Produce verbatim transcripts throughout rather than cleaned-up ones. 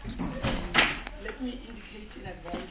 Let me indicate in advance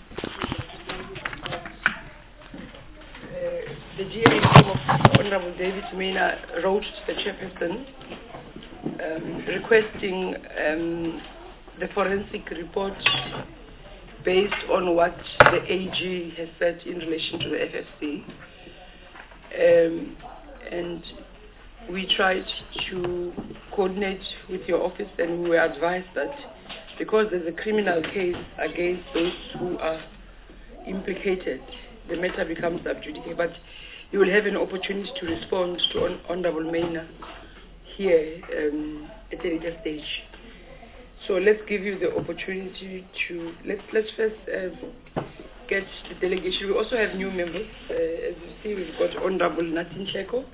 uh, the G A team of Honorable David Maina wrote to the chairperson um, requesting um, the forensic report based on what the A G has said in relation to the F F C. Um, and we tried to coordinate with your office, and we were advised that because there's a criminal case against those who are implicated, the matter becomes sub judice. But you will have an opportunity to respond to Hon Honorable Maina here um, at a later stage. So let's give you the opportunity to, let's, let's first uh, get the delegation. We also have new members. Uh, as you see, we've got Honorable Natin Cheko,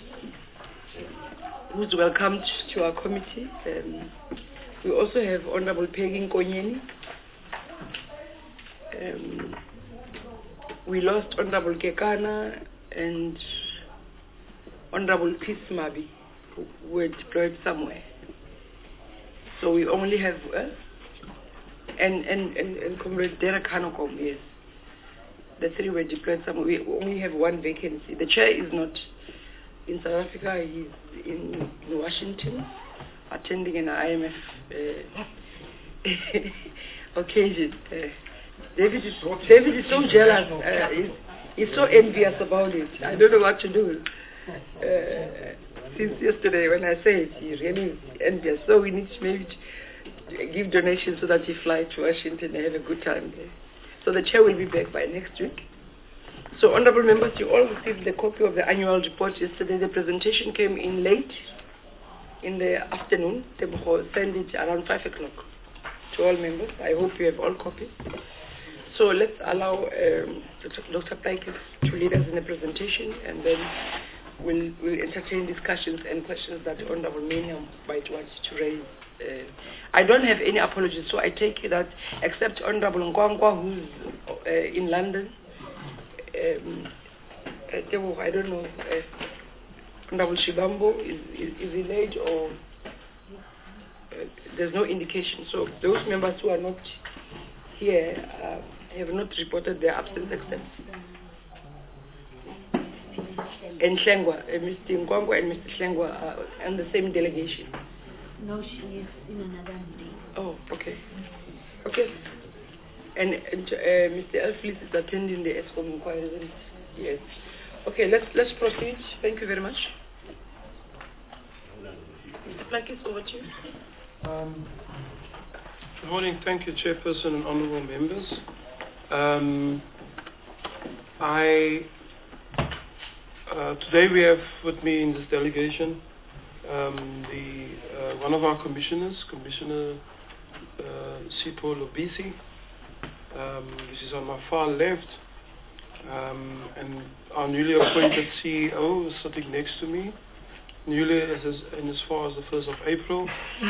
who's welcomed to our committee. Um, we also have Honorable Peggy Nkonyeni. Um, we lost Honorable Kekana and Honorable Peace Mabi, who were deployed somewhere. So we only have, uh, and, and, and, and Comrade Derek Hanokom, yes. The three were deployed somewhere. We only have one vacancy. The chair is not in South Africa. He's in, in Washington, attending an I M F uh, occasion. Uh, David, is, David is so jealous. Uh, he's, he's so envious about it. I don't know what to do. Uh, since yesterday when I said he really is envious. So we need to maybe to give donations so that he fly to Washington and have a good time there. So the chair will be back by next week. So honorable members, you all received the copy of the annual report yesterday. The presentation came in late in the afternoon. Tebogo sent it around five o'clock to all members. I hope you have all copies. So let's allow um, Doctor Plaikes to lead us in the presentation, and then we'll, we'll entertain discussions and questions that Honorable Maina might want to raise. Uh, I don't have any apologies, so I take it that except Honorable Ngwangwa, who's uh, in London, um, uh, I don't know, uh, Honorable Shibambo, is, is, is he late or uh, there's no indication. So those members who are not here uh, have not reported their absence except and Shlengwa, uh, Mister Ngwangwa and Mister Shlengwa are on the same delegation. No, she is in another meeting. Oh, okay. Okay. And, and uh, Mister Elflis is attending the ESCOM inquiry, isn't it? Yes. Okay, let's let's proceed. Thank you very much. Mister Plaikes, over to you. Um, good morning. Thank you, Chairperson and honourable members. Um, I uh, today we have with me in this delegation Um, the, uh, one of our commissioners, Commissioner uh, Sipho Lobisi, um, which is on my far left, um, and our newly appointed C E O is sitting next to me, newly as, as, in as far as the first of April.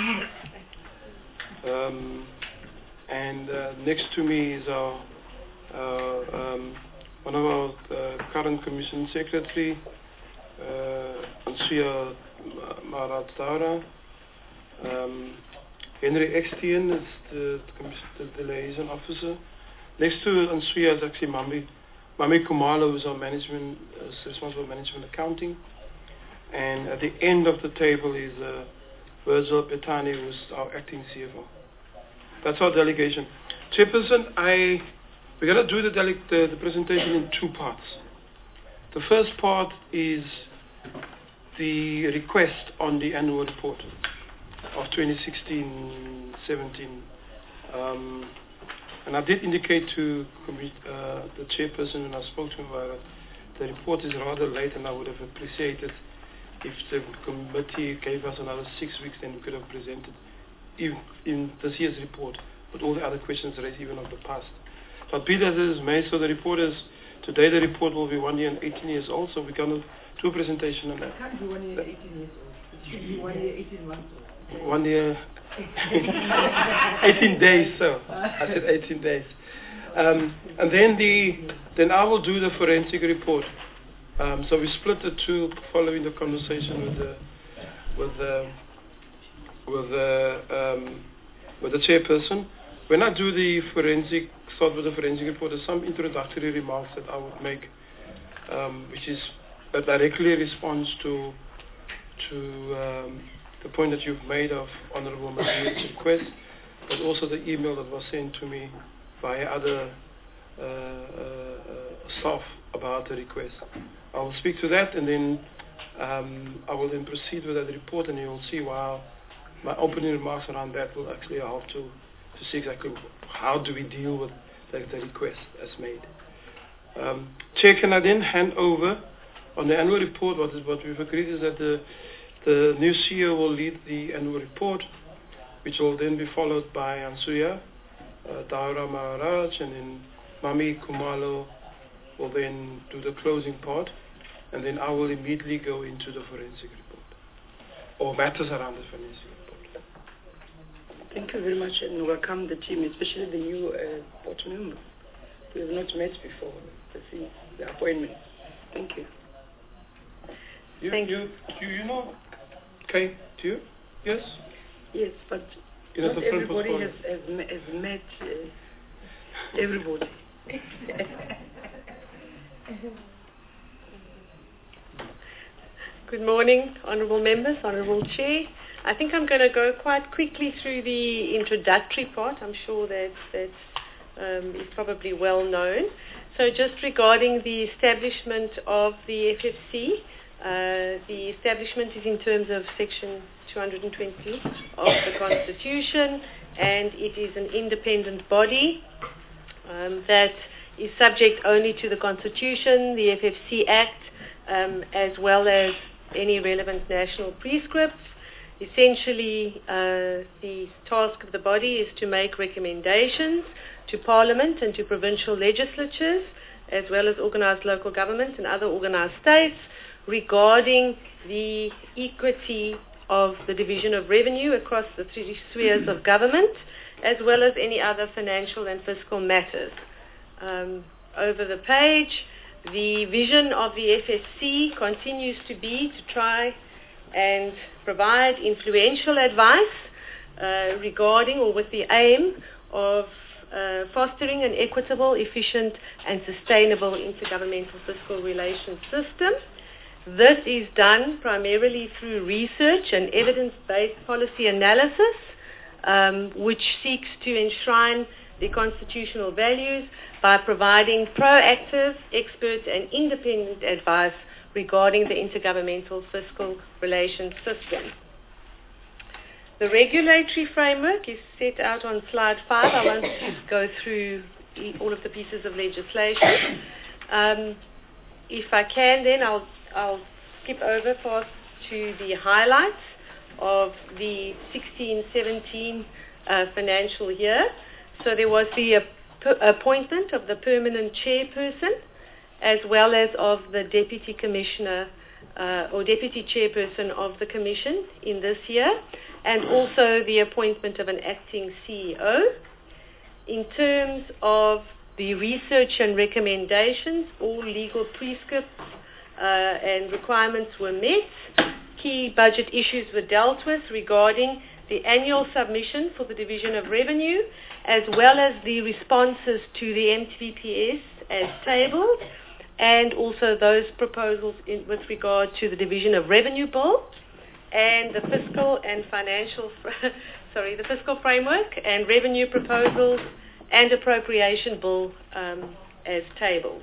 Um, and uh, next to me is our uh, um, one of our uh, current Commission Secretary, uh, Ansuya Marat Taura. Um, Henry Extien is the, the, the liaison officer. Next to Ansuya is actually Mami, Mami Kumalo, who is our management, uh, responsible for management accounting. And at the end of the table is uh, Virgil Petani, who is our acting C F O. That's our delegation. Chairperson, I, we're going to do the, the, the presentation in two parts. The first part is the request on the annual report of twenty sixteen seventeen. Um, and I did indicate to uh, the chairperson when I spoke to him about it, the report is rather late, and I would have appreciated if the committee gave us another six weeks, then we could have presented even in this year's report with all the other questions raised even of the past. But be that as it is may, so the report is, today the report will be one year and eighteen years old, so we're going to do a presentation on that. It can't be one year, eighteen years old. It should be one year, eighteen months old. One year, eighteen days, so I said eighteen days. Um, and then the, then I will do the forensic report. Um, so we split the two following the conversation with the, with the, with the, um, with the chairperson. when I do the forensic, start with the forensic report, there's some introductory remarks that I would make, um, which is a directly response to to um, the point that you've made of Honourable Mazi's request, but also the email that was sent to me by other uh, uh, staff about the request. I will speak to that, and then um, I will then proceed with that report, and you will see why my opening remarks around that will actually help to, to see exactly how do we deal with the, the request as made. Um, Chair, can I then hand over on the annual report? What, is, what we've agreed is that the, the new C E O will lead the annual report, which will then be followed by Ansuya, uh, Daura Maharaj, and then Mami Kumalo will then do the closing part, and then I will immediately go into the forensic report, or matters around the forensic report. Thank you very much, and welcome the team, especially the new uh, board members. We have not met before. This is the appointment. Thank you. You, Thank you, you, you know, okay, do you? Yes? Yes, but You know, not the front everybody portfolio. has, has, me- has met uh, everybody. Good morning, honourable members, honourable chair. I think I'm going to go quite quickly through the introductory part. I'm sure that that um, is probably well known. So just regarding the establishment of the F F C, uh, the establishment is in terms of section two hundred twenty of the Constitution, and it is an independent body um, that is subject only to the Constitution, the F F C Act, um, as well as any relevant national prescripts. Essentially, uh, the task of the body is to make recommendations to Parliament and to provincial legislatures, as well as organised local governments and other organised states, regarding the equity of the division of revenue across the three spheres of government, as well as any other financial and fiscal matters. Um, over the page, the vision of the F F C continues to be to try and provide influential advice uh, regarding or with the aim of uh, fostering an equitable, efficient and sustainable intergovernmental fiscal relations system. This is done primarily through research and evidence-based policy analysis, um, which seeks to enshrine the constitutional values by providing proactive, expert and independent advice regarding the intergovernmental fiscal relations system. The regulatory framework is set out on slide five. I won't go through all of the pieces of legislation. Um, if I can then, I'll, I'll skip over fast to the highlights of the sixteen seventeen uh, financial year. So there was the ap- appointment of the permanent chairperson, as well as of the deputy commissioner uh, or deputy chairperson of the commission in this year, and also the appointment of an acting C E O. In terms of the research and recommendations, all legal prescripts uh, and requirements were met. Key budget issues were dealt with regarding the annual submission for the Division of Revenue, as well as the responses to the M T V P S as tabled, and also those proposals in, with regard to the Division of Revenue Bill, and the fiscal and financial, fr- sorry, the fiscal framework and revenue proposals and appropriation bill um, as tabled.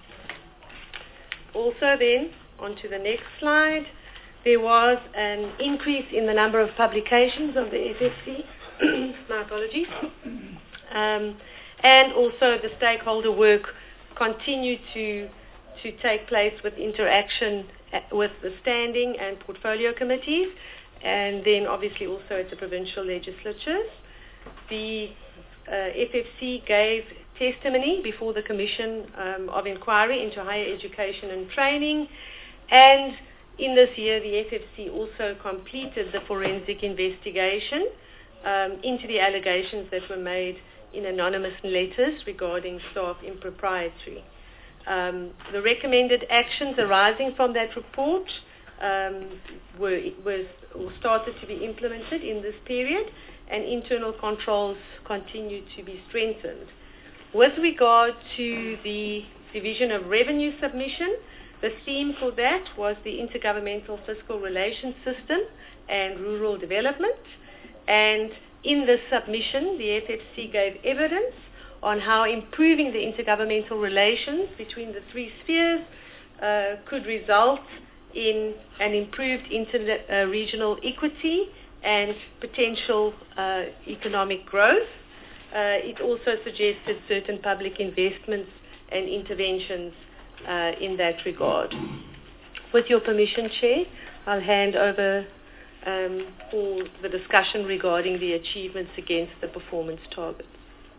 Also then, on to the next slide, there was an increase in the number of publications of the F F C, my apologies, um, and also the stakeholder work continued to to take place with interaction with the standing and portfolio committees, and then obviously also at the provincial legislatures. The uh, F F C gave testimony before the Commission um, of Inquiry into Higher Education and Training, and in this year the F F C also completed the forensic investigation um, into the allegations that were made in anonymous letters regarding staff impropriety. Um, the recommended actions arising from that report um, were, was, or started to be implemented in this period, and internal controls continue to be strengthened. With regard to the division of revenue submission, the theme for that was the Intergovernmental Fiscal Relations System and rural development. And in the submission, the F F C gave evidence on how improving the intergovernmental relations between the three spheres uh, could result in an improved inter-regional uh, equity and potential uh, economic growth. Uh, it also suggested certain public investments and interventions uh, in that regard. With your permission, Chair, I'll hand over um, for the discussion regarding the achievements against the performance targets.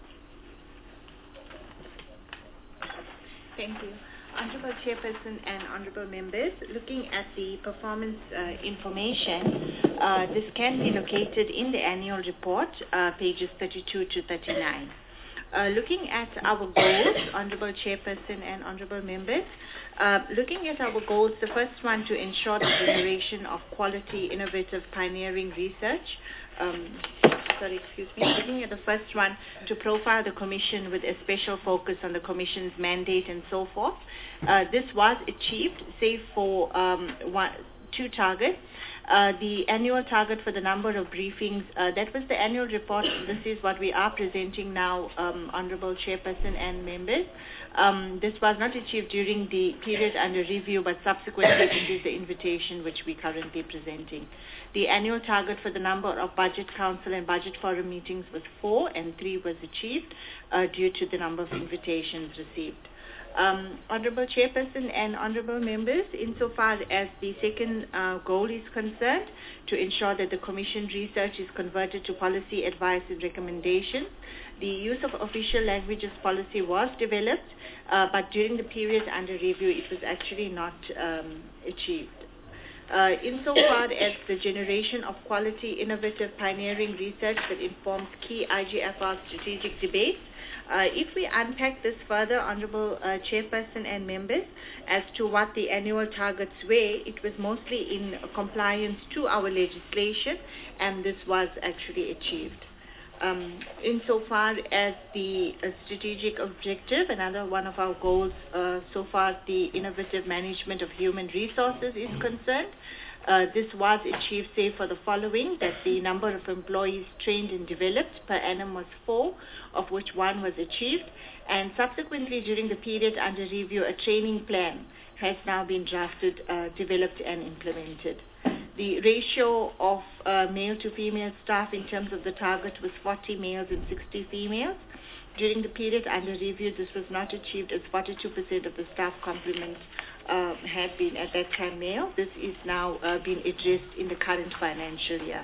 Thank you. Honourable Chairperson and Honourable Members, looking at the performance uh, information, uh, this can be located in the annual report, uh, pages thirty-two to thirty-nine. Uh, looking at our goals, Honourable Chairperson and Honourable Members, uh, looking at our goals, the first one to ensure the generation of quality, innovative, pioneering research. Um, sorry, excuse me. Looking at the first one, to profile the Commission with a special focus on the Commission's mandate and so forth. Uh, this was achieved, save for um, one, two targets. Uh, the annual target for the number of briefings, uh, that was the annual report. This is what we are presenting now, um, Honourable Chairperson and members. Um, this was not achieved during the period under review, but subsequently it is the invitation which we currently presenting. The annual target for the number of Budget Council and Budget Forum meetings was four, and three was achieved uh, due to the number of invitations received. Um, Honourable Chairperson and Honourable Members, insofar as the second uh, goal is concerned, to ensure that the Commission research is converted to policy advice and recommendations, the use of official languages policy was developed, uh, but during the period under review it was actually not um, achieved. Uh, insofar as the generation of quality, innovative, pioneering research that informs key I G F R strategic debates, Uh, if we unpack this further, Honourable uh, Chairperson and members, as to what the annual targets were, it was mostly in compliance to our legislation, and this was actually achieved. Um, insofar as the uh, strategic objective, another one of our goals uh, so far, the innovative management of human resources is concerned. Uh, this was achieved, say, for the following, that the number of employees trained and developed per annum was four, of which one was achieved, and subsequently during the period under review, a training plan has now been drafted, uh, developed and implemented. The ratio of uh, male to female staff in terms of the target was forty males and sixty females. During the period under review, this was not achieved as forty-two percent of the staff complement uh, had been at that time male. This is now uh, being addressed in the current financial year.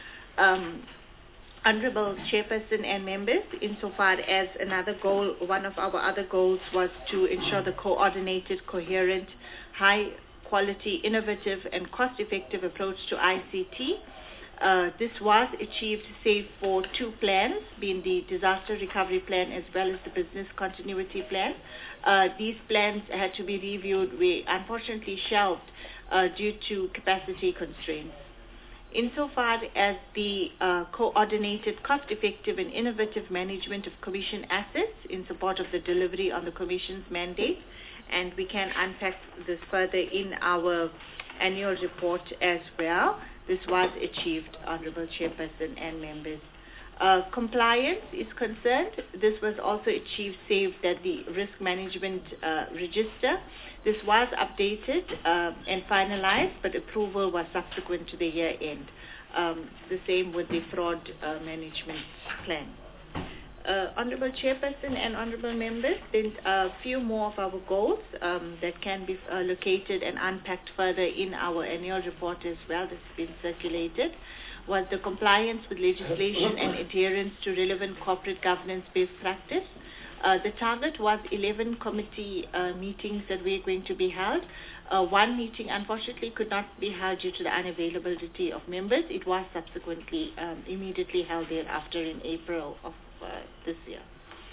Um, Honourable Chairperson and members, insofar as another goal, one of our other goals was to ensure the coordinated, coherent, high quality, innovative and cost-effective approach to I C T. Uh, this was achieved, save for two plans, being the disaster recovery plan as well as the business continuity plan. Uh, these plans had to be reviewed. We unfortunately shelved uh, due to capacity constraints. Insofar as the uh, coordinated, cost-effective and innovative management of Commission assets in support of the delivery on the Commission's mandate, and we can unpack this further in our annual report as well. This was achieved, Honourable Chairperson and members. Uh, compliance is concerned. This was also achieved, save that the risk management uh, register. This was updated uh, and finalized, but approval was subsequent to the year end. Um, the same with the fraud uh, management plan. Uh, Honourable Chairperson and Honourable Members, then a few more of our goals um, that can be uh, located and unpacked further in our annual report as well that's been circulated, was the compliance with legislation and adherence to relevant corporate governance best practice. Uh, the target was eleven committee uh, meetings that we're going to be held. Uh, one meeting, unfortunately, could not be held due to the unavailability of members. It was subsequently um, immediately held thereafter in April of uh, this year.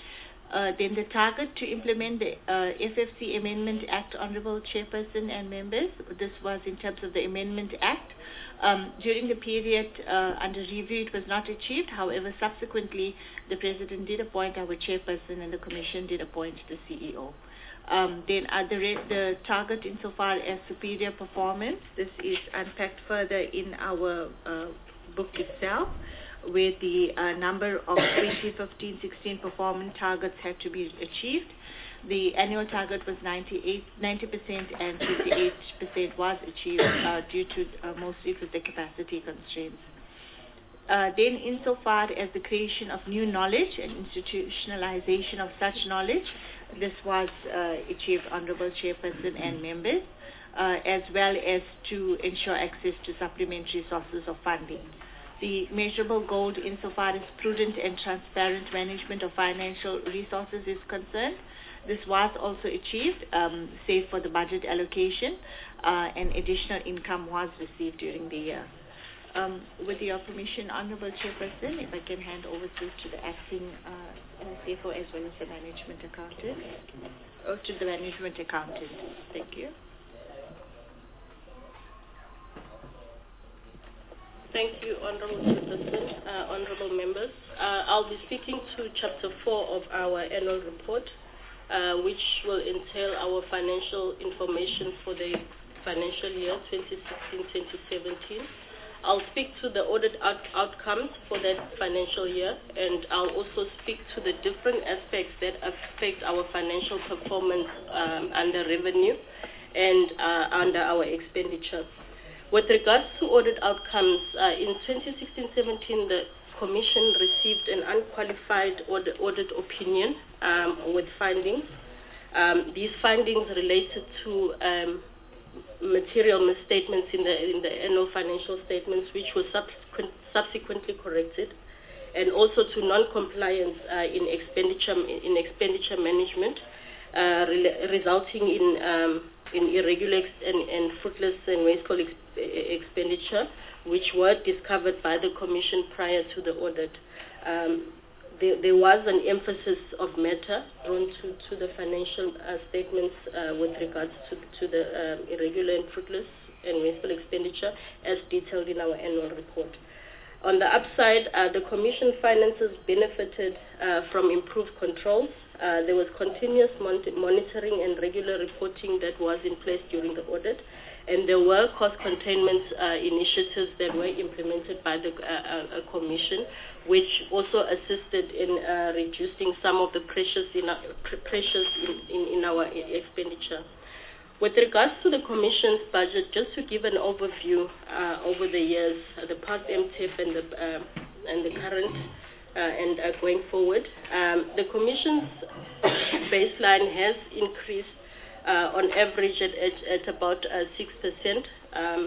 Uh, then the target to implement the uh, F F C Amendment Act, Honourable Chairperson and members. This was in terms of the Amendment Act. Um, during the period uh, under review, it was not achieved. However, subsequently, the President did appoint our Chairperson and the Commission did appoint the C E O. Um, then uh, the, re- the target insofar as superior performance, this is unpacked further in our uh, book itself, where the uh, number of twenty fifteen sixteen performance targets had to be achieved. The annual target was ninety-eight, ninety percent and fifty-eight percent was achieved uh, due to uh, mostly with the capacity constraints. Uh, then insofar as the creation of new knowledge and institutionalization of such knowledge, this was uh, achieved, Honourable Chairperson and members, uh, as well as to ensure access to supplementary sources of funding. The measurable goal insofar as prudent and transparent management of financial resources is concerned, this was also achieved, um, save for the budget allocation, uh, and additional income was received during the year. Um, with your permission, Honourable Chairperson, if I can hand over to, to the acting uh, C F O as well as the management accountant, or to the management accountant. Thank you. Thank you, Honourable Chairperson, uh, Honourable members. Uh, I'll be speaking to Chapter four of our annual report, uh, which will entail our financial information for the financial year twenty sixteen twenty seventeen. I'll speak to the audit out outcomes for that financial year, and I'll also speak to the different aspects that affect our financial performance um, under revenue and uh, under our expenditure. With regards to audit outcomes, uh, in twenty sixteen seventeen, the Commission received an unqualified audit, audit opinion um, with findings. Um, these findings related to um, material misstatements in the in the annual financial statements, which were subsequent, subsequently corrected, and also to non-compliance uh, in expenditure in expenditure management, uh, re resulting in um, in irregular ex and, and fruitless and wasteful ex expenditure, which were discovered by the Commission prior to the audit. Um, There, there was an emphasis of matter drawn to, to the financial uh, statements uh, with regards to, to the um, irregular and fruitless and wasteful expenditure as detailed in our annual report. On the upside, uh, the Commission finances benefited uh, from improved controls. Uh, there was continuous mon monitoring and regular reporting that was in place during the audit, and there were cost containment uh, initiatives that were implemented by the uh, uh, Commission, which also assisted in uh, reducing some of the pressures in our, pressures in, in, in our expenditure. With regards to the Commission's budget, just to give an overview uh, over the years, uh, the past M T I F and the uh, and the current uh, and uh, going forward, um, the Commission's baseline has increased uh, on average at, at, at about uh, six percent. Um,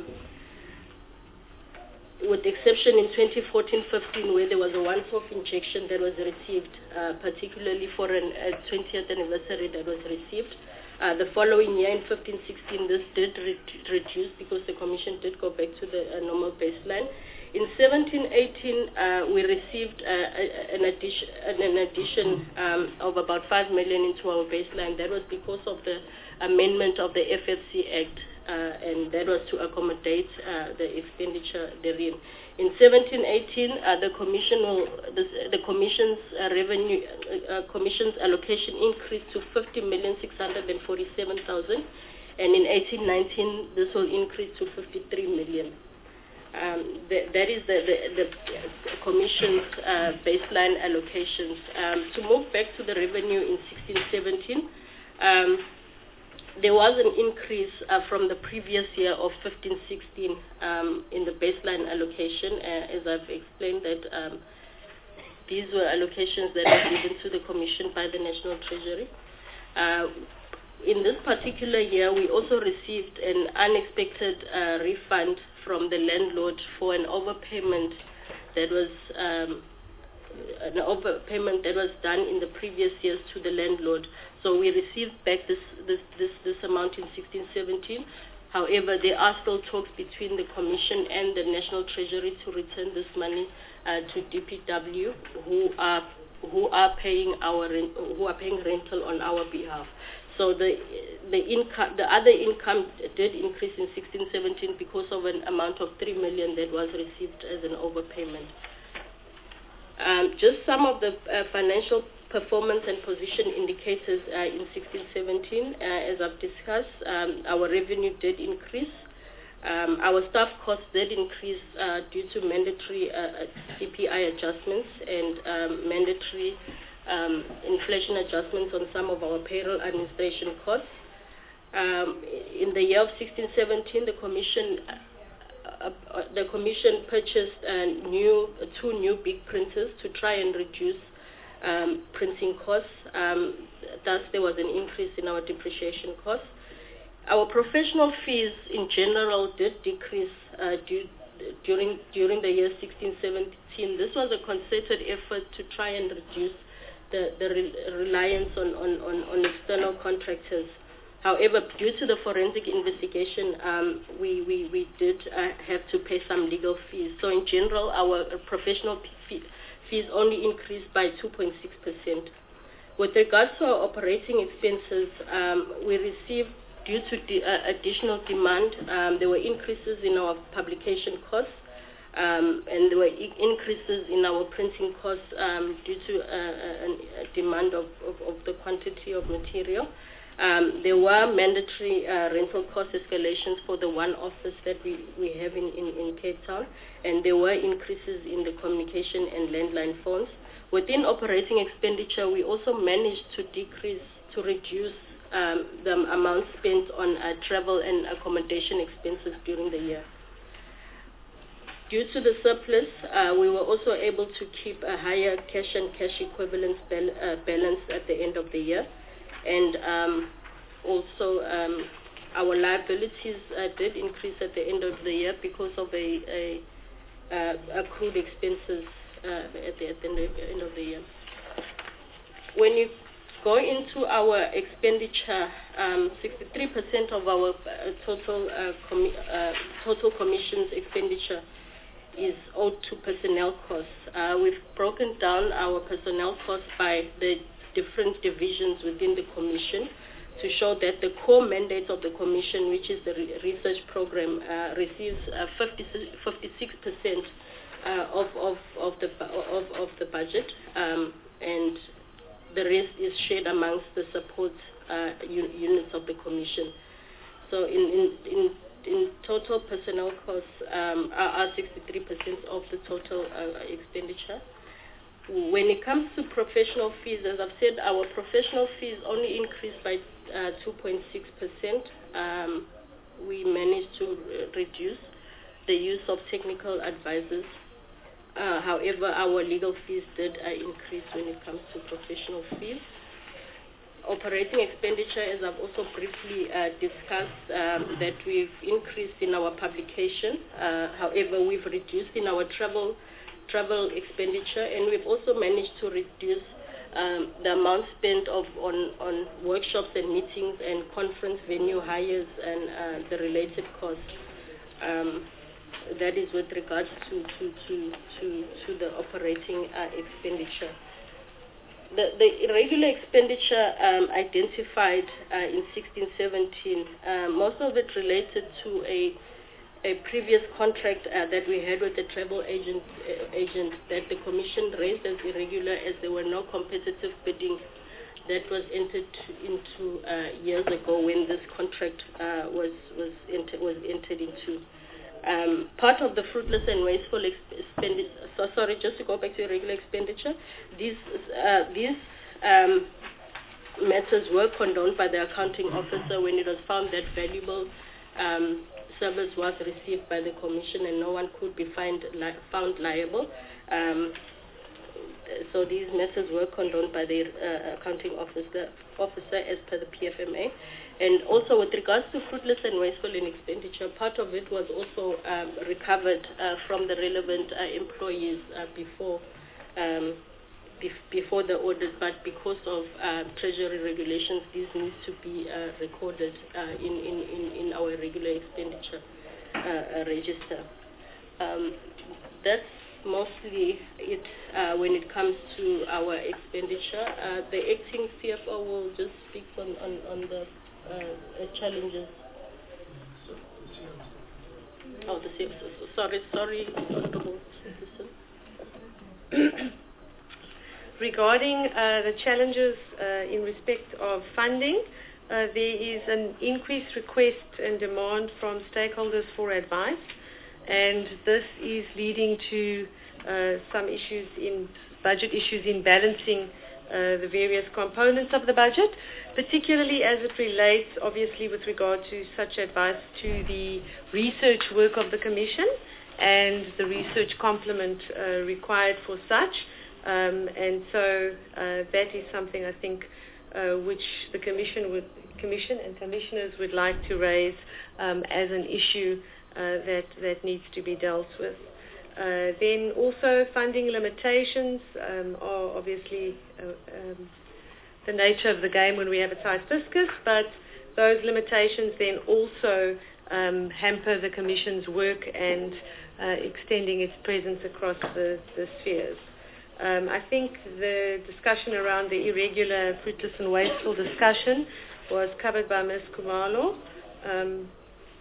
with exception in twenty fourteen fifteen, where there was a once-off injection that was received, uh, particularly for an, a twentieth anniversary that was received. Uh, the following year, in fifteen sixteen, this did re reduce because the Commission did go back to the uh, normal baseline. In seventeen eighteen, uh, we received uh, an addition, an addition um, of about five million into our baseline. That was because of the amendment of the F F C Act. Uh, and that was to accommodate uh, the expenditure therein. In seventeen eighteen, uh, the commission will, the, the commission's uh, revenue, uh, uh, commission's allocation increased to fifty million six hundred forty-seven thousand, and in eighteen nineteen, this will increase to fifty-three million. Um, that, that is the, the, the commission's uh, baseline allocations. Um, to move back to the revenue in sixteen seventeen. Um, There was an increase uh, from the previous year of fifteen sixteen um, in the baseline allocation, uh, as I've explained that um, these were allocations that were given to the Commission by the National Treasury. Uh, in this particular year, we also received an unexpected uh, refund from the landlord for an overpayment that was um, an overpayment that was done in the previous years to the landlord. So we received back this, this, this, this amount in sixteen seventeen. However, there are still talks between the Commission and the National Treasury to return this money uh, to D P W, who are who are paying our rent, who are paying rental on our behalf. So the the income, the other income did increase in sixteen seventeen because of an amount of three million that was received as an overpayment. Um, just some of the uh, financial performance and position indicators uh, in sixteen seventeen, uh, as I've discussed, um, our revenue did increase. Um, our staff costs did increase uh, due to mandatory uh, C P I adjustments and um, mandatory um, inflation adjustments on some of our payroll administration costs. Um, in the year of sixteen seventeen, the Commission uh, uh, the Commission purchased uh, new uh, two new big printers to try and reduce um, printing costs. Um, thus, there was an increase in our depreciation costs. Our professional fees in general did decrease uh, due, during during the year sixteen seventeen. This was a concerted effort to try and reduce the, the re reliance on, on, on, on external contractors. However, due to the forensic investigation, um, we, we, we did uh, have to pay some legal fees. So in general, our professional fee, fees only increased by two point six percent. With regards to our operating expenses, um, we received, due to the uh, additional demand, um, there were increases in our publication costs, um, and there were I increases in our printing costs um, due to uh, a, a demand of, of, of the quantity of material. Um, there were mandatory uh, rental cost escalations for the one office that we, we have in, in, in Cape Town, and there were increases in the communication and landline phones. Within operating expenditure, we also managed to decrease, to reduce um, the amount spent on uh, travel and accommodation expenses during the year. Due to the surplus, uh, we were also able to keep a higher cash and cash equivalents bal uh, balance at the end of the year. And um, also, um, our liabilities uh, did increase at the end of the year because of a, a uh, accrued expenses uh, at, the, at the end of the year. When you go into our expenditure, um, sixty-three percent of our uh, total uh, commi uh, total commissions expenditure is owed to personnel costs. Uh, we've broken down our personnel costs by the different divisions within the Commission to show that the core mandate of the Commission, which is the re research program, uh, receives uh, fifty-six percent uh, of, of, of, the, of, of the budget, um, and the rest is shared amongst the support uh, un units of the Commission. So in, in, in, in total, personnel costs um, are sixty-three percent of the total uh, expenditure. When it comes to professional fees, as I've said, our professional fees only increased by uh, two point six percent. Um, we managed to reduce the use of technical advisors. Uh, however, our legal fees did uh, increase when it comes to professional fees. Operating expenditure, as I've also briefly uh, discussed, um, that we've increased in our publication. Uh, however, we've reduced in our travel travel expenditure, and we've also managed to reduce um, the amount spent of on, on workshops and meetings and conference venue hires and uh, the related costs. Um, that is with regards to, to, to, to, to the operating uh, expenditure. The, the irregular expenditure um, identified uh, in sixteen seventeen, uh, most of it related to a a previous contract uh, that we had with the travel agent, uh, agent that the Commission raised as irregular as there were no competitive bidding that was entered into uh, years ago when this contract uh, was was, enter was entered into. Um, part of the fruitless and wasteful expenditure. So sorry, just to go back to irregular expenditure. These uh, these um, matters were condoned by the accounting officer when it was found that valuable um, service was received by the Commission and no one could be find, li found liable. Um, so these matters were condoned by the uh, accounting officer, officer as per the P F M A. And also with regards to fruitless and wasteful in expenditure, part of it was also um, recovered uh, from the relevant uh, employees uh, before um, bef before the audit, but because of uh, Treasury regulations, these need to be uh, recorded uh, in, in, in, in our regular expenditure uh, register. Um, that's mostly it uh, when it comes to our expenditure. Uh, the acting C F O will just speak on, on, on the uh, uh, challenges. Oh, the C F O. Sorry, sorry, Honorable Citizen. Regarding uh, the challenges uh, in respect of funding, uh, there is an increased request and demand from stakeholders for advice, and this is leading to uh, some issues in budget issues in balancing uh, the various components of the budget, particularly as it relates, obviously, with regard to such advice to the research work of the Commission and the research complement uh, required for such. Um, and so uh, that is something I think uh, which the Commission would, Commission and Commissioners would like to raise um, as an issue uh, that that needs to be dealt with. Uh, then also funding limitations um, are obviously uh, um, the nature of the game when we have a tight fiscus, but those limitations then also um, hamper the Commission's work and uh, extending its presence across the, the spheres. Um, I think the discussion around the irregular, fruitless and wasteful discussion was covered by Miz Khumalo um,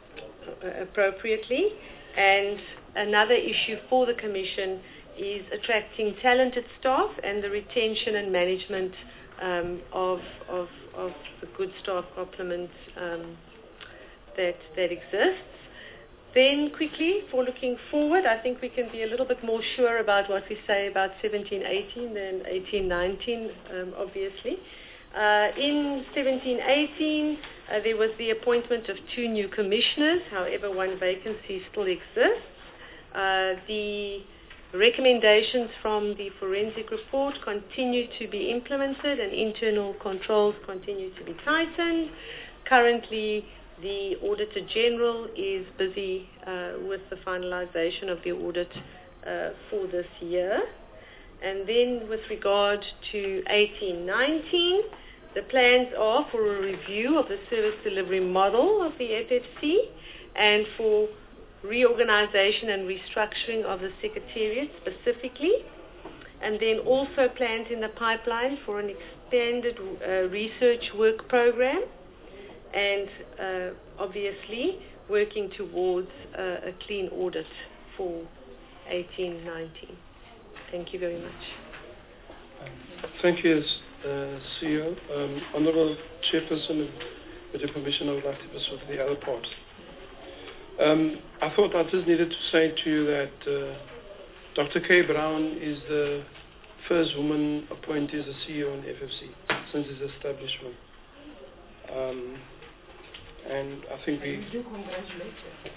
appropriately. And another issue for the Commission is attracting talented staff and the retention and management um, of, of, of the good staff complement um, that, that exists. Then quickly, for looking forward, I think we can be a little bit more sure about what we say about seventeen eighteen than eighteen nineteen, um, obviously. Uh, in seventeen eighteen, uh, there was the appointment of two new commissioners. However, one vacancy still exists. Uh, the recommendations from the forensic report continue to be implemented and internal controls continue to be tightened. Currently, the Auditor General is busy uh, with the finalization of the audit uh, for this year. And then with regard to eighteen nineteen, the plans are for a review of the service delivery model of the F F C and for reorganization and restructuring of the Secretariat specifically. And then also plans in the pipeline for an expanded uh, research work program, and uh, obviously working towards uh, a clean audit for eighteen nineteen. Thank you very much. Thank you, uh, C E O. Um, Honourable Chairperson, with your permission, I would like to pursue the other part. Um, I thought I just needed to say to you that uh, Doctor Kay Brown is the first woman appointed as a C E O in F F C since its establishment. Um, and I think we... do congratulate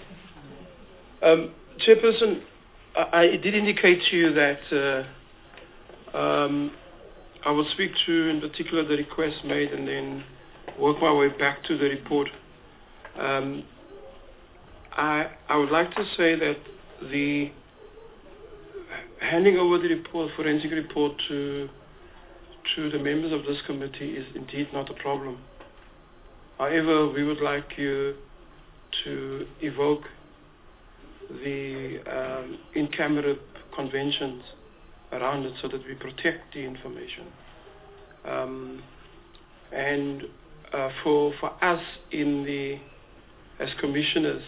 you. Um, Chairperson, I, I did indicate to you that uh, um, I will speak to, in particular, the request made and then work my way back to the report. Um, I, I would like to say that the handing over the report, forensic report to to the members of this committee is indeed not a problem. However, we would like you to evoke the um, in-camera conventions around it so that we protect the information. Um, and uh, for for us in the as commissioners,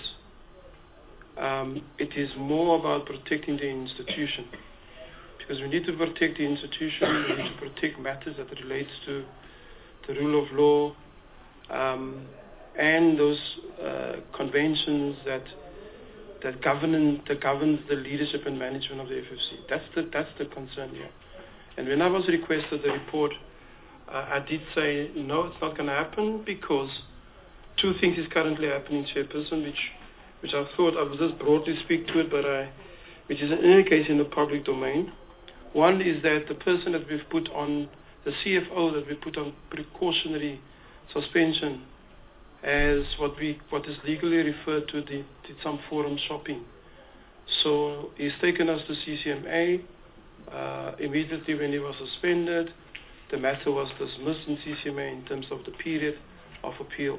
um, it is more about protecting the institution, because we need to protect the institution. We need to protect matters that relates to the rule of law um, and those uh, conventions that that govern that governs the leadership and management of the F F C. That's the that's the concern here. And when I was requested the report, uh, I did say no, it's not going to happen, because two things is currently happening, Chairperson, which which I thought I would just broadly speak to it, but I, which is in any case in the public domain. One is that the person that we've put on, the C F O that we put on precautionary suspension, as what we what is legally referred to the, did some forum shopping. So he's taken us to C C M A. Uh, immediately when he was suspended, the matter was dismissed in C C M A in terms of the period of appeal.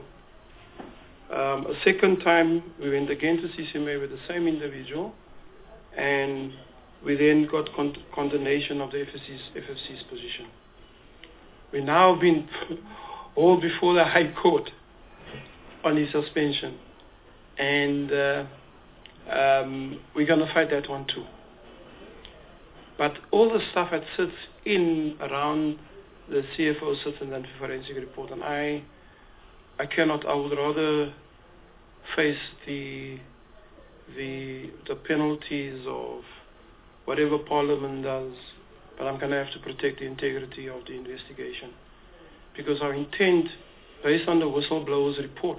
Um, a second time, we went again to C C M A with the same individual, and we then got con condemnation of the F F C's, F F C's position. We now been all before the High Court on his suspension, and uh, um, we're going to fight that one too. But all the stuff that sits in around the C F O system and forensic report, and I, I cannot. I would rather face the the the penalties of whatever Parliament does, but I'm going to have to protect the integrity of the investigation, because our intent, based on the whistleblower's report,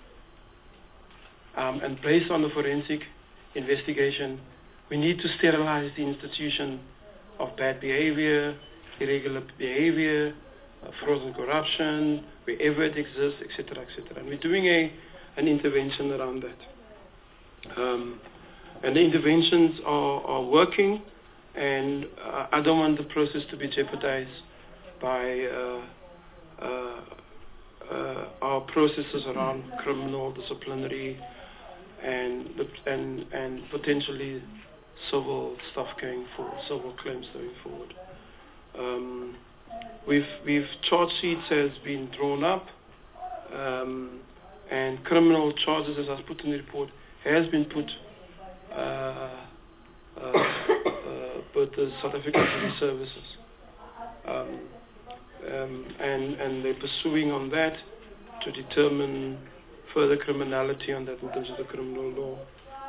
um, and based on the forensic investigation, we need to sterilize the institution of bad behavior, irregular behavior, uh, fraud and corruption, wherever it exists, et cetera, et cetera. And we're doing a an intervention around that. Um, and the interventions are, are working, and uh, I don't want the process to be jeopardized by uh, uh, uh, our processes around criminal, disciplinary, and and and potentially civil stuff going forward, civil claims going forward. Um, we've we've charge sheets has been drawn up, um, and criminal charges, as I put in the report, has been put. Uh, uh, uh, but the South African Police Services, um, um, and and they're pursuing on that to determine further criminality on that in terms of the criminal law.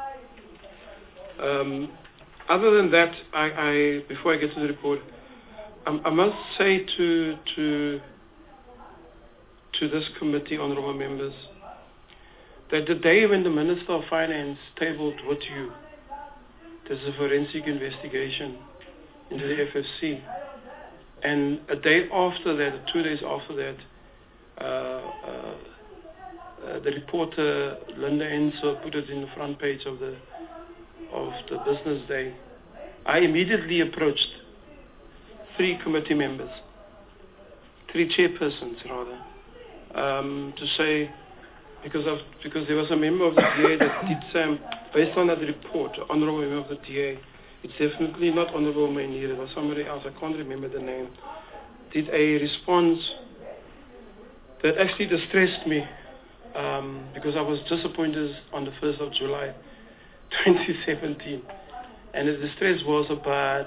Um, other than that, I, I before I get to the report, I, I must say to to to this committee, honourable members, that the day when the Minister of Finance tabled with you, there's a forensic investigation into the F F C, and a day after that, or two days after that, uh, uh, uh, the reporter Linda Enso put it in the front page of the of the Business Day. I immediately approached three committee members, three chairpersons rather, um, to say, because of because there was a member of the D A that did say, based on that report, honourable member of the D A, it's definitely not Honourable Mainir, it was somebody else, I can't remember the name, did a response that actually distressed me, um, because I was disappointed on the first of July twenty seventeen, and the distress was about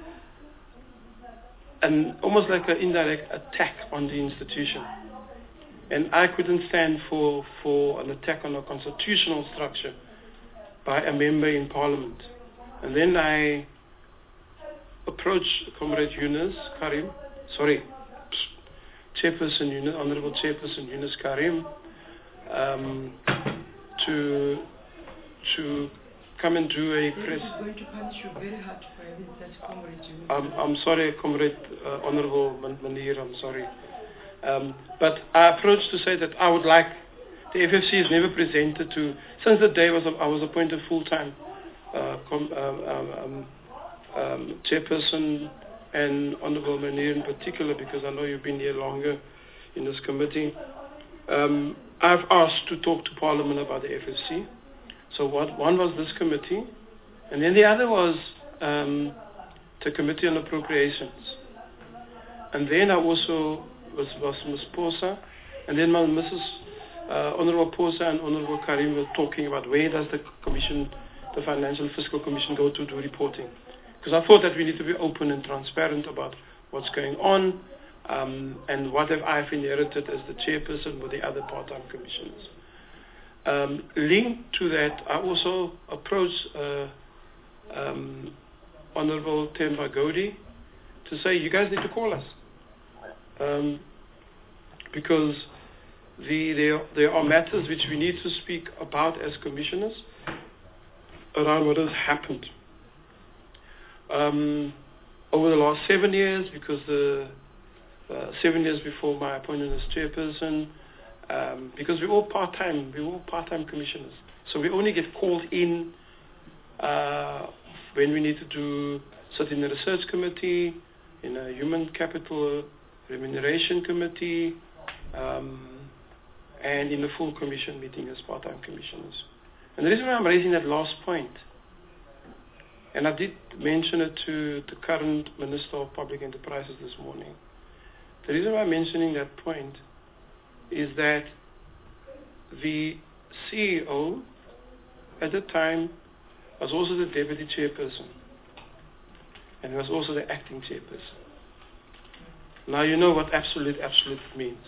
an almost like an indirect attack on the institution. And I couldn't stand for, for an attack on a constitutional structure by a member in Parliament. And then I approached Comrade Yunus Karim, sorry, Chairperson Yunus, Honourable Chairperson Yunus Karim, um, to to come and do a press. I'm going to punish you very hard for having such Comrade Yunus. I'm, I'm sorry, Comrade uh, Honourable Mainir, I'm sorry. Um, but I approached to say that I would like, the F F C has never presented to, since the day was I was appointed full-time uh, um, um, um, chairperson, and Honourable Mainir in particular, because I know you've been here longer in this committee, um, I've asked to talk to Parliament about the F F C. So what, one was this committee, and then the other was um, the Committee on Appropriations. And then I also was, was Miz Posa, and then my Missus Uh, Honourable Posa and Honourable Karim were talking about where does the Commission, the Financial Fiscal Commission, go to do reporting. Because I thought that we need to be open and transparent about what's going on, um, and what have I inherited as the chairperson with the other part-time commissioners. Um, linked to that, I also approached uh, um, Honourable Themba Godi to say, you guys need to call us. Um, because the, there, there are matters which we need to speak about as commissioners around what has happened. Um, over the last seven years, because the uh, seven years before my appointment as chairperson, um, because we're all part-time, we're all part-time commissioners. So we only get called in uh, when we need to do, sit in a research committee, in a human capital remuneration committee, um, and in the full commission meeting as part-time commissioners. And the reason why I'm raising that last point and I did mention it to the current Minister of Public Enterprises this morning. The reason why I'm mentioning that point is that the C E O at the time was also the deputy chairperson, and was also the acting chairperson. Now you know what absolute absolute means.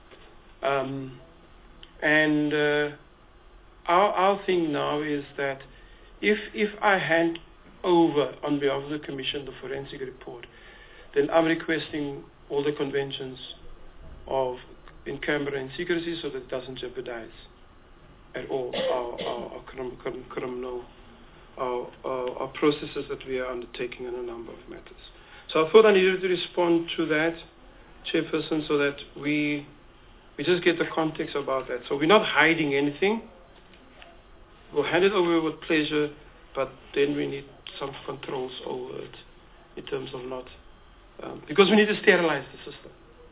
Um, and uh, our, our thing now is that if if I hand over on behalf of the Commission the forensic report, then I'm requesting all the conventions of in camera and secrecy so that it doesn't jeopardize at all our, our, our crim, crim, criminal our, our, our processes that we are undertaking in a number of matters. So I thought I needed to respond to that, Chairperson, so that we we just get the context about that. So we're not hiding anything. We'll hand it over with pleasure, but then we need some controls over it in terms of not, um, because we need to sterilize the system.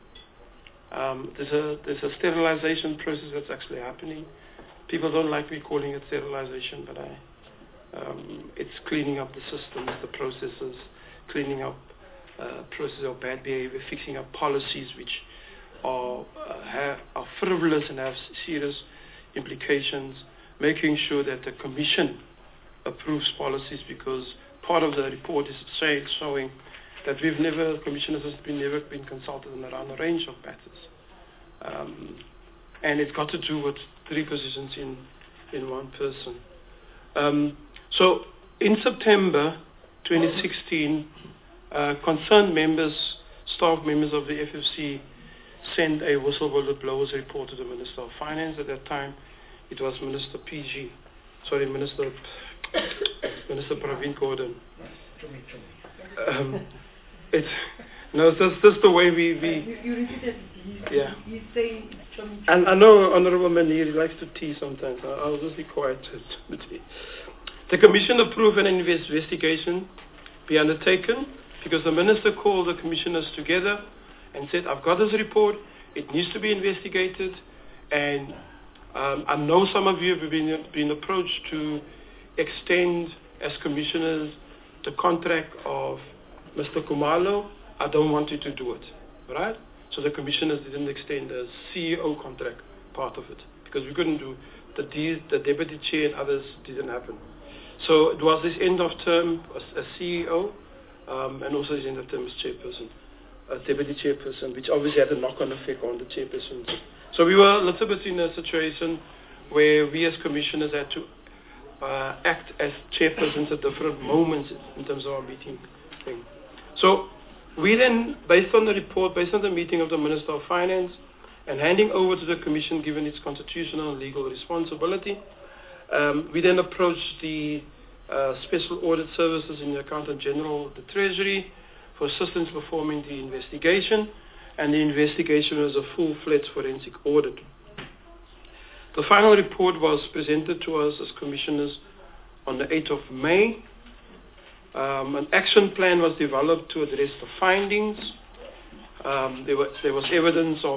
Um, there's a there's a sterilization process that's actually happening. People don't like me calling it sterilization, but I, um, it's cleaning up the systems, the processes, cleaning up uh, process of bad behavior, fixing up policies which are uh, have, are frivolous and have serious implications, making sure that the Commission approves policies, because part of the report is say, showing that we've never, commissioners have been never been consulted on around a range of matters. Um, and it's got to do with three positions in, in one person. Um, so in September twenty sixteen, uh, concerned members, staff members of the F F C sent a whistleblower's report to the Minister of Finance. At that time, it was Minister P G, sorry, Minister Minister Pravin Gordhan. Um, it's no, that's just the way we we. You, you repeated. Yeah. You say. And I know Honourable Manir likes to tease sometimes. I'll just be quiet. The Commission approved an investigation be undertaken because the Minister called the Commissioners together and said, I've got this report, it needs to be investigated, and um, I know some of you have been, been approached to extend as Commissioners the contract of Mister Kumalo. I don't want you to do it, right? So the Commissioners didn't extend the C E O contract part of it, because we couldn't do the, D, the Deputy Chair and others didn't happen. So it was this end of term as a C E O, um, and also this end of term as Chairperson. A deputy chairperson, which obviously had a knock-on effect on the chairperson. So we were a little bit in a situation where we as commissioners had to uh, act as chairpersons at different moments in terms of our meeting thing. So we then, based on the report, based on the meeting of the Minister of Finance, and handing over to the Commission given its constitutional and legal responsibility, um, we then approached the uh, Special Audit Services in the Accountant General of the Treasury for assistance performing the investigation, and the investigation was a full-fledged forensic audit. The final report was presented to us as commissioners on the eighth of May. Um, an action plan was developed to address the findings. Um, there, were, there was evidence of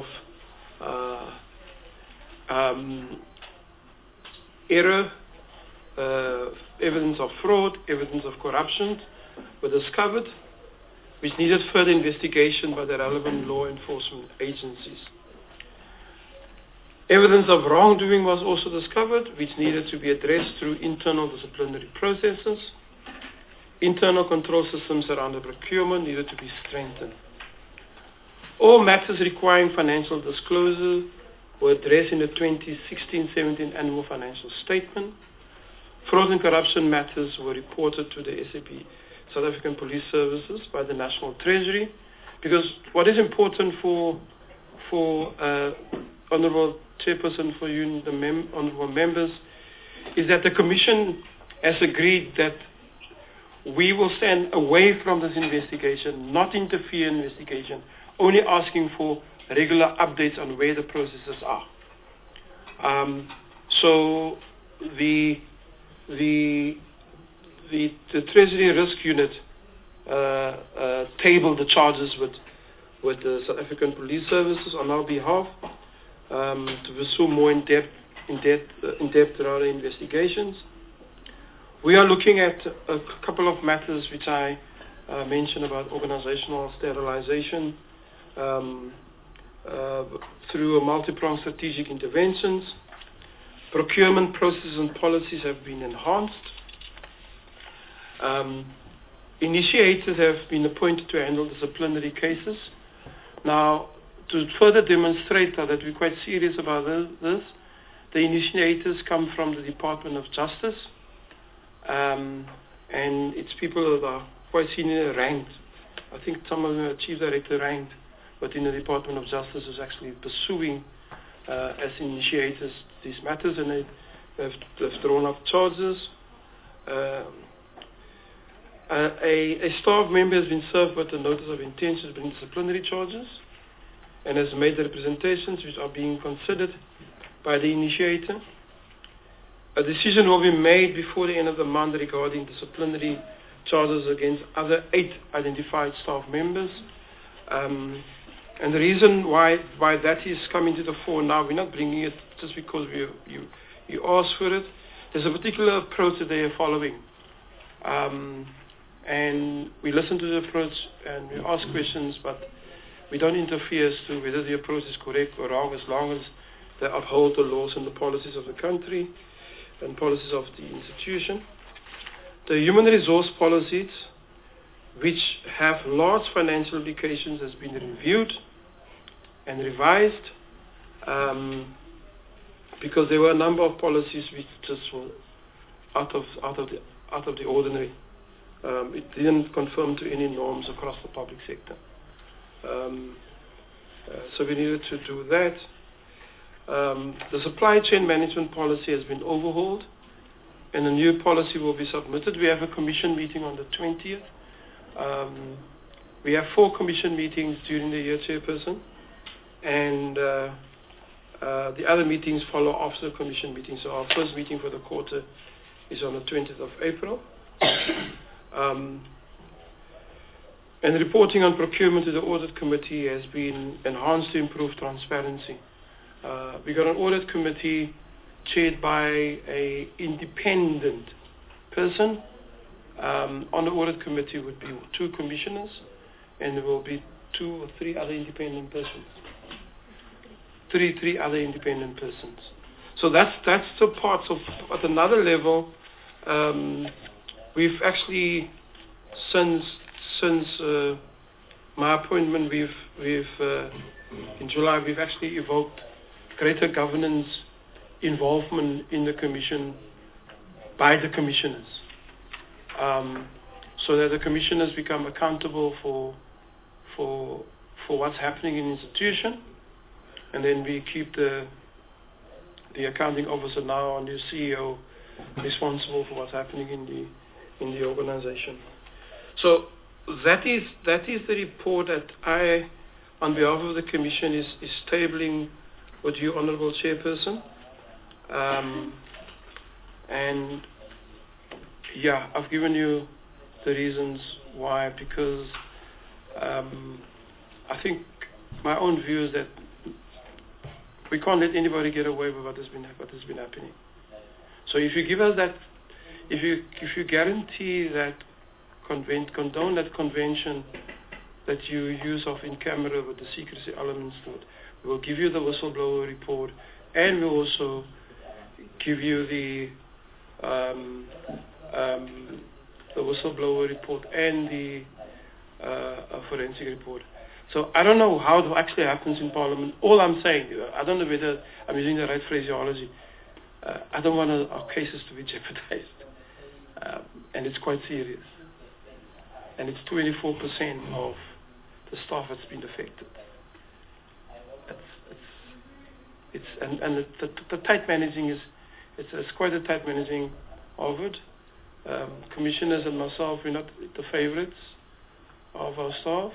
uh, um, error, uh, evidence of fraud, evidence of corruption were discovered, which needed further investigation by the relevant law enforcement agencies. Evidence of wrongdoing was also discovered, which needed to be addressed through internal disciplinary processes. Internal control systems around the procurement needed to be strengthened. All matters requiring financial disclosure were addressed in the twenty sixteen seventeen annual financial statement. Fraud and corruption matters were reported to the S A P, South African Police Services, by the National Treasury, because what is important for for uh, Honourable Chairperson, for you, the mem Honourable members, is that the Commission has agreed that we will stand away from this investigation, not interfere in investigation, only asking for regular updates on where the processes are. Um, so the the The, the Treasury Risk Unit uh, uh, tabled the charges with, with the South African Police Services on our behalf um, to pursue more in-depth in depth, uh, in depth around investigations. we are looking at a couple of matters which I uh, mentioned about organizational sterilization um, uh, through a multi-pronged strategic interventions. Procurement processes and policies have been enhanced. Um, initiators have been appointed to handle disciplinary cases. Now, to further demonstrate that we're quite serious about this, the initiators come from the Department of Justice, um, and it's people that are quite senior ranked. I think some of them are chief director ranked, but in the Department of Justice is actually pursuing uh, as initiators these matters, and they have, have drawn up charges. Um, uh, a, a staff member has been served with a notice of intention to bring disciplinary charges, and has made the representations which are being considered by the initiator. A decision will be made before the end of the month regarding disciplinary charges against other eight identified staff members. Um, and the reason why why that is coming to the fore now, we're not bringing it just because we, you, you asked for it. There's a particular approach that they are following. Um, and we listen to the approach and we ask questions, but we don't interfere as to whether the approach is correct or wrong, as long as they uphold the laws and the policies of the country and policies of the institution. The human resource policies, which have large financial implications, has been reviewed and revised um, because there were a number of policies which just were out of out of the out of the ordinary. Um, it didn't conform to any norms across the public sector. Um, uh, so we needed to do that. Um, the supply chain management policy has been overhauled, and a new policy will be submitted. We have a commission meeting on the twentieth. Um, we have four commission meetings during the year, Chairperson, and uh, uh, the other meetings follow after the commission meeting. So our first meeting for the quarter is on the twentieth of April. Um, and reporting on procurement to the audit committee has been enhanced to improve transparency. Uh, we got an audit committee chaired by a independent person. Um, on the audit committee would be two commissioners, and there will be two or three other independent persons. Three, three other independent persons. So that's that's the parts of. At another level, um, we've actually since since uh, my appointment, we've we've uh, in July we've actually evoked greater governance involvement in the commission by the commissioners, um, so that the commissioners become accountable for for for what's happening in the institution, and then we keep the the accounting officer, now our new C E O, responsible for what's happening in the in the organization. So that is that is the report that I, on behalf of the commission, is is tabling with you, Honourable Chairperson. Um, and yeah, I've given you the reasons why, because um, I think my own view is that we can't let anybody get away with what has been what has been happening. So if you give us that, if you if you guarantee that convent, condone that convention that you use of in camera with the secrecy elements to it, we will give you the whistleblower report, and we'll also give you the um, um, the whistleblower report and the uh, forensic report. So I don't know how it actually happens in Parliament. All I'm saying, I don't know whether I'm using the right phraseology. Uh, I don't want our cases to be jeopardized, um, and it's quite serious. And it's twenty-four percent of the staff that's been affected. It's, it's, it's and, and the, the, the tight managing is, it's, it's quite a tight managing of it. Um, commissioners and myself, we're not the favorites of our staff,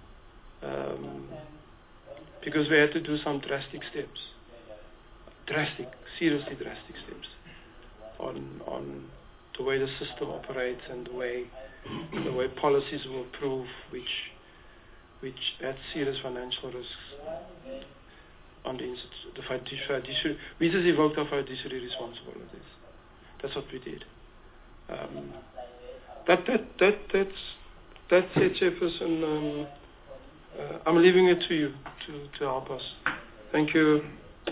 um, because we had to do some drastic steps, drastic, seriously drastic steps on on the way the system operates and the way the way policies will prove which which had serious financial risks on the institute. The fiduciary, we just evoked our fiduciary responsibilities. That's what we did. Um, that, that, that, that's, that's it, Chairperson. Um, uh, I'm leaving it to you to, to help us. Thank you.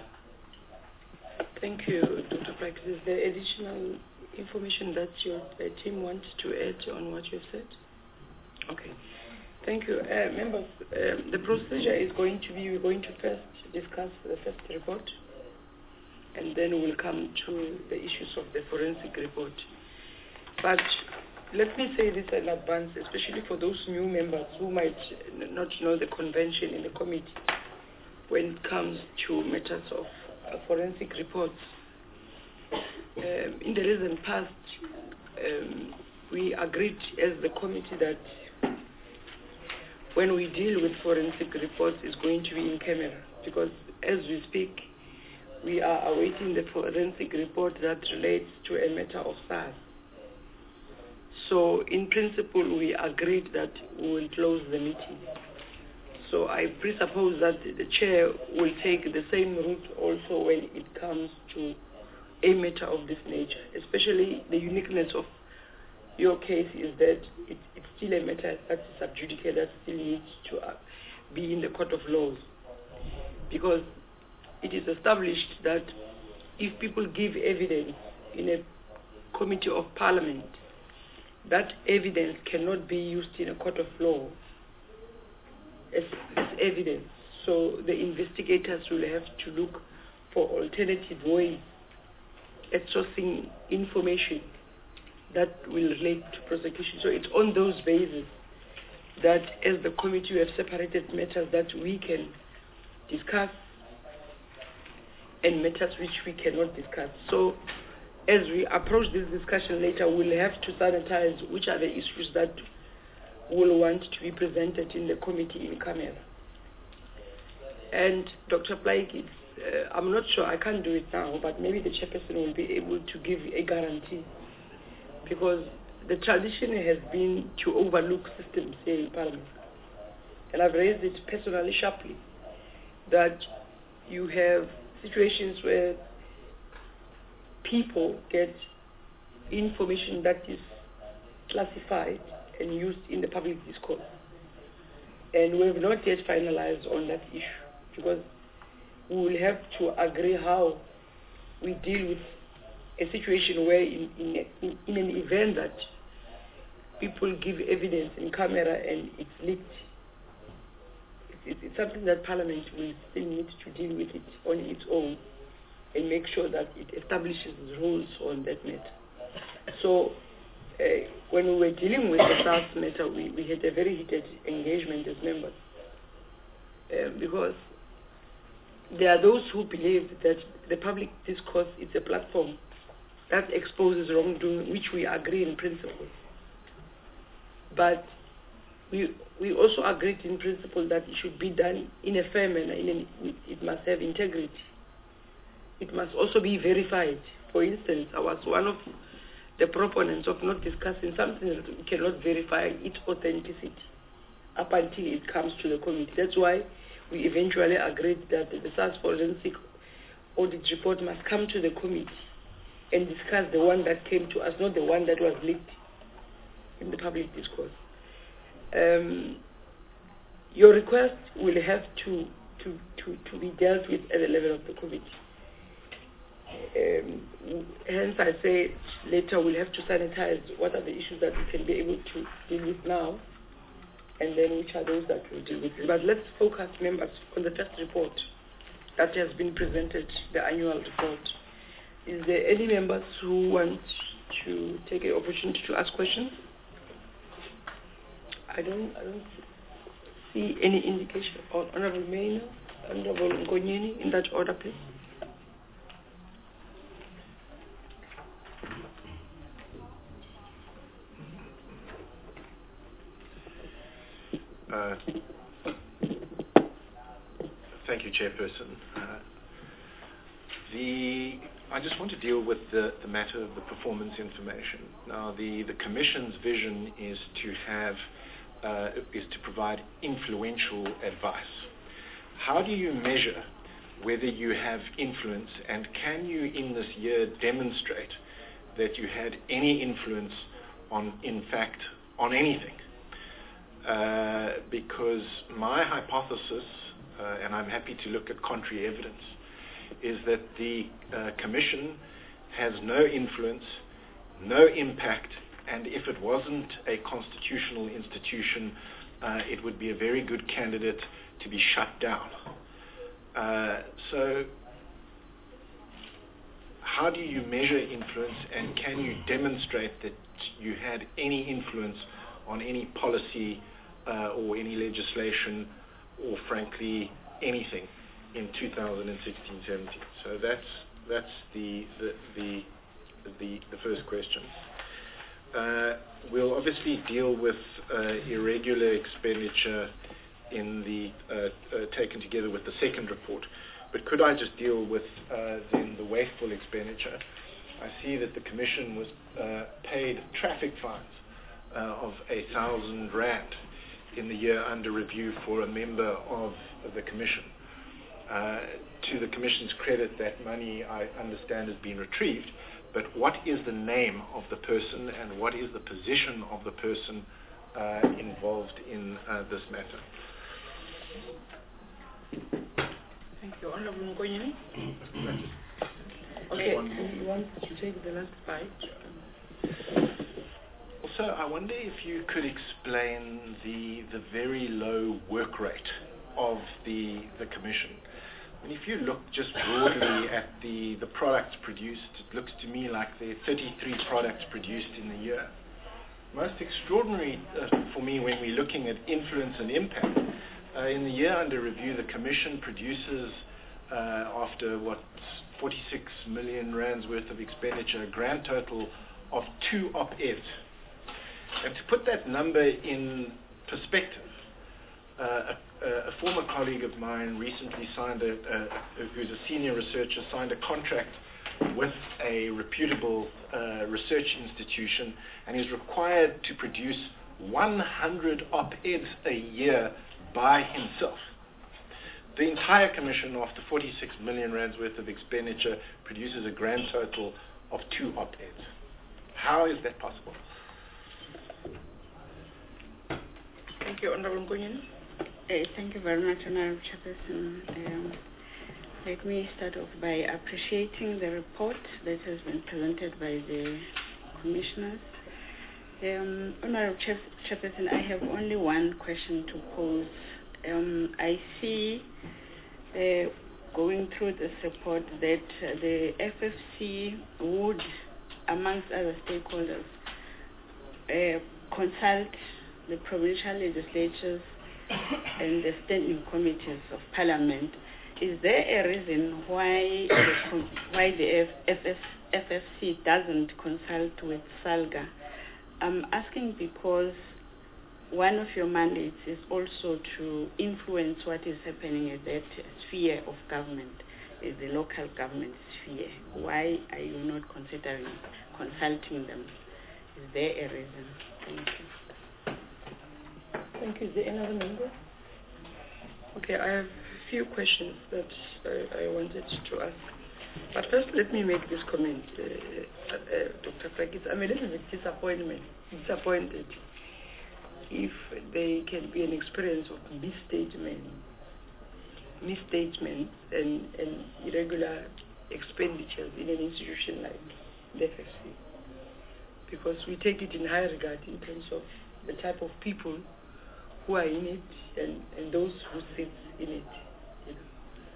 Thank you, Doctor Prax. Is there additional information that your uh, team wants to add on what you've said? Okay. Thank you. Uh, members, um, the procedure is going to be, we're going to first discuss the first report, and then we'll come to the issues of the forensic report. But let me say this in advance, especially for those new members who might not know the convention in the committee when it comes to matters of uh, forensic reports. Um, in the recent past, um, we agreed as the committee that when we deal with forensic reports, it's going to be in camera, because as we speak, we are awaiting the forensic report that relates to a matter of SARS. So in principle, we agreed that we will close the meeting. So I presuppose that the chair will take the same route also when it comes to a matter of this nature, especially the uniqueness of your case is that it, it's still a matter that is sub judice, that still needs to uh, be in the court of laws. Because it is established that if people give evidence in a committee of parliament, that evidence cannot be used in a court of law as, as evidence. So the investigators will have to look for alternative ways at sourcing information that will relate to prosecution. So it's on those bases that as the committee we have separated matters that we can discuss and matters which we cannot discuss. So as we approach this discussion later, we'll have to sanitize which are the issues that we'll want to be presented in the committee in camera. And Doctor Plaik, it's, uh, I'm not sure, I can't do it now, but maybe the chairperson will be able to give a guarantee, because the tradition has been to overlook systems here in Parliament. And I've raised it personally sharply, that you have situations where people get information that is classified and used in the public discourse. And we have not yet finalized on that issue, because we will have to agree how we deal with a situation where in, in, in, in an event that people give evidence in camera and it's leaked, it's, it's something that Parliament will still need to deal with it on its own and make sure that it establishes rules on that matter. So uh, when we were dealing with the SARS matter, we, we had a very heated engagement as members, uh, because there are those who believe that the public discourse is a platform that exposes wrongdoing, which we agree in principle. But we we also agreed in principle that it should be done in a fair manner. In an, it must have integrity. It must also be verified. For instance, I was one of the proponents of not discussing something that we cannot verify its authenticity up until it comes to the committee. That's why we eventually agreed that the SARS forensic audit report must come to the committee and discuss the one that came to us, not the one that was leaked in the public discourse. Um, your request will have to, to, to, to be dealt with at the level of the committee. Um, hence I say later we'll have to sanitize what are the issues that we can be able to deal with now, and then which are those that we'll deal with. But let's focus, members, on the first report that has been presented, the annual report. Is there any members who want to take an opportunity to ask questions? I don't, I don't see any indication. Honorable Mayor, Honorable Ngonyeni, in that order, please. Uh, thank you, Chairperson. Uh, the I just want to deal with the, the matter of the performance information. Now, the, the Commission's vision is to have uh, is to provide influential advice. How do you measure whether you have influence, and can you in this year demonstrate that you had any influence on, in fact, on anything. Uh, because my hypothesis, uh, and I'm happy to look at contrary evidence, is that the uh, Commission has no influence, no impact, and if it wasn't a constitutional institution, uh, it would be a very good candidate to be shut down. Uh, so how do you measure influence, and can you demonstrate that you had any influence on any policy uh, or any legislation, or frankly anything in two thousand sixteen seventeen? So that's that's the the the the, the first question. Uh, we'll obviously deal with uh, irregular expenditure in the uh, uh, taken together with the second report. But could I just deal with uh, then the wasteful expenditure? I see that the Commission was uh, paid traffic fines uh, of a thousand rand in the year under review for a member of the Commission. Uh, to the Commission's credit, that money, I understand, has been retrieved. But what is the name of the person, and what is the position of the person uh, involved in uh, this matter? Thank you. Honorable Mokonyane? Okay, you want to take the last fight? Also, I wonder if you could explain the the very low work rate of the the Commission. I mean, if you look just broadly at the, the products produced, it looks to me like there are thirty-three products produced in the year. Most extraordinary uh, for me when we're looking at influence and impact, uh, in the year under review, the Commission produces, uh, after what, forty-six million rands worth of expenditure, a grand total of two op-eds. And to put that number in perspective, uh, a, a former colleague of mine recently signed, a, a, who's a senior researcher, signed a contract with a reputable uh, research institution, and is required to produce one hundred op-eds a year by himself. The entire Commission, after forty-six million rands worth of expenditure, produces a grand total of two op-eds. How is that possible? Thank you, Honorable Mokonyane. Uh, thank you very much, Honorable Chairperson. Um, let me start off by appreciating the report that has been presented by the commissioners. Um, Honorable Chair Chairperson, I have only one question to pose. Um, I see, uh, going through this report, that uh, the F F C would, amongst other stakeholders, uh, consult the provincial legislatures and the standing committees of Parliament. Is there a reason why the, why the F F C doesn't consult with SALGA? I'm asking because one of your mandates is also to influence what is happening at that sphere of government, is the local government sphere. Why are you not considering consulting them? Is there a reason? Thank you. Thank you. Is there another member? Okay, I have a few questions that I, I wanted to ask. But first, let me make this comment, uh, uh, Doctor Prakis. I'm a little bit disappointed, disappointed if there can be an experience of misstatement, misstatements and, and irregular expenditures in an institution like the F F C. Because we take it in high regard in terms of the type of people who are in it and, and those who sit in it. You know.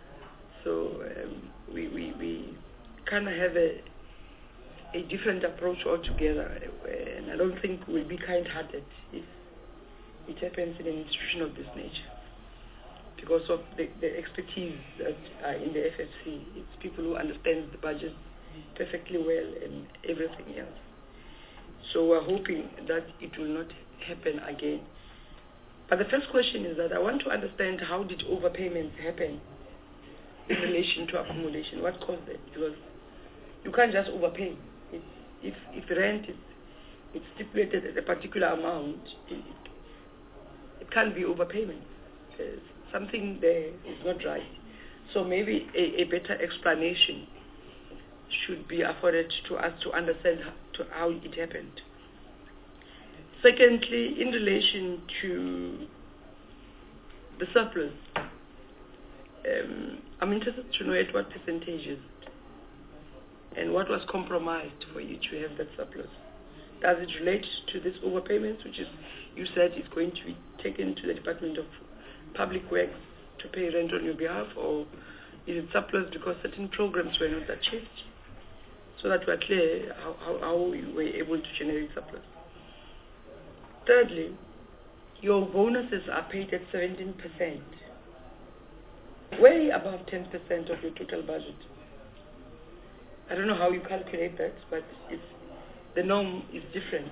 So um, we, we, we kind of have a, a different approach altogether, and I don't think we'll be kind-hearted if it happens in an institution of this nature. Because of the, the expertise that are in the F F C, it's people who understand the budget perfectly well and everything else. So we're hoping that it will not happen again. But the first question is that I want to understand, how did overpayments happen in relation to accumulation? What caused it? Because you can't just overpay. It, if, if rent is it's stipulated at a particular amount, it, it can't be overpayment. Uh, something there is not right. So maybe a, a better explanation should be afforded to us to understand how, to how it happened. Secondly, in relation to the surplus, um, I'm interested to know at what percentages and what was compromised for you to have that surplus. Does it relate to this overpayments, which is, you said, is going to be taken to the Department of Public Works to pay rent on your behalf, or is it surplus because certain programs were not achieved? So that we're clear how, how, how you were able to generate surplus. Thirdly, your bonuses are paid at seventeen percent, way above ten percent of your total budget. I don't know how you calculate that, but it's, the norm is different.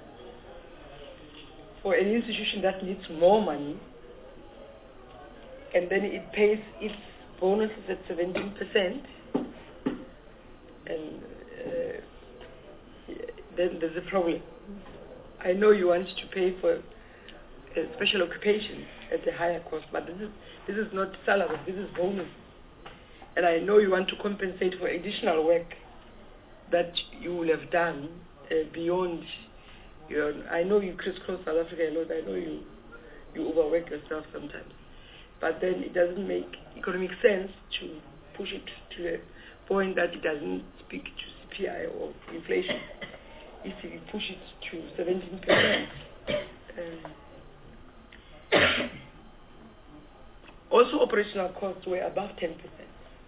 For an institution that needs more money, and then it pays its bonuses at seventeen percent, and uh, then there's a problem. I know you want to pay for a special occupation at a higher cost, but this is this is not salary, this is bonus. And I know you want to compensate for additional work that you will have done uh, beyond your. I know you crisscross South Africa a lot. I know you you overwork yourself sometimes, but then it doesn't make economic sense to push it to the point that it doesn't speak to C P I or inflation. If you push it to seventeen percent. Um, also, operational costs were above ten percent.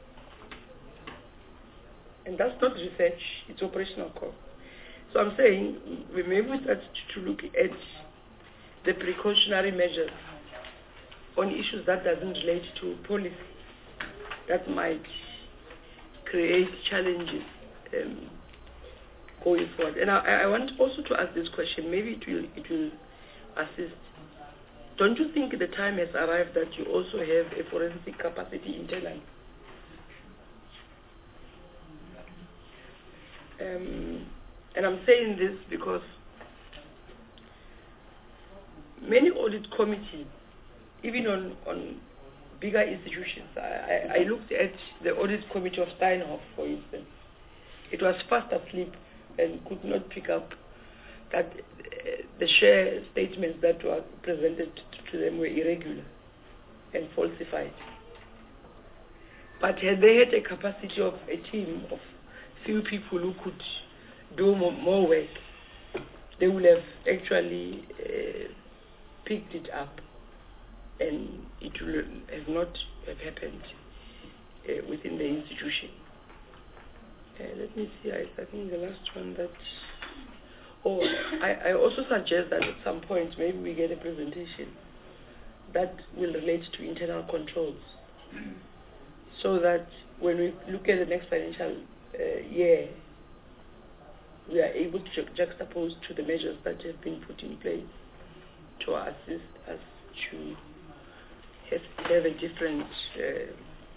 And that's not research, it's operational cost. So I'm saying we maybe start to look at the precautionary measures on issues that doesn't relate to policy, that might create challenges um, going forward. And I, I want also to ask this question, maybe it will, it will assist. Don't you think the time has arrived that you also have a forensic capacity internally? Um, and I'm saying this because many audit committees, even on, on bigger institutions, I, I, I looked at the audit committee of Steinhoff, for instance. It was fast asleep and could not pick up that uh, the share statements that were presented to them were irregular and falsified. But had they had a capacity of a team of few people who could do more, more work, they would have actually uh, picked it up, and it would have not have happened uh, within the institution. Uh, let me see, I, I think the last one that, oh, I, I also suggest that at some point maybe we get a presentation that will relate to internal controls, so that when we look at the next financial uh, year, we are able to ju- juxtapose to the measures that have been put in place to assist us to have, have a different uh,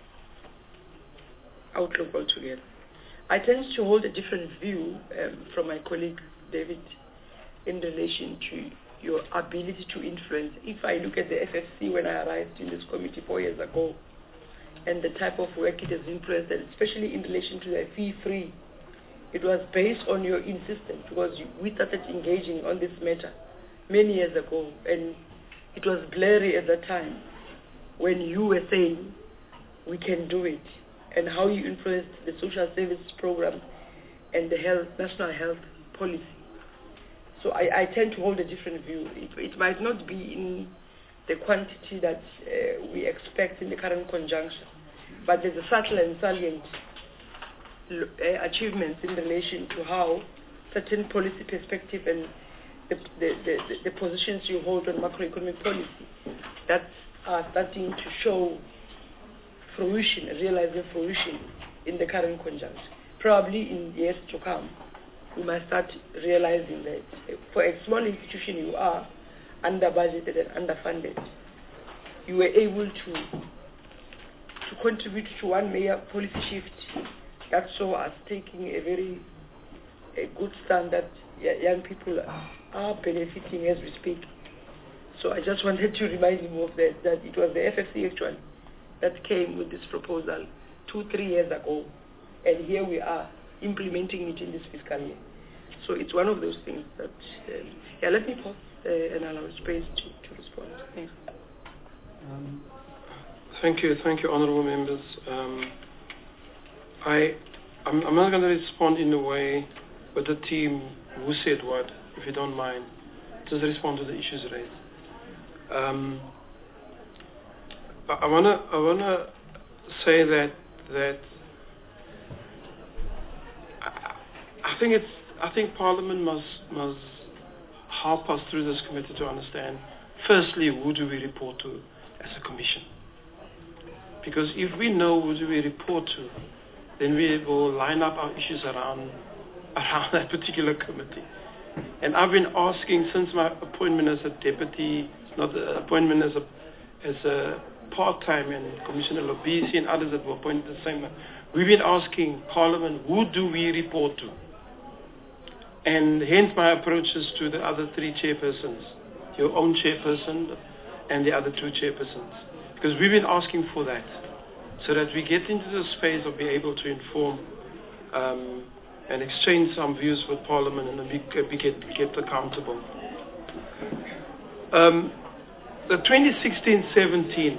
outlook altogether. I tend to hold a different view um, from my colleague David in relation to your ability to influence. If I look at the F F C when I arrived in this committee four years ago, and the type of work it has influenced, and especially in relation to the fee-free, it was based on your insistence, because you, we started engaging on this matter many years ago, and it was blurry at the time when you were saying we can do it, and how you influenced the social service program and the health, national health policy. So I, I tend to hold a different view. It, it might not be in the quantity that uh, we expect in the current conjuncture, but there's a subtle and salient uh, achievements in relation to how certain policy perspective and the, the, the, the positions you hold on macroeconomic policy that are starting to show fruition, realizing fruition in the current conjuncture. Probably in years to come, we must start realizing that for a small institution you are under budgeted and underfunded, you were able to to contribute to one major policy shift that saw us taking a very a good stand that young people are benefiting as we speak. So I just wanted to remind him of that, that it was the F F C actually that came with this proposal two, three years ago, and here we are implementing it in this fiscal year. So it's one of those things that, um, yeah, let me pause uh, and allow space to, to respond. Thanks. Um, thank you, thank you, honourable members. Um, I, I'm, I'm not going to respond in a way with the team who said what, if you don't mind. Just respond to the issues raised. Um, I want to I wanna say that that I, I think it's I think Parliament must must help us through this committee to understand. Firstly, who do we report to as a commission? Because if we know who do we report to, then we will line up our issues around around that particular committee. And I've been asking since my appointment as a deputy, not the appointment as a as a part-time, and Commissioner Lobisi and others that were appointed the same. We've been asking Parliament, who do we report to? And hence my approaches to the other three chairpersons, your own chairperson and the other two chairpersons. Because we've been asking for that, so that we get into the space of being able to inform um, and exchange some views with Parliament, and we, we get, get accountable. Um, the twenty sixteen seventeen,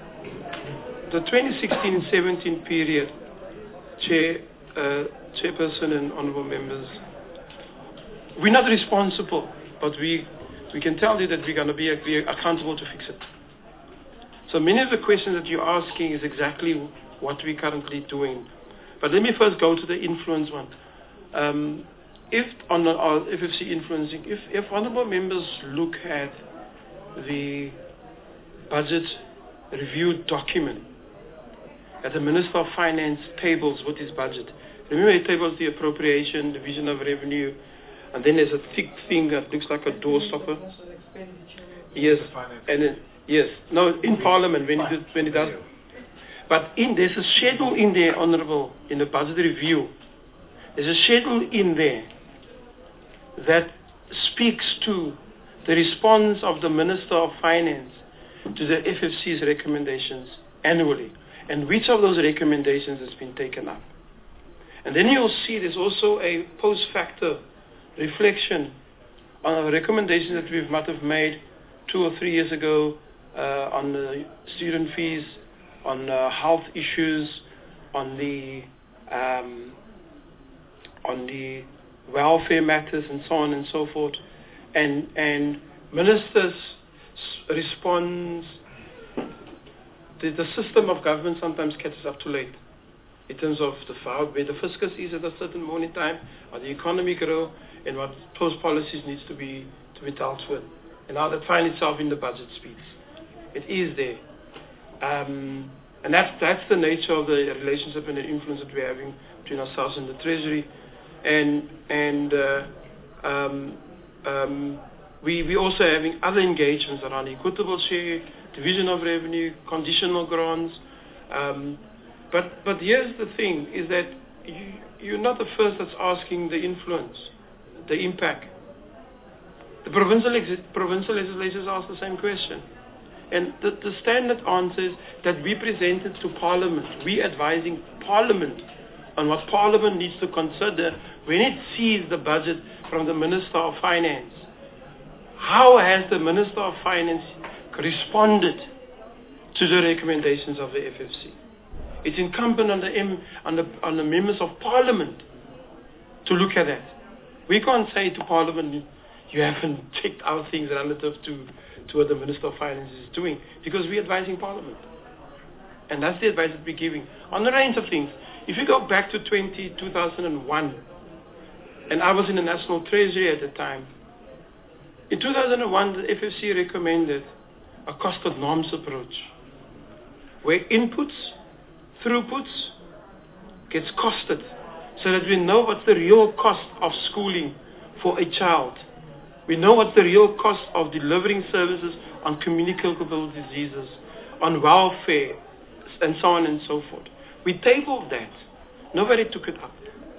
the twenty sixteen seventeen period, Chair, uh, Chairperson and Honourable Members, we're not responsible, but we, we can tell you that we're going to be, be accountable to fix it. So many of the questions that you're asking is exactly what we're currently doing. But let me first go to the influence one. Um, if on the uh, F F C influencing, if, if honourable members look at the budget review document that the Minister of Finance tables with his budget, remember he tables the appropriation, division of revenue, and then there's a thick thing that looks like a doorstopper. Yes, and then, yes, no, in Parliament when he, when he does. But in there's a schedule in there, Honourable, in the budget review. There's a schedule in there that speaks to the response of the Minister of Finance to the F F C's recommendations annually, and which of those recommendations has been taken up. And then you'll see there's also a post-factor reflection on a recommendation that we might have made two or three years ago uh, on the student fees, on uh, health issues, on the um, on the welfare matters, and so on and so forth. And and ministers responds. The, the system of government sometimes catches up too late in terms of the where the fiscus is at a certain moment in time, how the economy grow, and what post policies needs to be to be dealt with, and how that finds itself in the budget speech. It is there. Um, and that's, that's the nature of the relationship and the influence that we're having between ourselves and the Treasury. And, and uh, um, um, we, we're also having other engagements around equitable share, division of revenue, conditional grants. Um, but, but here's the thing, is that you, you're not the first that's asking the influence, the impact. The provincial, provincial legislatures ask the same question. And the, the standard answer is that we presented to Parliament. We advising Parliament on what Parliament needs to consider when it sees the budget from the Minister of Finance. How has the Minister of Finance responded to the recommendations of the F F C? It's incumbent on the, M, on the, on the members of Parliament to look at that. We can't say to Parliament, you haven't checked our things relative to, to what the Minister of Finance is doing, because we're advising Parliament. And that's the advice that we're giving on a range of things. If you go back to twenty, two thousand one, and I was in the National Treasury at the time, in two thousand one, the F F C recommended a costed norms approach, where inputs, throughputs gets costed, so that we know what's the real cost of schooling for a child. We know what's the real cost of delivering services on communicable diseases, on welfare, and so on and so forth. We tabled that. Nobody took it up.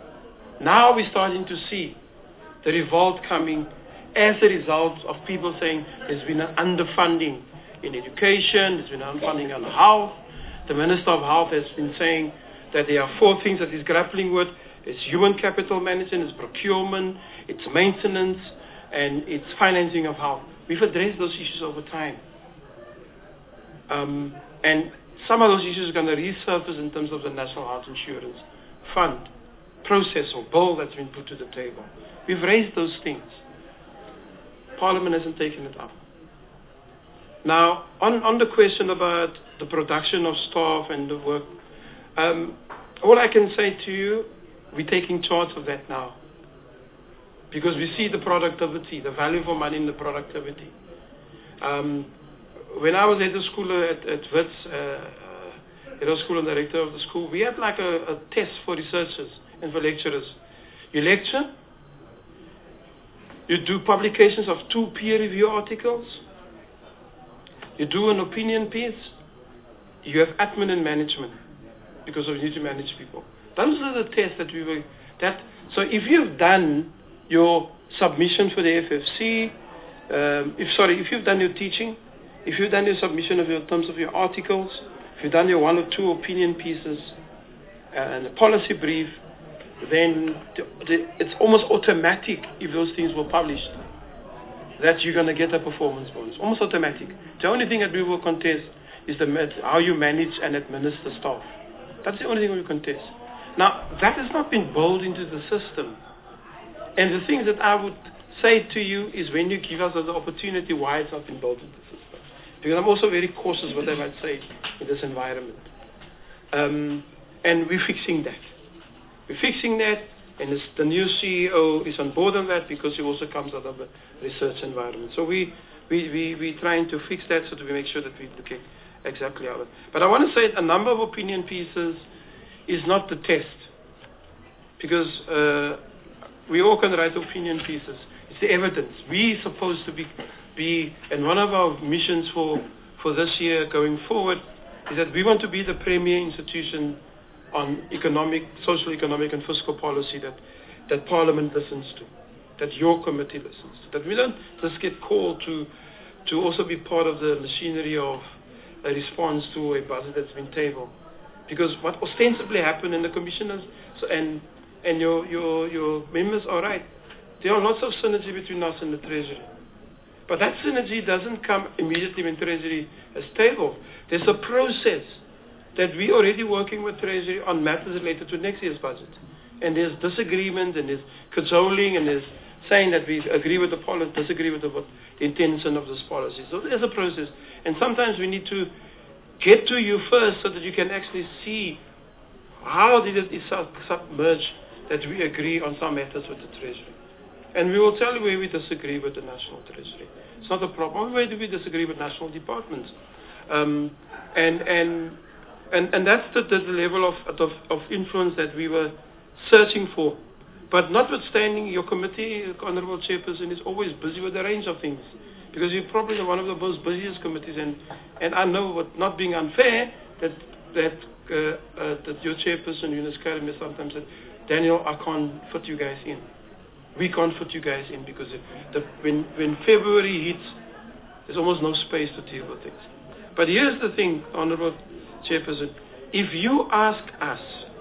Now we're starting to see the revolt coming as a result of people saying there's been an underfunding in education, there's been an underfunding on health. The Minister of Health has been saying that there are four things that he's grappling with, it's human capital management, it's procurement, it's maintenance, and it's financing of health. We've addressed those issues over time. Um, and some of those issues are going to resurface in terms of the National Health Insurance Fund process or bill that's been put to the table. We've raised those things. Parliament hasn't taken it up. Now, on, on the question about the production of staff and the work, um, all I can say to you, we're taking charge of that now. Because we see the productivity, the value for money in the productivity. Um, when I was at the school at, at Wits, uh, uh, head of school and director of the school, we had like a, a test for researchers and for lecturers. You lecture, you do publications of two peer review articles, you do an opinion piece, you have admin and management, because you need to manage people. Those are the tests that we were, that, so if you've done your submission for the F F C, um, if, sorry, if you've done your teaching, if you've done your submission of your in terms of your articles, if you've done your one or two opinion pieces, uh, and a policy brief, then the, the, it's almost automatic if those things were published that you're going to get a performance bonus. Almost automatic. The only thing that we will contest is the how you manage and administer staff. That's the only thing we contest. Now, that has not been built into the system. And the things that I would say to you is when you give us the opportunity, why it's not been built into the system. Because I'm also very cautious what I might say in this environment. Um, and we're fixing that. We're fixing that, and this, the new C E O is on board on that because he also comes out of a research environment. So we, we, we, we're trying to fix that so that we make sure that we look at exactly how it. But I want to say a number of opinion pieces is not the test. Because uh, we all can write opinion pieces. It's the evidence. We're supposed to be, be, and one of our missions for, for this year going forward is that we want to be the premier institution on economic, social, economic, and fiscal policy that, that Parliament listens to, that your committee listens to, that we don't just get called to, to also be part of the machinery of a response to a budget that's been tabled. Because what ostensibly happened in the commissioners, so, and, and your, your, your members are right, there are lots of synergy between us and the Treasury. But that synergy doesn't come immediately when Treasury is tabled. There's a process that we're already working with Treasury on matters related to next year's budget. And there's disagreement, and there's cajoling, and there's saying that we agree with the policy, disagree with the what, intention of this policy. So there's a process. And sometimes we need to get to you first so that you can actually see how did it submerge that we agree on some matters with the Treasury. And we will tell you where we disagree with the National Treasury. It's not a problem. Where do we disagree with national departments? Um, and, and And, and that's the, the, the level of, of, of influence that we were searching for. But notwithstanding, your committee, Honourable Chairperson, is always busy with a range of things. Because you're probably one of the most busiest committees. And, and I know, what, not being unfair, that that, uh, uh, that your Chairperson, Eunice Karim, has sometimes said, Daniel, I can't fit you guys in. We can't fit you guys in because the, when, when February hits, there's almost no space to deal with things. But here's the thing, Honourable Chairperson, if you ask us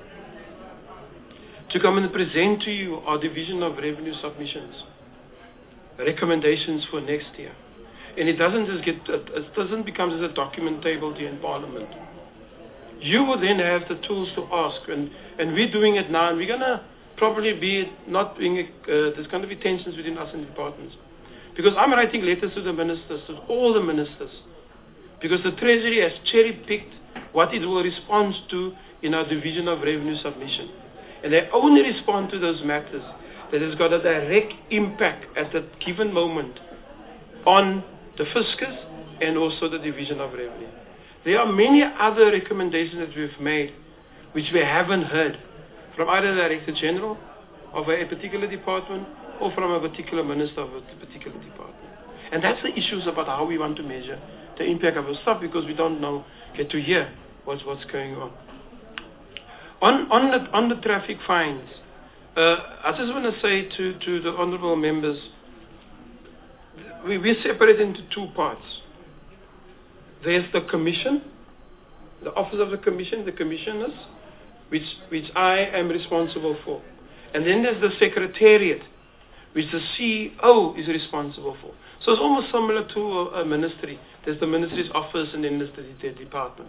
to come and present to you our Division of Revenue submissions, recommendations for next year, and it doesn't just get, it doesn't become just a document tabled here in Parliament, you will then have the tools to ask, and, and we're doing it now, and we're going to probably be not being, uh, there's going to be tensions between us and the departments. Because I'm writing letters to the ministers, to all the ministers, because the Treasury has cherry-picked what it will respond to in our Division of Revenue submission. And they only respond to those matters that has got a direct impact at that given moment on the fiscus and also the Division of Revenue. There are many other recommendations that we've made which we haven't heard from either the Director General of a particular department or from a particular minister of a particular department. And that's the issues about how we want to measure the impact of our stuff, because we don't know, get to hear what's, what's going on. On, on, the, on the traffic fines, uh, I just want to say to, to the honourable members, we, we separate into two parts. There's the commission, the office of the commission, the commissioners, which, which I am responsible for. And then there's the Secretariat, which the C E O is responsible for. So it's almost similar to a, a ministry. There's the ministry's office and then there's the, the department.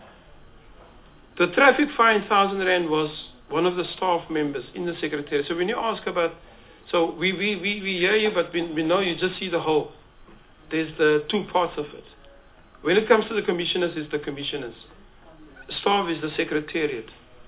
The traffic fine, one thousand rand, was one of the staff members in the Secretariat. So when you ask about, so we, we, we, we hear you, but we, we know you just see the whole. There's the two parts of it. When it comes to the commissioners, it's the commissioners. Staff is the Secretariat.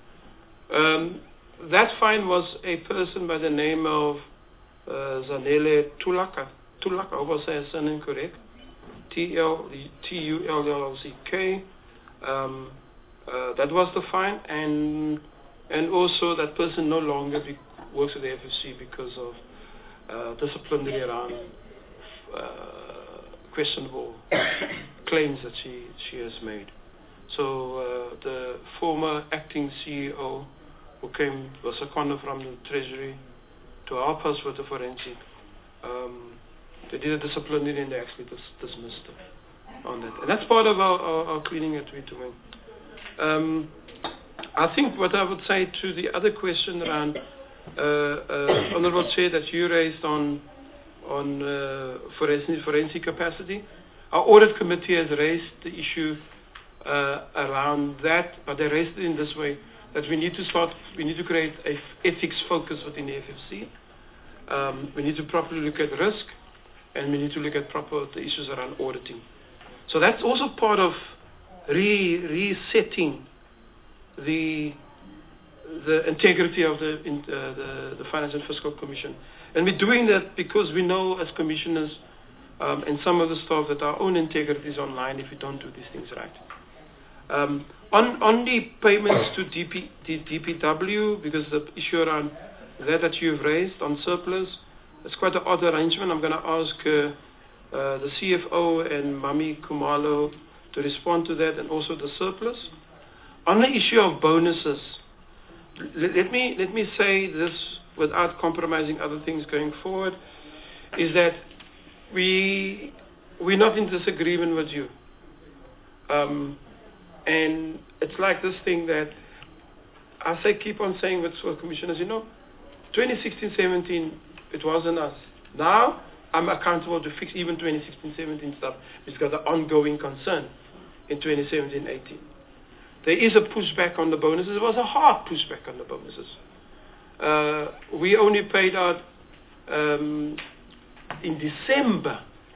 Um, that fine was a person by the name of uh, Zanele Tulaka. Tulaka, I will say her surname correct. T L T U L L O C K. Um, uh, that was the fine, and and also that person no longer be, works at the F F C because of uh, disciplinary around uh, questionable claims that she she has made. So uh, the former acting C E O, who came, was seconded from the Treasury to help us with the forensic, um, they did a disciplinary and they actually dis dismissed her on that. And that's part of our, our, our cleaning that we're doing. Um, I think what I would say to the other question around, uh, uh, Honourable Chair, that you raised on, on uh, forensic, forensic capacity, our audit committee has raised the issue uh, around that, but they raised it in this way, that we need to start, we need to create a ethics focus within the F F C. Um, we need to properly look at risk, and we need to look at proper the issues around auditing. So that's also part of re resetting the the integrity of the, in, uh, the the Finance and Fiscal Commission, and we're doing that because we know as commissioners um, and some of the staff that our own integrity is online if we don't do these things right. Um, on on the payments to D P, D P W, because the issue around that that you've raised on surplus, it's quite an odd arrangement. I'm going to ask uh, uh, the C F O and Mami Kumalo to respond to that, and also the surplus. On the issue of bonuses, let, let me let me say this without compromising other things going forward, is that we we're not in disagreement with you. Um, and it's like this thing that I say, keep on saying with, with commissioners, you know, twenty sixteen seventeen, it wasn't us. Now, I'm accountable to fix even twenty sixteen seventeen stuff. It's got an ongoing concern in twenty seventeen eighteen. There is a pushback on the bonuses. It was a hard pushback on the bonuses. Uh, we only paid out um, in December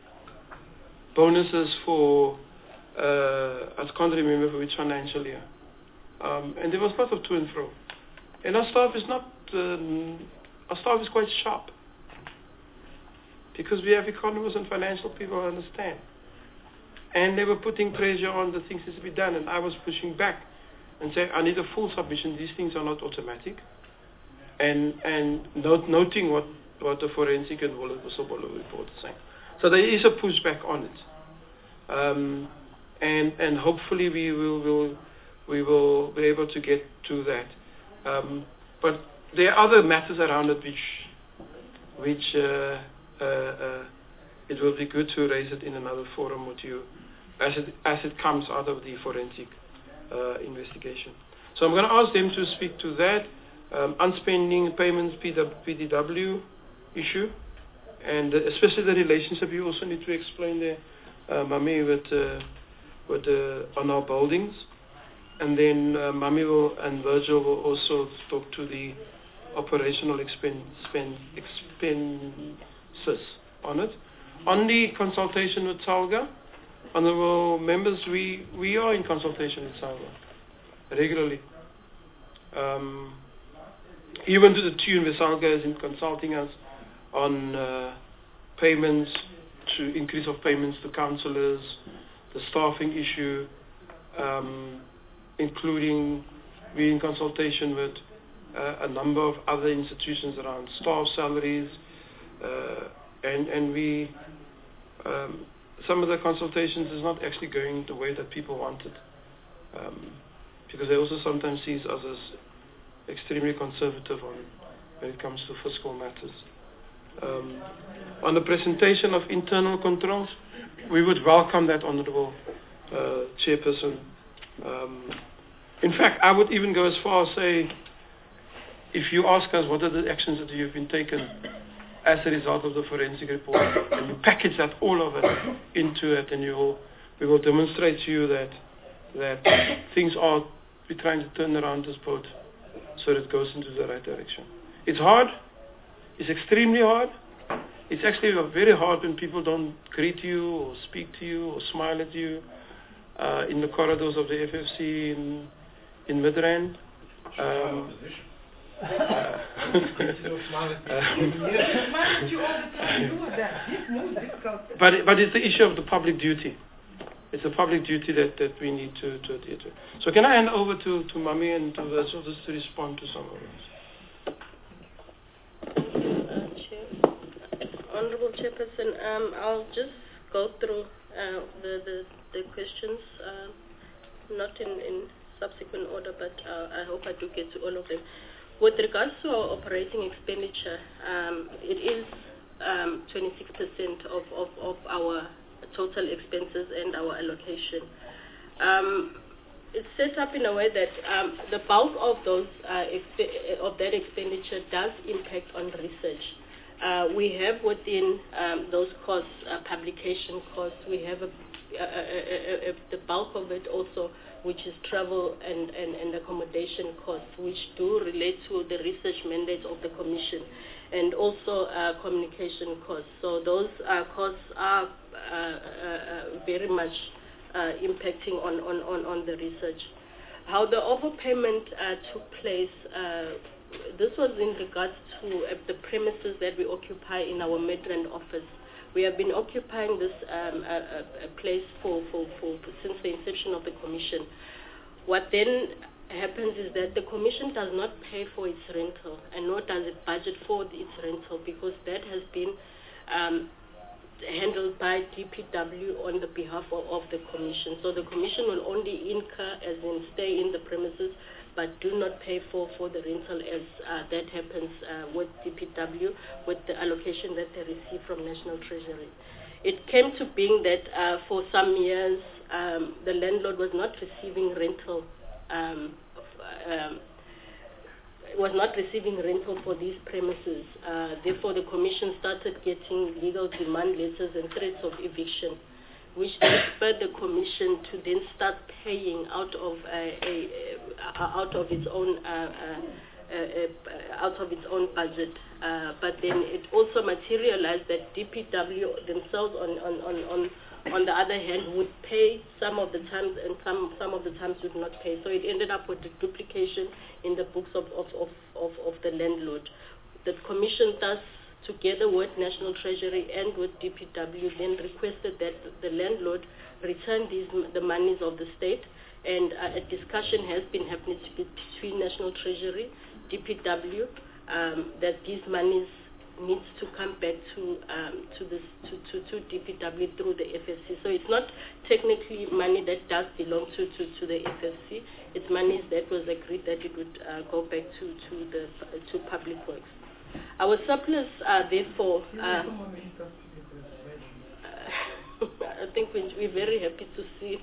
bonuses for, uh, I can't remember for which financial year. Um, and there was lots of to and fro. And our staff is not, um, our staff is quite sharp. Because we have economists and financial people who understand. And they were putting pressure on the things that to be done, and I was pushing back and saying, I need a full submission. These things are not automatic. And and note, noting what, what the forensic and whistleblower report is saying. So there is a pushback on it. Um, and and hopefully we will, will we will be able to get to that. Um, but there are other matters around it which which uh, uh, uh, it will be good to raise it in another forum with you as it, as it comes out of the forensic uh, investigation. So I'm going to ask them to speak to that, um, unspending payments, P D W issue, and uh, especially the relationship you also need to explain there, uh, Mami, with, uh, with, uh, on our buildings. And then uh, Mami will, and Virgil will also talk to the operational expen, spend, expenses on it. On the consultation with Salga, honourable members, we, we are in consultation with Salga regularly. Um, even to the tune where Salga is in consulting us on uh, payments, to increase of payments to councillors, the staffing issue, um, including we're in consultation with uh, a number of other institutions around staff salaries, uh, and, and we Um, some of the consultations is not actually going the way that people wanted, um, because they also sometimes see us as extremely conservative on when it comes to fiscal matters. Um, on the presentation of internal controls, we would welcome that, Honourable uh, Chairperson. Um, in fact, I would even go as far as say, if you ask us what are the actions that you've been taken as a result of the forensic report, and you package that all of it into it, and you will, we will demonstrate to you that that things are, we're trying to turn around this boat so that it goes into the right direction. It's hard. It's extremely hard. It's actually very hard when people don't greet you or speak to you or smile at you uh, in the corridors of the F F C in, in Midrand. Um, uh, but, but it's the issue of the public duty. It's a public duty that, that we need to, to adhere to. So can I hand over to, to Mami and to the so just to respond to some of this? Uh, Chair. Honorable Chairperson, um, I'll just go through uh, the, the, the questions, uh, not in, in subsequent order, but uh, I hope I do get to all of them. With regards to our operating expenditure, um, it is um, twenty-six percent of, of, of our total expenses and our allocation. Um, it's set up in a way that um, the bulk of those uh, exp- of that expenditure does impact on research. Uh, we have within um, those costs, uh, publication costs, we have a, a, a, a, a, the bulk of it also, which is travel and, and, and accommodation costs, which do relate to the research mandate of the Commission, and also uh, communication costs. So those uh, costs are uh, uh, very much uh, impacting on, on, on, on the research. How the overpayment uh, took place, uh, this was in regards to uh, the premises that we occupy in our Midrand office. We have been occupying this um, a, a place for, for, for since the inception of the Commission. What then happens is that the Commission does not pay for its rental, and nor does it budget for its rental, because that has been um, handled by D P W on the behalf of, of the Commission. So the Commission will only incur, as in stay in the premises, but do not pay for, for the rental, as uh, that happens uh, with D P W, with the allocation that they receive from National Treasury. It came to being that uh, for some years um, the landlord was not receiving rental, um, um, was not receiving rental for these premises. Uh, therefore, the Commission started getting legal demand letters and threats of eviction, which then spurred the Commission to then start paying out of a, a, a out of its own uh, uh, uh, out of its own budget. Uh, but then it also materialized that D P W themselves, on on, on, on on the other hand, would pay some of the times, and some some of the times would not pay. So it ended up with a duplication in the books of of, of, of, of the landlord. The Commission thus, together with National Treasury and with D P W, then requested that the landlord return these the monies of the state, and uh, a discussion has been happening between National Treasury, D P W, um, that these monies needs to come back to um, to this to, to, to D P W through the F F C. So it's not technically money that does belong to, to, to the F F C. It's monies that was agreed that it would uh, go back to, to the to public works. Our surplus, uh, therefore, uh, I think we're very happy to see.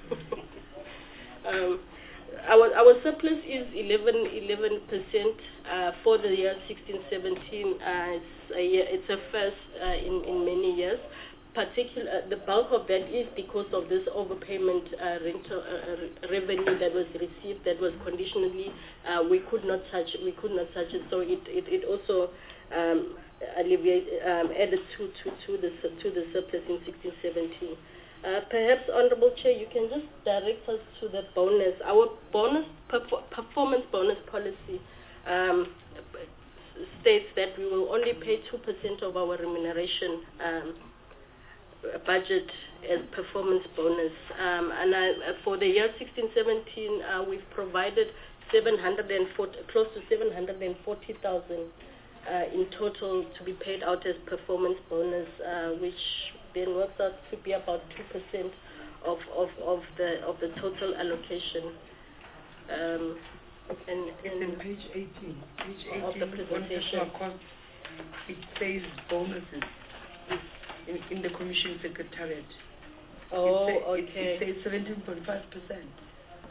um, our our surplus is eleven percent uh, for the year sixteen seventeen. Uh, it's a year, it's a first uh, in in many years. Particular, the bulk of that is because of this overpayment uh, rental uh, revenue that was received, that was conditionally uh, we could not touch we could not touch it. So it it, it also um, alleviate um, added to, to to the to the surplus in sixteen seventeen. Uh, perhaps, Honourable Chair, you can just direct us to the bonus. Our bonus perfor- performance bonus policy um, states that we will only pay two percent of our remuneration um, budget as performance bonus. Um, and I, for the year sixteen seventeen, uh, we've provided seven hundred forty, close to seven hundred forty thousand uh, in total to be paid out as performance bonus, uh, which then works out to be about two percent of, of, of the of the total allocation. Um, and, and it's in page eighteen. Page eighteen of the presentation. Cost, it says bonuses in, in the Commission Secretariat. Oh, it say, okay. It, it says seventeen point five percent.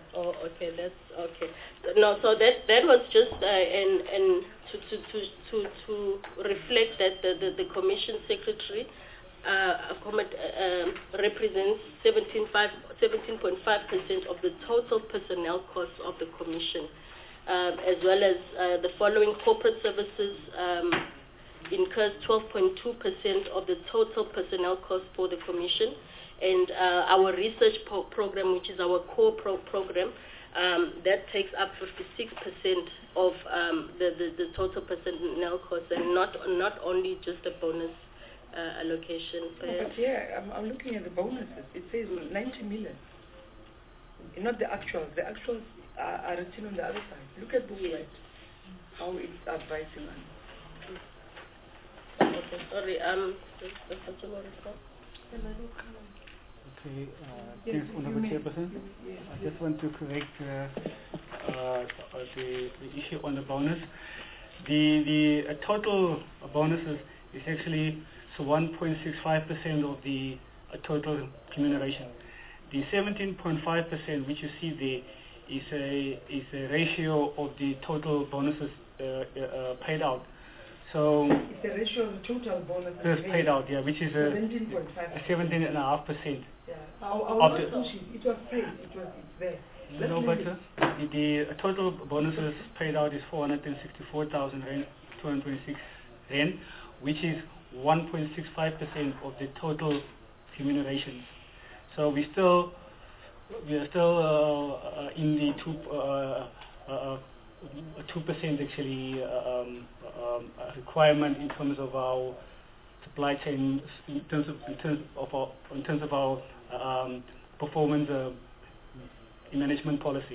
Oh, okay, that's okay. No, so that that was just uh, and and to to to to to reflect that the the, the commission secretary uh, accommod- uh, um, represents seventeen point five percent of the total personnel costs of the commission, um, as well as uh, the following corporate services um, incurs twelve point two percent of the total personnel costs for the commission. And uh, our research po- program, which is our core pro- program, um, that takes up fifty-six percent of um, the, the, the total personnel costs, and not not only just the bonus uh, allocation. No, but yeah, I'm, I'm looking at the bonuses. It says ninety million. Not the actuals. The actuals are, are written on the other side. Look at this Yes. slide, how it's advising on. Okay, sorry. Um, just, just a little report. Okay, uh, thanks, Honorable Chairperson. I just want to correct uh, uh, the, the issue on the bonus. The the uh, total bonuses is actually so one point six five percent of the uh, total remuneration. The seventeen point five percent which you see there is a is a ratio of the total bonuses uh, uh, paid out. So it's the ratio of the total bonus paid, paid out, yeah, which is a seventeen and a half percent. Yeah. Our, our it was paid. It was it's there. Let's no, but uh, the, the total bonuses paid out is four hundred and sixty-four thousand rand, two hundred twenty-six rand, which is one point six five percent of the total remunerations. So we still we are still uh, uh, in the two uh, uh, two percent actually uh, um, um, requirement in terms of our supply chain, in terms of in terms of our in terms of our um, performance uh, management policy.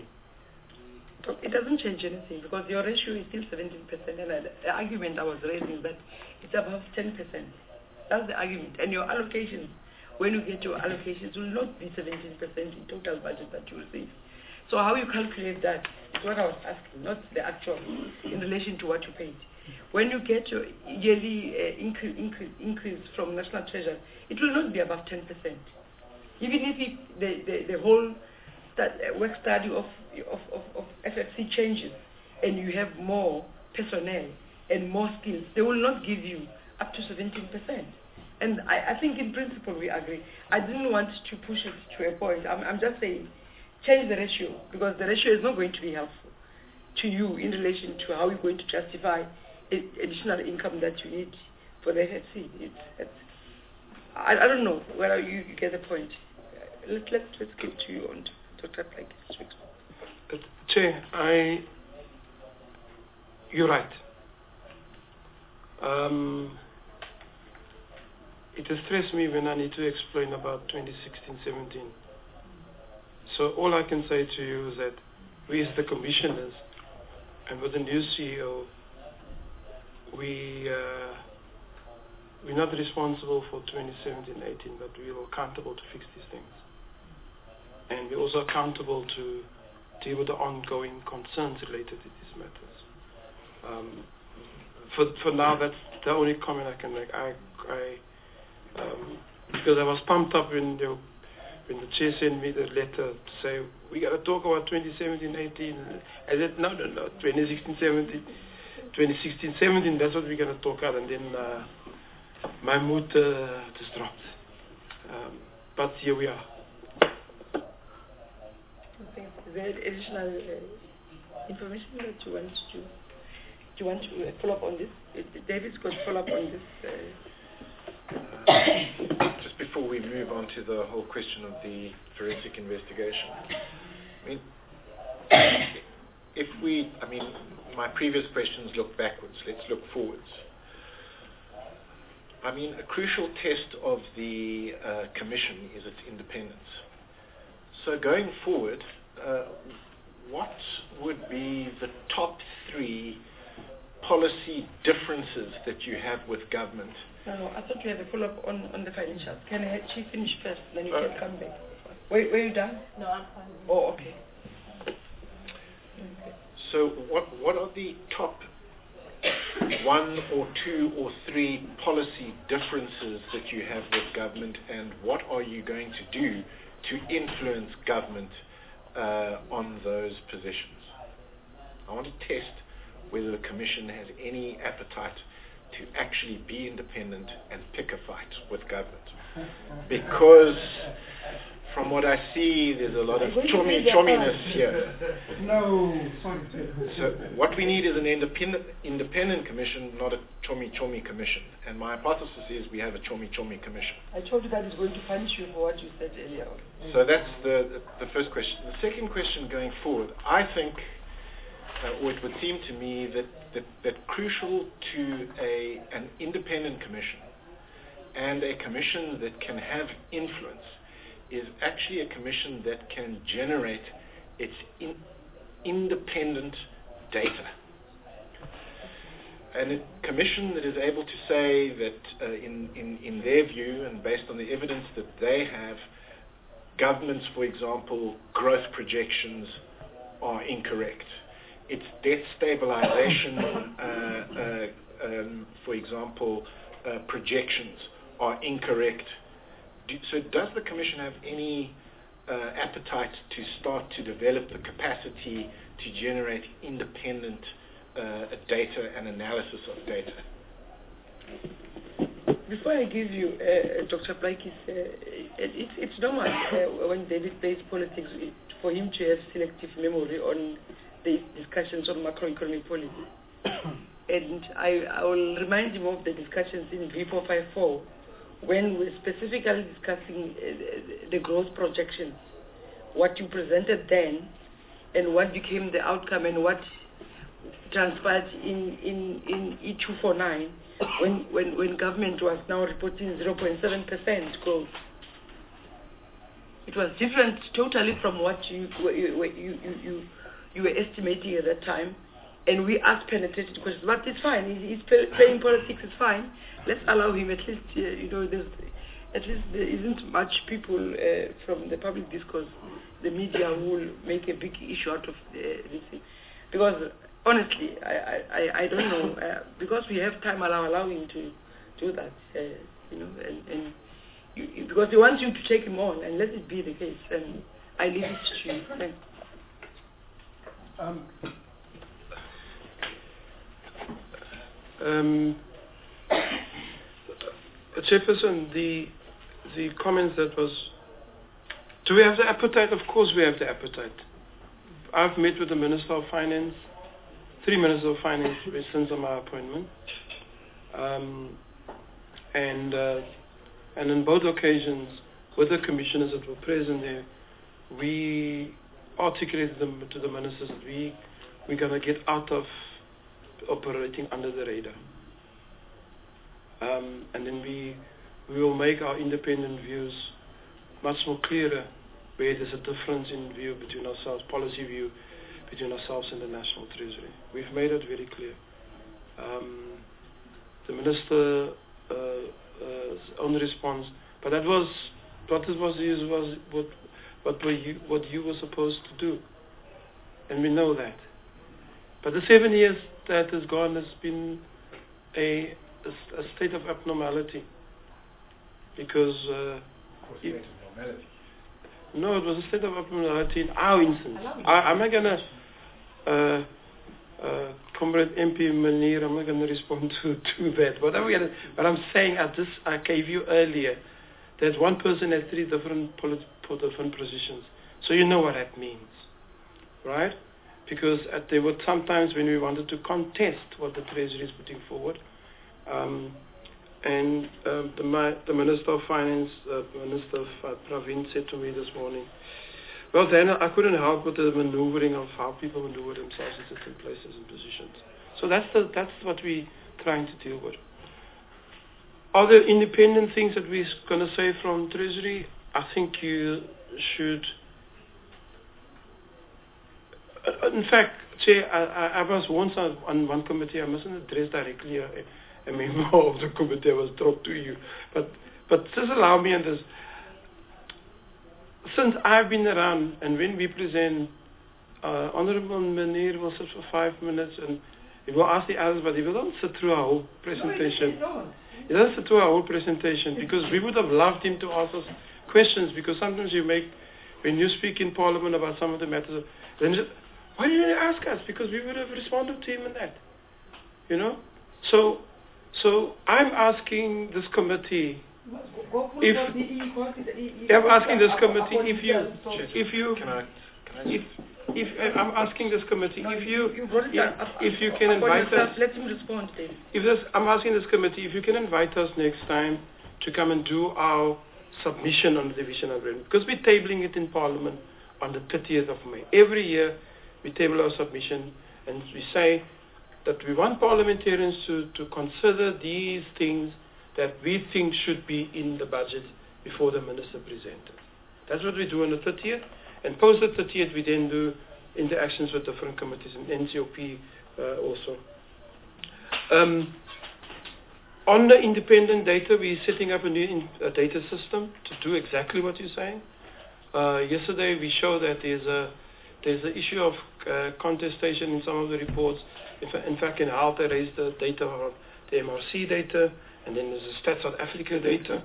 It doesn't change anything because your ratio is still seventeen percent, and the argument I was raising is that it's above ten percent. That's the argument. And your allocations, when you get your allocations, will not be seventeen percent in total budget that you receive. So how you calculate that is what I was asking, not the actual in relation to what you paid. When you get your yearly uh, increase, increase, increase from National Treasury, it will not be above ten percent. Even if it, the, the, the whole that uh, work study of, of, of, of F F C changes and you have more personnel and more skills, they will not give you up to seventeen percent. And I, I think in principle we agree. I didn't want to push it to a point. I'm, I'm just saying change the ratio because the ratio is not going to be helpful to you in relation to how you're going to justify additional income that you need for the F F C. It's, it's, I, I don't know whether you, you get the point. Let, let, let's get to you on Doctor Plankett. Uh, Chair, I, you're right. Um, it distressed me when I need to explain about twenty sixteen seventeen. So all I can say to you is that we as the commissioners and with the new C E O, we, uh, we're not responsible for twenty seventeen eighteen, but we are accountable to fix these things. And we're also accountable to deal with the ongoing concerns related to these matters. Um, for for now, that's the only comment I can make. I, I um, because I was pumped up when the when the chair sent me the letter to say we got to talk about twenty seventeen eighteen. I said no, no, no, twenty sixteen seventeen, twenty sixteen seventeen. That's what we're going to talk about. And then uh, my mood uh, just dropped. Um, but here we are. Okay. Is there additional uh, information that you want to do you want to uh, follow up on this? Uh, David's going to follow up on this. Uh, uh, just before we move on to the whole question of the forensic investigation, I mean, if we, I mean, my previous questions look backwards. Let's look forwards. I mean, a crucial test of the uh, commission is its independence. So going forward, uh, what would be the top three policy differences that you have with government? No, no, I thought you had a follow-up on, on the financials. Can I, she finish first, then you uh, can come back. Were, were you done? No, I'm fine. Oh, okay. okay. So what what are the top one or two or three policy differences that you have with government, and what are you going to do to influence government uh, on those positions. I want to test whether the Commission has any appetite to actually be independent and pick a fight with government. Because from what I see, there's a lot of chommy, chomminess here. No, sorry. So what we need is an independent, independent commission, not a chommy, chommy commission. And my hypothesis is we have a chommy, chommy commission. I told you that it's going to punish you for what you said earlier. So that's the, the, the first question. The second question going forward, I think, uh, or it would seem to me that, that, that crucial to a, an independent commission and a commission that can have influence is actually a commission that can generate its in, independent data. And a commission that is able to say that uh, in, in, in their view and based on the evidence that they have, governments, for example, growth projections are incorrect. Its debt stabilization, uh, uh, um, for example, uh, projections are incorrect. Do, so does the Commission have any uh, appetite to start to develop the capacity to generate independent uh, data and analysis of data? Before I give you, uh, Doctor Plaikis, uh, it, it, it's normal uh, when David plays politics it, for him to have selective memory on the discussions on macroeconomic policy. And I, I will remind him of the discussions in V four five four when we're specifically discussing uh, the growth projections, what you presented then and what became the outcome and what transpired in, in, in E two forty-nine when, when, when government was now reporting zero point seven percent growth. It was different totally from what you, you, you, you, you were estimating at that time. And we asked penetrated questions, but it's fine. He's playing politics, it's fine. Let's allow him at least, uh, you know, there's, at least there isn't much people uh, from the public discourse, the media, who will make a big issue out of uh, this thing. Because honestly, I, I, I don't know, uh, because we have time, allow, allow him to do that, uh, you know, and, and you, because he wants you to take him on, and let it be the case, and I leave it to you. Thanks. Um, Um, Chairperson, the the comments that was, do we have the appetite? Of course we have the appetite. I've met with the Minister of Finance, three Ministers of Finance since my appointment, um, and uh, and on both occasions with the commissioners that were present there, we articulated them to the ministers that we we're going to get out of operating under the radar. Um, and then we we will make our independent views much more clearer where there's a difference in view between ourselves, policy view between ourselves and the National Treasury. We've made it very clear. Um, the Minister's uh, uh, own response, but that was what it was, was what what were you what you were supposed to do, and we know that. But the seven years that has gone has been a, a, a state of abnormality, because uh, it, no, it was a state of abnormality in our instance. I, I'm not gonna, uh, uh, Comrade M P Manir, I'm not gonna respond to, to that. What I'm gonna, what I'm saying at this, I gave you earlier, that one person has three different polit- different positions. So you know what that means, right? Because at, there were some times when we wanted to contest what the Treasury is putting forward. Um, and um, the, my, the Minister of Finance, uh, Minister uh, Pravin, said to me this morning, well, then I couldn't help with the maneuvering of how people maneuver themselves in certain places and positions. So that's, the, that's what we're trying to deal with. Are there independent things that we're going to say from Treasury? I think you should... In fact, Chair, I, I was once on, on one committee. I mustn't address directly a, a member of the committee. I was dropped to you. But but just allow me on this. Since I've been around, and when we present, uh, Honourable Manir will sit for five minutes, and he will ask the others, but he will not sit through our whole presentation. No, he doesn't sit through our whole presentation, because we would have loved him to ask us questions, because sometimes you make when you speak in Parliament about some of the matters, then you say, why didn't you ask us? Because we would have responded to him in that. You know? So, so I'm asking this committee, if, I'm asking this committee, if you, if you, Can I, can I if, if, uh, I'm asking this committee, No, if you, you brought it if, up. if you can Upon invite yourself, us, let him respond then. if this, I'm asking this committee, if you can invite us next time to come and do our submission on the division of revenue, because we're tabling it in Parliament on the thirtieth of May. Every year we table our submission and we say that we want parliamentarians to, to consider these things that we think should be in the budget before the minister presents it. That's what we do on the thirtieth, and post the thirtieth we then do interactions with different committees and N C O P uh, also. Um, on the independent data, we're setting up a new in, a data system to do exactly what you're saying. Uh, yesterday we showed that there's a there's an issue of uh, contestation in some of the reports. In, fa in fact, in health, they raised the data on the M R C data, and then there's the Stats South Africa data.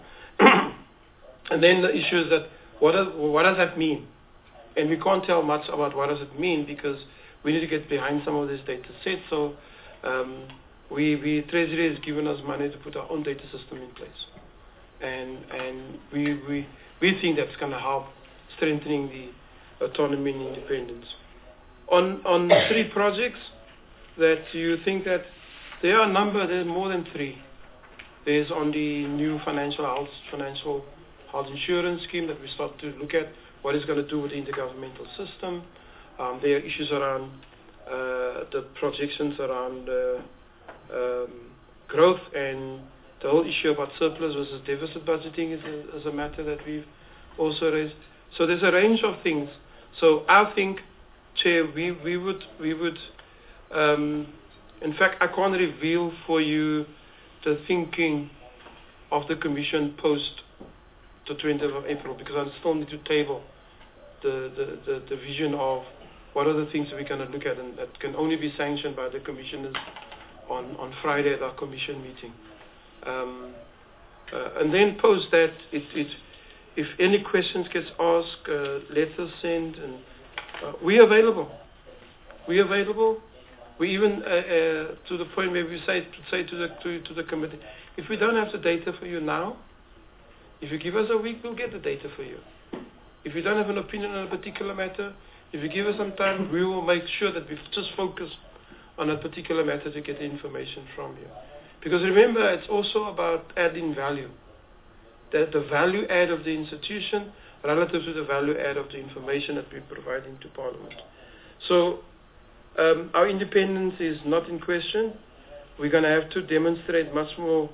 And then the issue is that what, does, what does that mean? And we can't tell much about what does it mean because we need to get behind some of this data set. So um, we, we Treasury has given us money to put our own data system in place. And, and we, we, we think that's going to help strengthening the autonomy and independence. On, on three projects that you think that there are a number, there's more than three. There's on the new financial health, financial health insurance scheme that we start to look at what it's going to do with the intergovernmental system. Um, there are issues around uh, the projections around uh, um, growth, and the whole issue about surplus versus deficit budgeting is a, is a matter that we've also raised. So there's a range of things. So I think, Chair, we, we would, we would um, in fact, I can't reveal for you the thinking of the Commission post the twentieth of April, because I still need to table the, the, the, the vision of what are the things we're going to look at, and that can only be sanctioned by the Commissioners on, on Friday at our Commission meeting. Um, uh, and then post that, it, it, if any questions gets asked, uh, letters sent, and uh, we're available. We're available. We even, uh, uh, to the point where we say, say to, the, to, to the committee, if we don't have the data for you now, if you give us a week, we'll get the data for you. If you don't have an opinion on a particular matter, if you give us some time, we will make sure that we just focus on a particular matter to get the information from you. Because remember, it's also about adding value. That the value add of the institution relative to the value add of the information that we're providing to Parliament. So um, our independence is not in question. We're going to have to demonstrate much more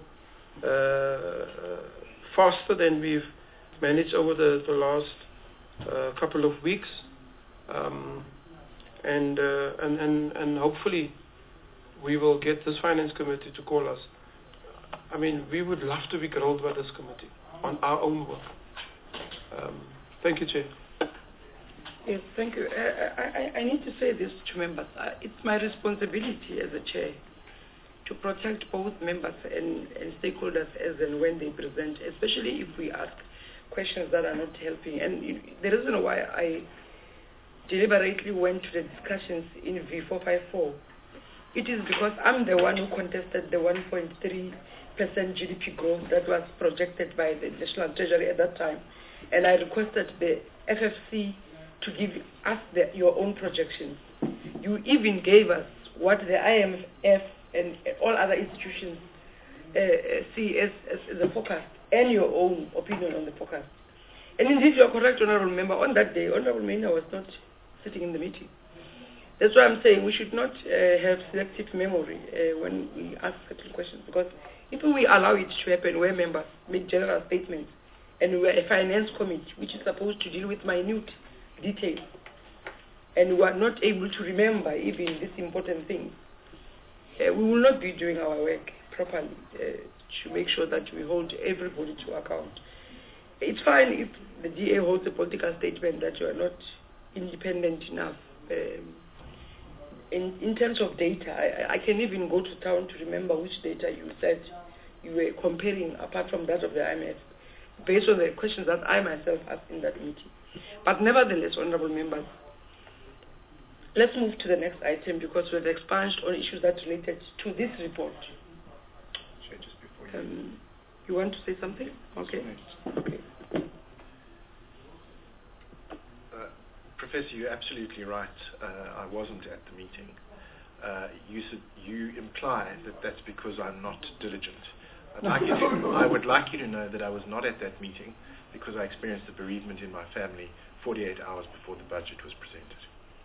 uh, faster than we've managed over the, the last uh, couple of weeks. Um, and, uh, and, and, and hopefully we will get this finance committee to call us. I mean, we would love to be grilled by this committee on our own work. Um, thank you, Chair. Yes, thank you. I, I, I need to say this to members. Uh, it's my responsibility as a chair to protect both members and, and stakeholders as and when they present, especially if we ask questions that are not helping. And you, the reason why I deliberately went to the discussions in V four five four, it is because I'm the one who contested the one point three percent G D P growth that was projected by the National Treasury at that time. And I requested the F F C to give us the, your own projections. You even gave us what the I M F and all other institutions uh, see as, as, as a forecast, and your own opinion on the forecast. And indeed, you are correct, Honourable Member. On that day, Honourable Member was not sitting in the meeting. That's why I'm saying we should not uh, have selective memory uh, when we ask certain questions, because if we allow it to happen where members make general statements, and we are a finance committee which is supposed to deal with minute details, and we are not able to remember even these important things, uh, we will not be doing our work properly uh, to make sure that we hold everybody to account. It's fine if the D A holds a political statement that you are not independent enough. Um, in, in terms of data, I, I can even go to town to remember which data you said you were comparing apart from that of the I M F, based on the questions that I myself asked in that meeting. But nevertheless, honorable members, let's move to the next item because we've expunged on issues that related to this report. Sure, just before you... Um, you want to say something? Okay. Okay. Uh, Professor, you're absolutely right. Uh, I wasn't at the meeting. Uh, you, said, you imply that that's because I'm not diligent. I'd like you to, I would like you to know that I was not at that meeting because I experienced a bereavement in my family forty-eight hours before the budget was presented.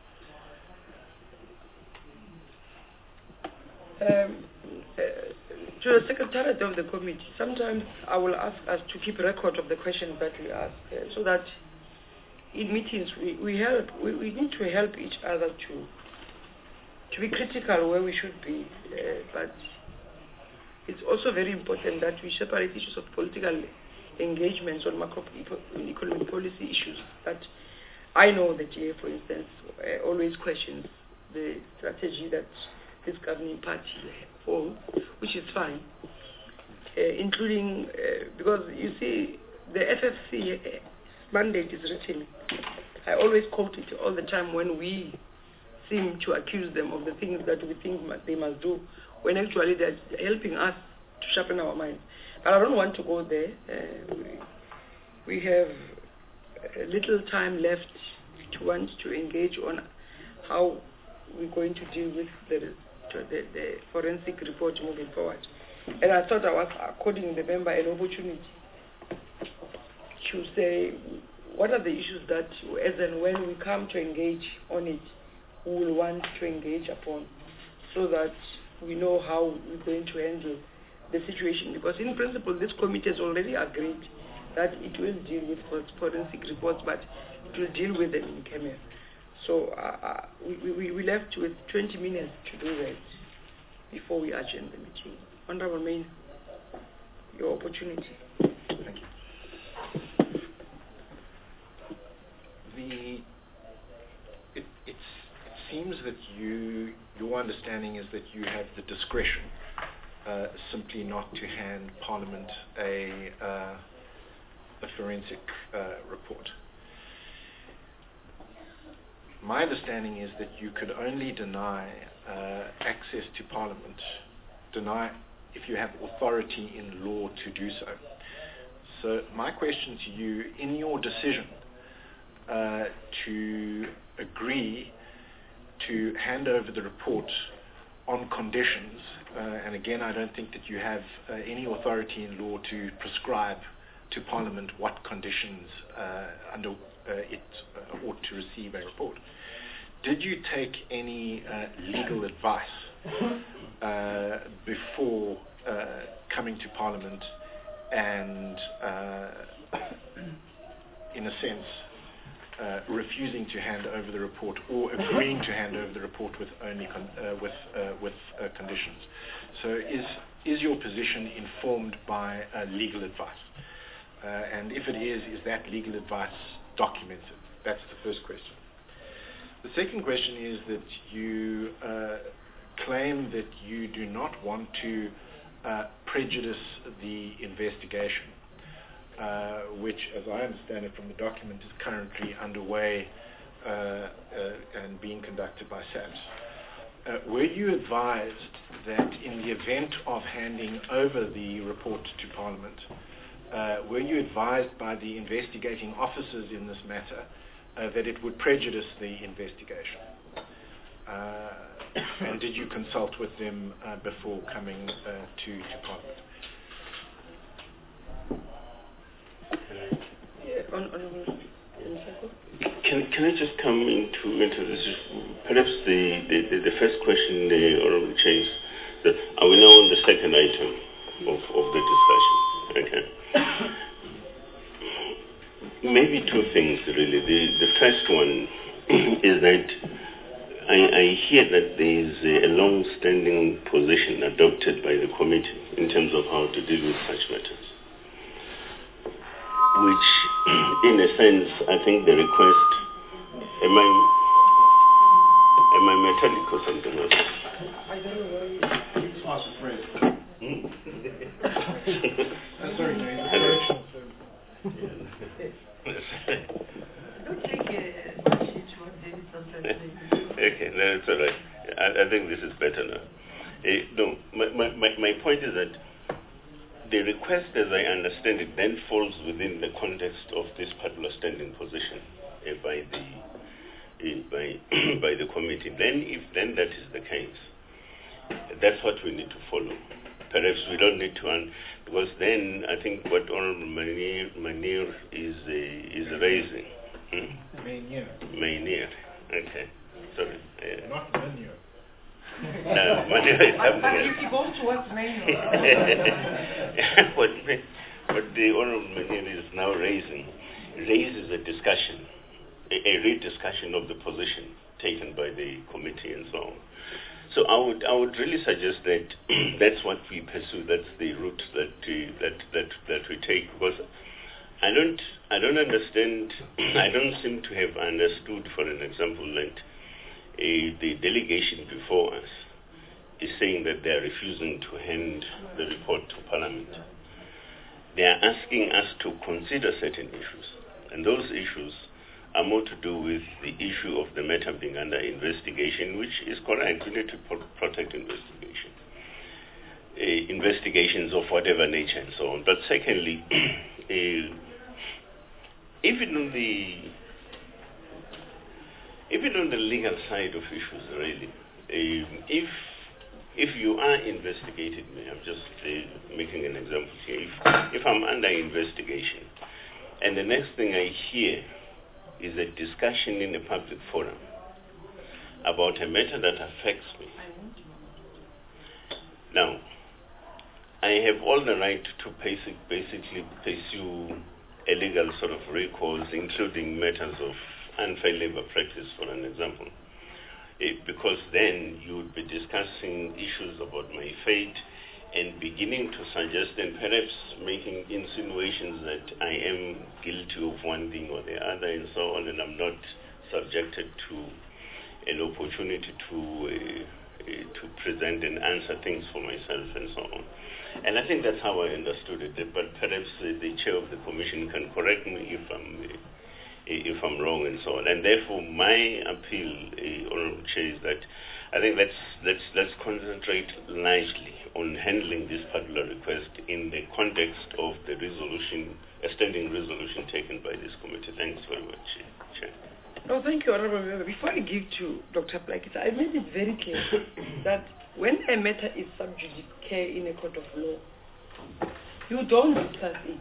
Um, uh, to the Secretariat of the committee, sometimes I will ask us to keep record of the questions that we ask uh, so that in meetings we, we help, we, we need to help each other to to be critical where we should be, uh, but it's also very important that we separate issues of political engagements on macroeconomic policy issues that I know that here, for instance, uh, always questions the strategy that this governing party holds, which is fine, uh, including, uh, because you see, the F F C mandate is written. I always quote it all the time when we seem to accuse them of the things that we think they must do, when actually they're helping us to sharpen our minds. But I don't want to go there. Uh, we, we have a little time left to want to engage on how we're going to deal with the, the, the forensic report moving forward. And I thought I was according the member an opportunity to say what are the issues that, as and when we come to engage on it, we will want to engage upon, so that we know how we're going to handle the situation. Because in principle, this committee has already agreed that it will deal with forensic reports, but it will deal with them in camera. So uh, we, we, we left with twenty minutes to do that before we adjourn the meeting. Honorable Mayor, your opportunity. Thank you. The, it, it's, it seems that you, your understanding is that you have the discretion uh, simply not to hand Parliament a, uh, a forensic uh, report. My understanding is that you could only deny uh, access to Parliament, deny if you have authority in law to do so. So my question to you, in your decision uh, to agree to hand over the report on conditions, uh, and again I don't think that you have uh, any authority in law to prescribe to Parliament what conditions uh, under uh, it uh, ought to receive a report. Did you take any uh, legal advice uh, before uh, coming to Parliament and, uh, in a sense, uh, refusing to hand over the report or agreeing to hand over the report with only con uh, with uh, with uh, conditions? So, is is your position informed by uh, legal advice? Uh, and if it is, is that legal advice documented? That's the first question. The second question is that you uh, claim that you do not want to uh, prejudice the investigation, uh, which, as I understand it from the document, is currently underway uh, uh, and being conducted by SAPS. Uh, were you advised that in the event of handing over the report to Parliament, Uh, were you advised by the investigating officers in this matter uh, that it would prejudice the investigation? Uh, and did you consult with them uh, before coming uh, to, to Parliament? Yeah, on, on, can, can I just come into, into this? Perhaps the, the, the, the first question, the Honourable Chair, is that are we now on the second item of, of the discussion? Okay. Maybe two things, really. The, the first one is that I, I hear that there is a long-standing position adopted by the committee in terms of how to deal with such matters, which, in a sense, I think the request, am I, am I metallic or something else? I don't know. It's not afraid. Hmm? Sorry, Okay, no, it's all right. I, I think this is better now. Uh, no, my, my, my, my point is that the request, as I understand it, then falls within the context of this particular standing position uh, by the uh, by by the committee. Then, if then that is the case, that's what we need to follow. Perhaps we don't need to, un- because then I think what Honorable Manir, Manir is uh, is raising. Hmm? Manir. Manir. Okay. Sorry. Uh, Not Manir. No, Manir is something else. If you go towards manual. what, what the Honorable Manir is now raising raises a discussion, a, a rediscussion of the position taken by the committee and so on. So I would I would really suggest that that's what we pursue. That's the route that uh, that that that we take, because I don't I don't understand. I don't seem to have understood, for an example, that uh, the delegation before us is saying that they are refusing to hand the report to Parliament. They are asking us to consider certain issues, and those issues are more to do with the issue of the matter being under investigation, which is correct. We need to pro- protect investigation, uh, investigations of whatever nature and so on. But secondly, uh, even on the even on the legal side of issues, really, uh, if if you are investigated, I'm just uh, making an example here. If, if I'm under investigation, and the next thing I hear is a discussion in a public forum about a matter that affects me. Now, I have all the right to basic, basically pursue a legal sort of recourse, including matters of unfair labor practice, for an example. It, because then you would be discussing issues about my fate and beginning to suggest and perhaps making insinuations that I am guilty of one thing or the other and so on, and I'm not subjected to an opportunity to uh, uh, to present and answer things for myself and so on. And I think that's how I understood it, but perhaps uh, the chair of the commission can correct me if I'm uh, if I'm wrong and so on. And therefore my appeal, uh, Honorable Chair, is that I think let's let's let's concentrate largely on handling this particular request in the context of the resolution, a standing resolution taken by this committee. Thanks very much, Chair. No, thank you, Honorable Member. Before I give to Doctor Plakis, I made it very clear that when a matter is sub judice in a court of law, you don't discuss it.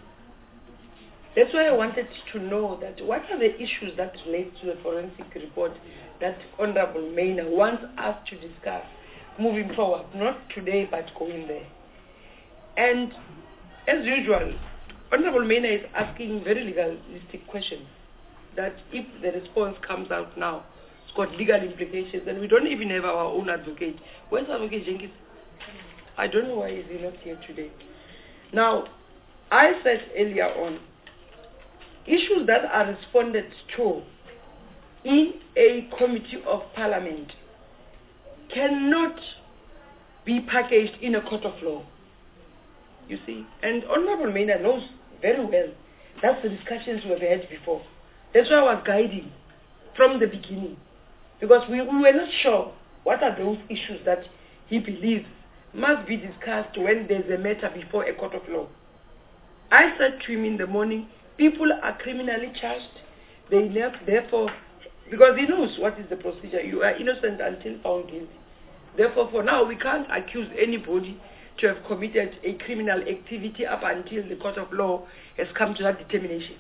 That's why I wanted to know that what are the issues that relate to the forensic report that Honorable Maina wants us to discuss moving forward, not today but going there. And as usual, Honorable Maina is asking very legalistic questions that if the response comes out now, it's got legal implications, and we don't even have our own advocate. Where's Advocate Jenkins? I don't know why is he not here today. Now, I said earlier on, issues that are responded to in a committee of parliament cannot be packaged in a court of law. You see? And Honorable Maina knows very well that's the discussions we've had before. That's why I was guiding from the beginning. Because we, we were not sure what are those issues that he believes must be discussed when there's a matter before a court of law. I said to him in the morning, people are criminally charged. They therefore, because he knows what is the procedure. You are innocent until found guilty. Therefore, for now, we can't accuse anybody to have committed a criminal activity up until the court of law has come to that determination.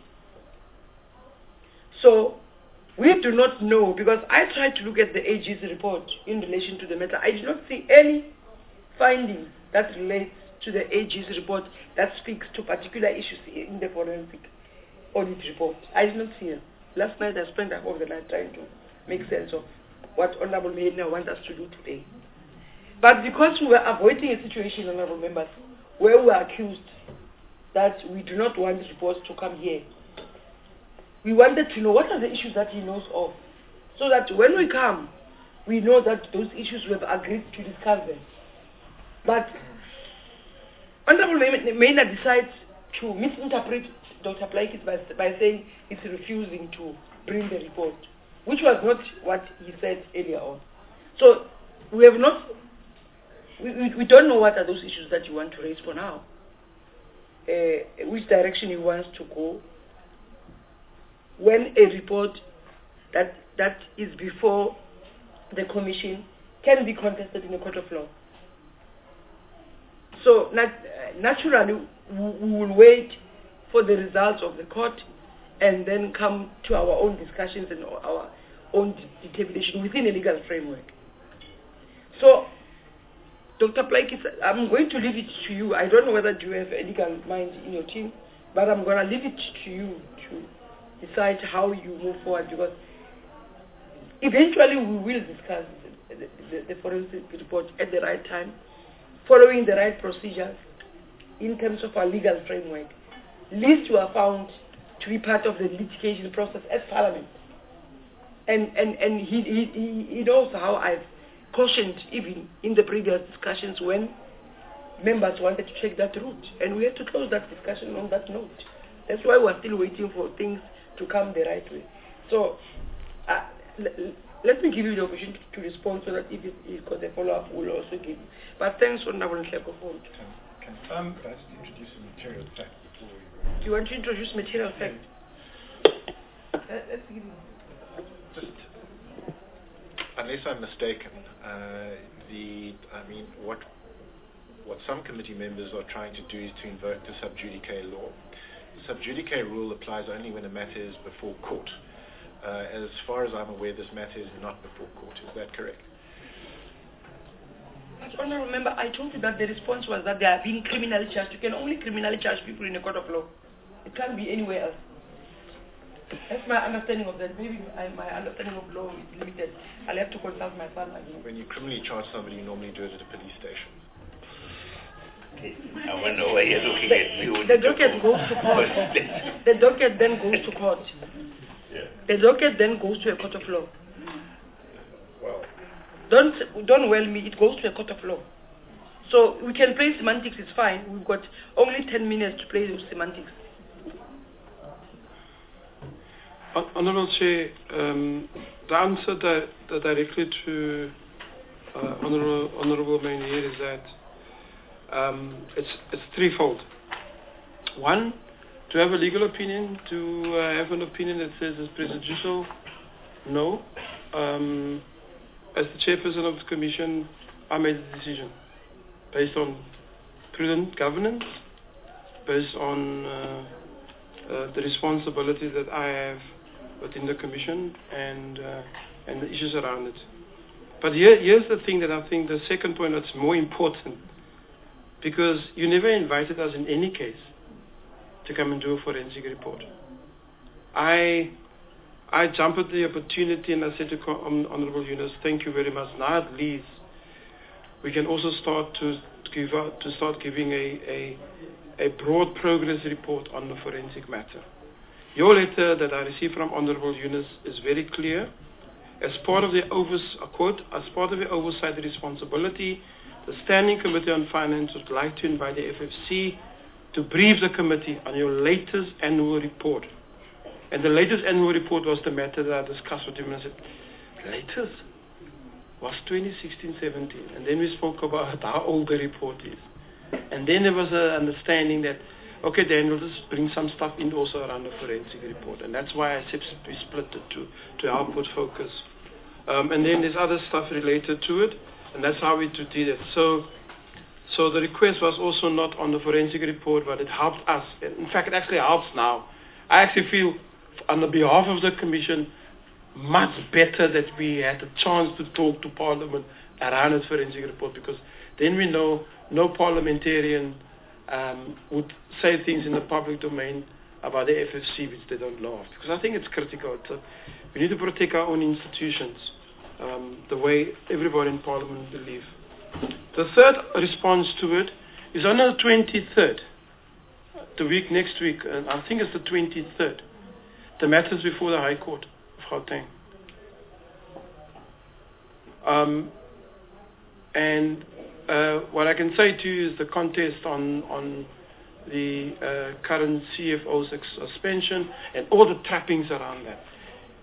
So, we do not know, because I tried to look at the A G's report in relation to the matter. I did not see any findings that relates to the A G's report that speaks to particular issues in the forensic audit report. I did not see them. Last night I spent half of the night trying to make sense of what Honorable Maina wants us to do today. But because we were avoiding a situation, Honorable Members, where we were accused that we do not want reports to come here, we wanted to know what are the issues that he knows of, so that when we come, we know that those issues we have agreed to discuss them. But Honorable Maina decides to misinterpret Doctor Plakis by, by saying it's refusing to bring the report. which was not what he said earlier on. So we have not, we, we, we don't know what are those issues that you want to raise for now, uh, which direction he wants to go, when a report that that is before the commission can be contested in a court of law. So nat naturally, we will wait for the results of the court and then come to our own discussions and our own determination within a legal framework. So, Doctor Blake, I'm going to leave it to you. I don't know whether you have a legal mind in your team, but I'm going to leave it to you to decide how you move forward, because eventually we will discuss the, the, the forensic report at the right time, following the right procedures in terms of our legal framework. Least you are found to be part of the litigation process as Parliament. And, and, and he, he, he knows how I've cautioned even in the previous discussions when members wanted to take that route. And we had to close that discussion on that note. That's why we're still waiting for things to come the right way. So uh, let me give you the opportunity to respond so that if you've got a follow-up, we'll also give you. But thanks, Honorable Nhleko. Can um, I just introduce a material fact before we go? Do you want to introduce material fact? Uh, let's give you. Just, unless I'm mistaken, uh, the I mean, what what some committee members are trying to do is to invoke the sub judice law. The sub judice rule applies only when a matter is before court. Uh, as far as I'm aware, this matter is not before court. Is that correct? But Honour, remember, I told you that the response was that they are being criminally charged. You can only criminally charge people in a court of law. It can't be anywhere else. That's my understanding of that. Maybe I, my understanding of law is limited. I'll have to consult my son again. When you criminally charge somebody, you normally do it at a police station. I wonder why you're looking the, at me. The docket goes to court. The docket then goes to court. Yeah. The docket then goes to a court of law. Well, Don't don't well me. It goes to a court of law. So we can play semantics. It's fine. We've got only ten minutes to play those semantics. Honourable Chair, um, the answer di di directly to uh, Honourable Honourable Maynard is that um, it's it's threefold. One, to have a legal opinion, to uh, have an opinion that says it's prejudicial. No. Um, as the chairperson of the commission, I made the decision based on prudent governance, based on uh, uh, the responsibility that I have within the commission and uh, and the issues around it. But here, here's the thing that I think the second point that's more important, because you never invited us in any case to come and do a forensic report. I I jumped at the opportunity and I said to Honourable Yunus, thank you very much. Now at least we can also start to give out, to start giving a, a a broad progress report on the forensic matter. Your letter that I received from Honourable Yunus is very clear. As part of the overs, quote, as part of the oversight responsibility, the Standing Committee on Finance would like to invite the F F C to brief the committee on your latest annual report. And the latest annual report was the matter that I discussed with him, and I said, latest was twenty sixteen seventeen. And then we spoke about how old the report is. And then there was an understanding that, okay, then we'll just bring some stuff in also around the forensic report. And that's why I said we split it to, to help put focus. Um, and then there's other stuff related to it, and that's how we did it. So, so the request was also not on the forensic report, but it helped us. In fact, it actually helps now. I actually feel, on the behalf of the Commission, much better that we had a chance to talk to Parliament around its forensic report, because then we know no parliamentarian um, would say things in the public domain about the F F C which they don't know of. Because I think it's critical. It's a, we need to protect our own institutions um, the way everybody in Parliament believes. The third response to it is on the twenty-third, the week next week, and I think it's the twenty-third. The matters before the High Court of Gauteng. Um, and uh, what I can say to you is the contest on on the uh, current C F O's suspension and all the trappings around that.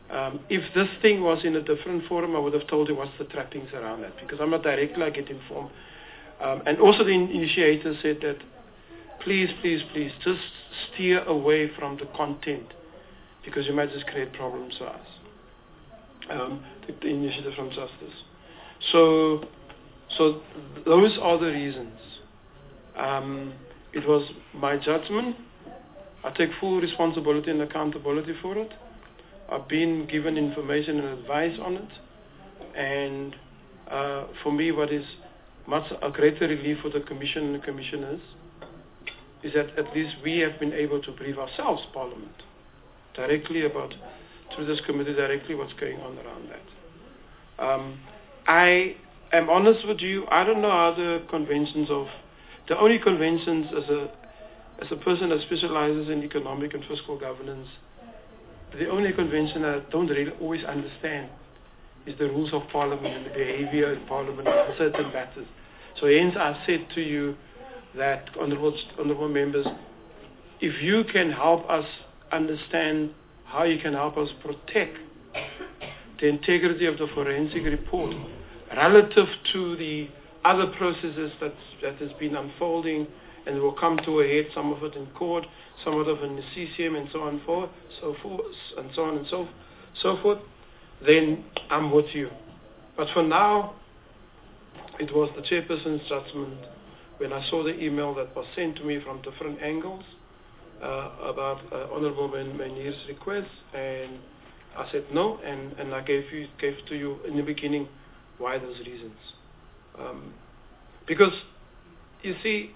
Um, if this thing was in a different forum, I would have told you what's the trappings around that, because I'm not directly, I get informed. Um, and also the in- initiator said that, please, please, please, just steer away from the content, because you might just create problems for us. Um, the, the initiative from Justice. So, so those are the reasons. Um, it was my judgment. I take full responsibility and accountability for it. I've been given information and advice on it. And uh, for me, what is much a greater relief for the Commission and the Commissioners is that at least we have been able to brief ourselves, Parliament, directly about, through this committee, directly what's going on around that. Um, I am honest with you, I don't know how the conventions of, the only conventions as a, as a person that specializes in economic and fiscal governance, the only convention I don't really always understand is the rules of Parliament and the behavior in Parliament on certain matters. So hence I said to you that, honorable, honorable members, if you can help us understand how you can help us protect the integrity of the forensic report relative to the other processes that that has been unfolding and will come to a head, some of it in court, some of it in the C C M and so on forth, so forth, and so on and so so forth, then I'm with you. But for now, it was the chairperson's judgment when I saw the email that was sent to me from different angles uh, about uh, Honorable Manier's request, and I said no, and, and I gave you gave to you in the beginning why those reasons. Um, because you see,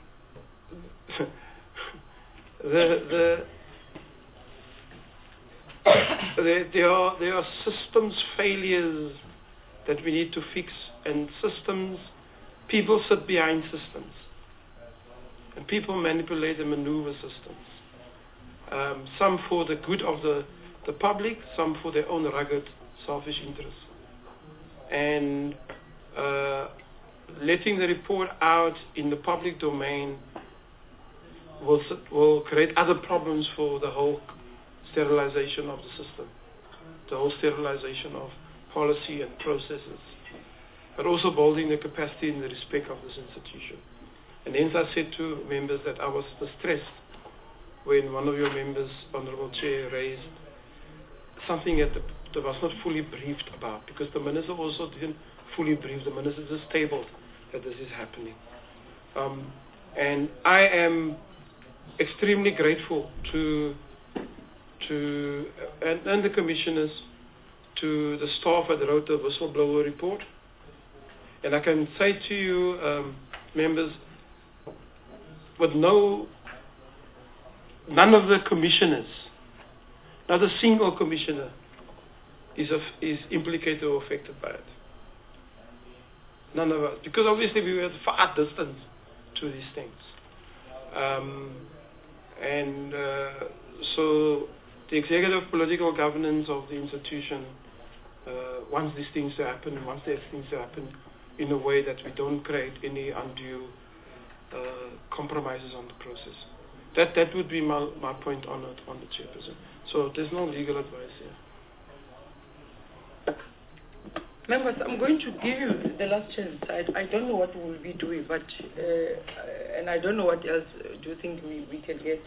the the there, there are there are systems failures that we need to fix, and systems, people sit behind systems, and people manipulate and maneuver systems. Um, some for the good of the the public, some for their own rugged, selfish interests, and uh, letting the report out in the public domain will will create other problems for the whole sterilization of the system, the whole sterilization of policy and processes, but also building the capacity and the respect of this institution. And hence I said to members that I was distressed when one of your members, Honorable Chair, raised something that, the, that was not fully briefed about, because the Minister also didn't fully brief. The Minister just tabled that this is happening. Um, and I am extremely grateful to to and, and the commissioners, to the staff that wrote the whistleblower report. And I can say to you, um, members, with no, none of the commissioners, not a single commissioner is, a, is implicated or affected by it. None of us, because obviously we were far distant to these things. Um, and uh, so the executive political governance of the institution uh, wants these things to happen, and wants these things to happen in a way that we don't create any undue uh, compromises on the process. That that would be my, my point on it, on the chairperson. So there's no legal advice here. Members, I'm going to give you the last chance. I, I don't know what we'll be doing, but uh, and I don't know what else do you think we, we can get,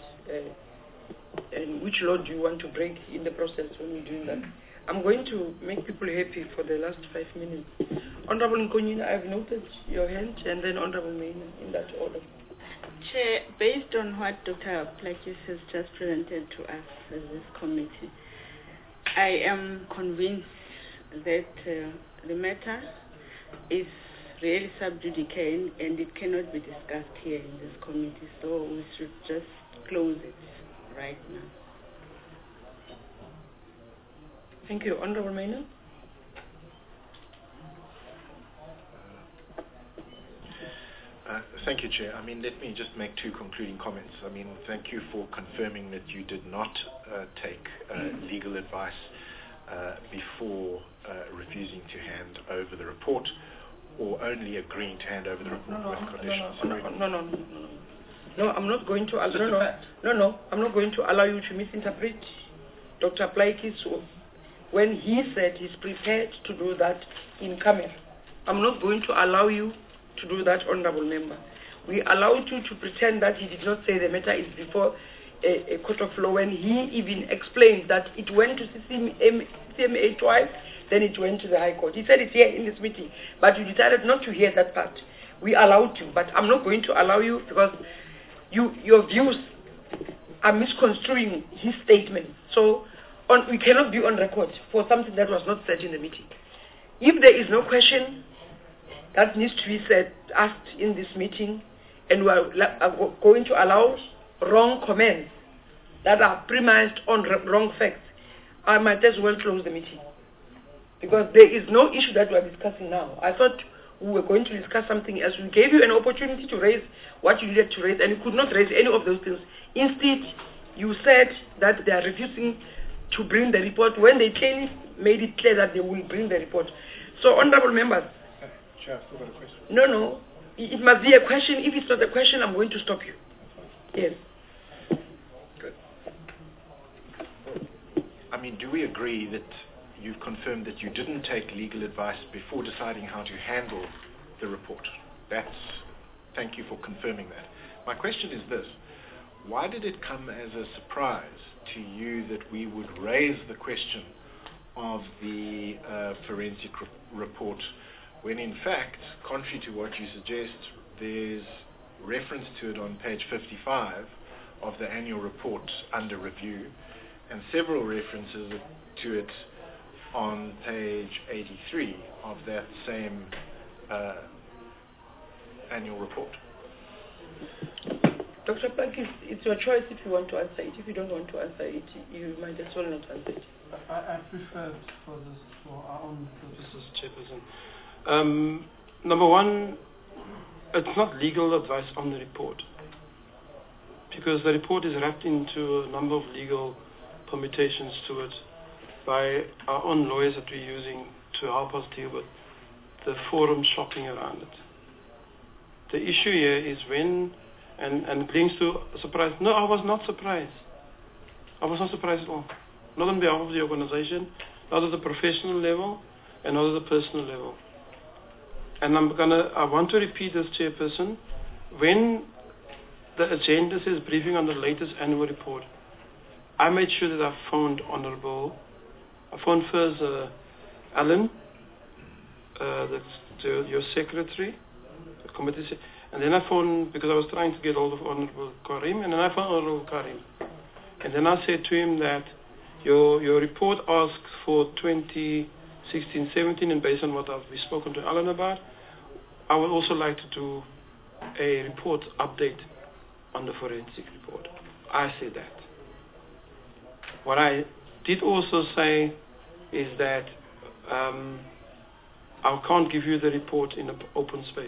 uh, and which law do you want to break in the process when we're doing that. I'm going to make people happy for the last five minutes. Honorable Nkonyina, I've noted your hand, and then Honorable Maina, in that order. Chair, based on what Doctor Plakis has just presented to us as this committee, I am convinced that uh, the matter is really sub judice and it cannot be discussed here in this committee, so we should just close it right now. Thank you. Honorable Maina? Uh, thank you, Chair. I mean, let me just make two concluding comments. I mean, thank you for confirming that you did not uh, take uh, legal advice uh, before uh, refusing to hand over the report, or only agreeing to hand over the report no, no, with conditions. No, no, no, no, no, no. No, I'm not going to. No, no, no, no. I'm not going to allow you to misinterpret Doctor Plakis when he said he's prepared to do that in camera. I'm not going to allow you to do that, honorable member. We allowed you to pretend that he did not say the matter is before a, a court of law when he even explained that it went to C C M A twice, then it went to the High Court. He said it here in this meeting, but you decided not to hear that part. We allowed you, but I'm not going to allow you because you, your views are misconstruing his statement. So on, we cannot be on record for something that was not said in the meeting. If there is no question that needs to be said, asked in this meeting, and we are, are going to allow wrong comments that are premised on wrong facts, I might as well close the meeting. Because there is no issue that we are discussing now. I thought we were going to discuss something else. We gave you an opportunity to raise what you needed to raise, and you could not raise any of those things. Instead, you said that they are refusing to bring the report when they clearly made it clear that they will bring the report. So, honorable members. Chair, I've still got a question. No, no. It must be a question. If it's not a question, I'm going to stop you. Yes. Good. I mean, do we agree that you've confirmed that you didn't take legal advice before deciding how to handle the report? That's, thank you for confirming that. My question is this: why did it come as a surprise to you that we would raise the question of the uh, forensic re report when in fact, contrary to what you suggest, there's reference to it on page fifty-five of the annual report under review, and several references to it on page eighty-three of that same uh, annual report? Doctor Park, it's, it's your choice if you want to answer it. If you don't want to answer it, you might as well not answer it. I, I prefer for this for our own purposes, Chairperson. Um, number one, it's not legal advice on the report, because the report is wrapped into a number of legal permutations to it by our own lawyers that we're using to help us deal with the forum shopping around it. The issue here is when, and, and it links to surprise. No, I was not surprised. I was not surprised at all. Not on behalf of the organization, not at the professional level, and not at the personal level. And I'm gonna, I want to repeat this, Chairperson. When the agenda says briefing on the latest annual report, I made sure that I phoned Honorable, I phoned first uh, Alan, uh, that's the, your secretary, the committee, and then I phoned, because I was trying to get hold of Honorable Karim, and then I found Honorable Karim. And then I said to him that your, your report asks for twenty sixteen seventeen, and based on what I've spoken to Alan about, I would also like to do a report update on the forensic report. I said that. What I did also say is that um, I can't give you the report in an open space.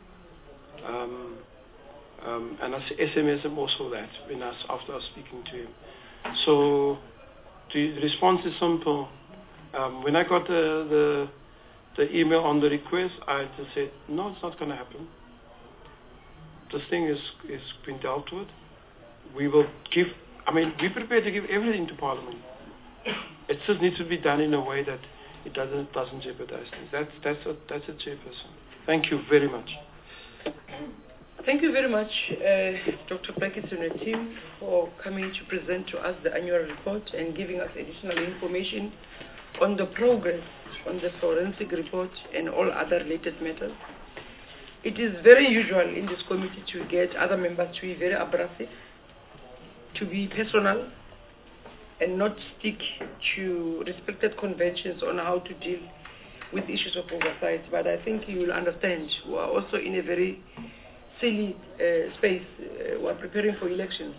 Um, um, and I S M S him also that when I, after I was speaking to him. So the response is simple. Um, when I got the, the the email on the request, I just said, no, it's not going to happen. This thing is is been dealt with. We will give, I mean, we're prepared to give everything to Parliament. It just needs to be done in a way that it doesn't doesn't jeopardize things. That's that's a that's a chairperson. Thank you very much. Thank you very much, uh, Doctor Blackett and the team, for coming to present to us the annual report and giving us additional information on the progress on the forensic report and all other related matters. It is very usual in this committee to get other members to be very abrasive, to be personal, and not stick to respected conventions on how to deal with issues of oversight. But I think you will understand, we are also in a very silly uh, space. Uh, we are preparing for elections.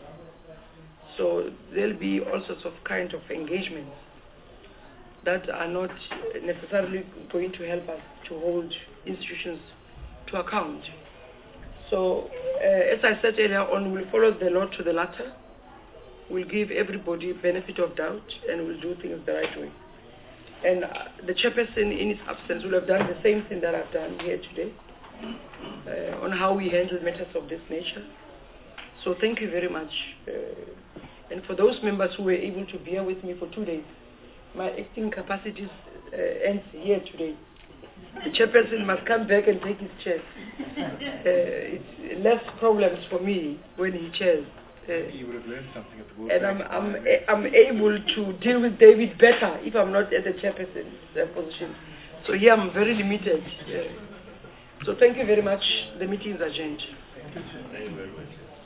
So there'll be all sorts of kind of engagements that are not necessarily going to help us to hold institutions to account. So, uh, as I said earlier on, we'll follow the law to the letter. We'll give everybody benefit of doubt, and we'll do things the right way. And uh, the chairperson, in his absence, will have done the same thing that I've done here today uh, on how we handle matters of this nature. So thank you very much. Uh, and for those members who were able to bear with me for two days, my acting capacities uh, ends here today. The chairperson must come back and take his chair. Uh, it's less problems for me when he chairs. Uh, you would have learned something at the board. And I'm, I'm, I'm able to deal with David better if I'm not at the chairperson's uh, position. So here I'm very limited. Uh, so thank you very much. The meeting is adjourned. Thank you very much.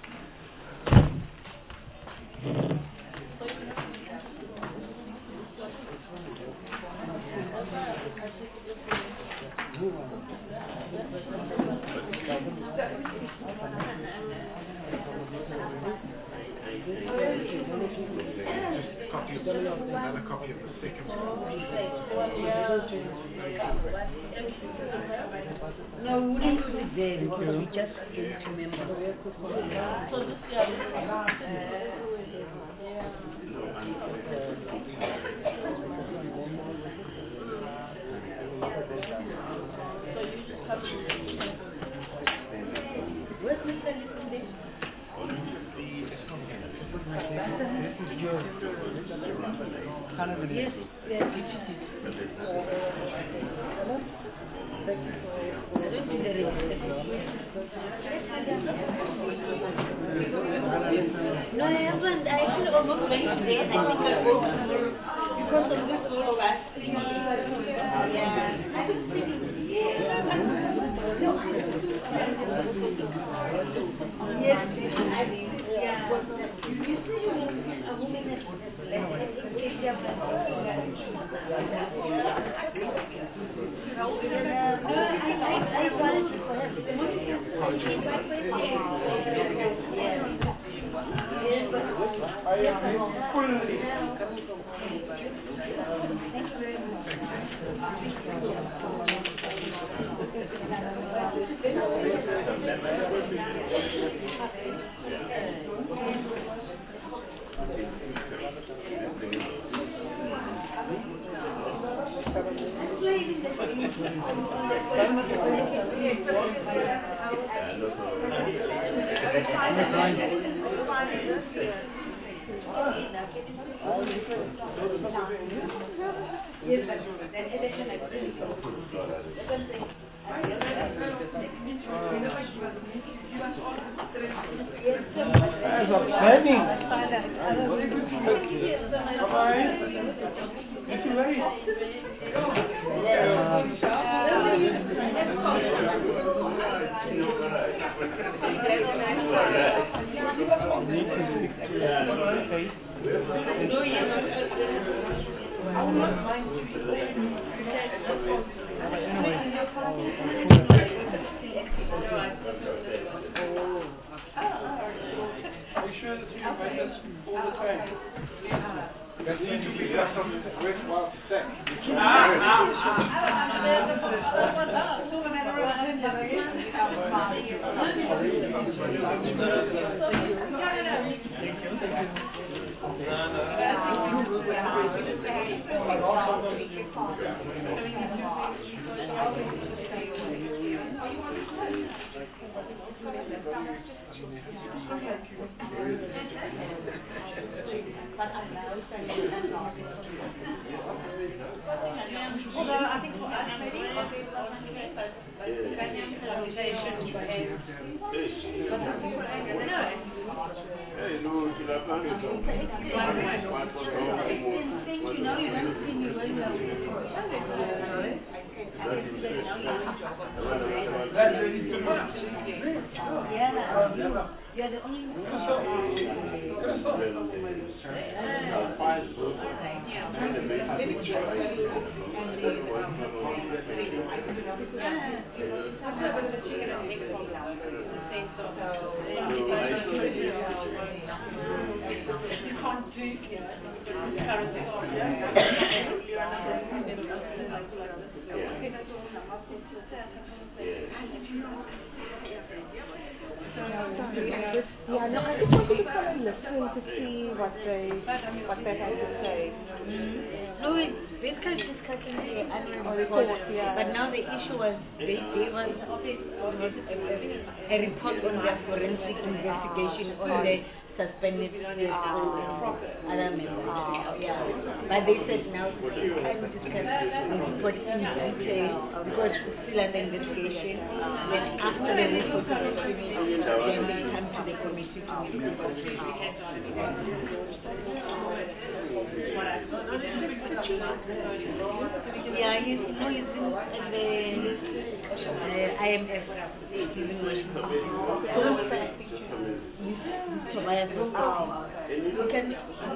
Another copy of the second one. No, we wouldn't put it there because we just came to member. Where's Mister Liston? Yes, yes. No, I haven't. I actually almost went today and I think I will because of this all of us. Yeah. I was thinking, yes, I think, yeah. You say you want a woman that Yeah, no, I just wanted to come and listen to see what they what they had to say. No, it's basically discussing the annual report, yeah. but now the issue was they gave us a, a report on their forensic investigation on the suspended with other members. Yeah. But they said now we can't discuss the report in detail because it's still under investigation. Then after the report is finished, then they come to the committee to discuss Yeah, he's, no, he's in at the uh, I M F. Tobias. Oh, you can.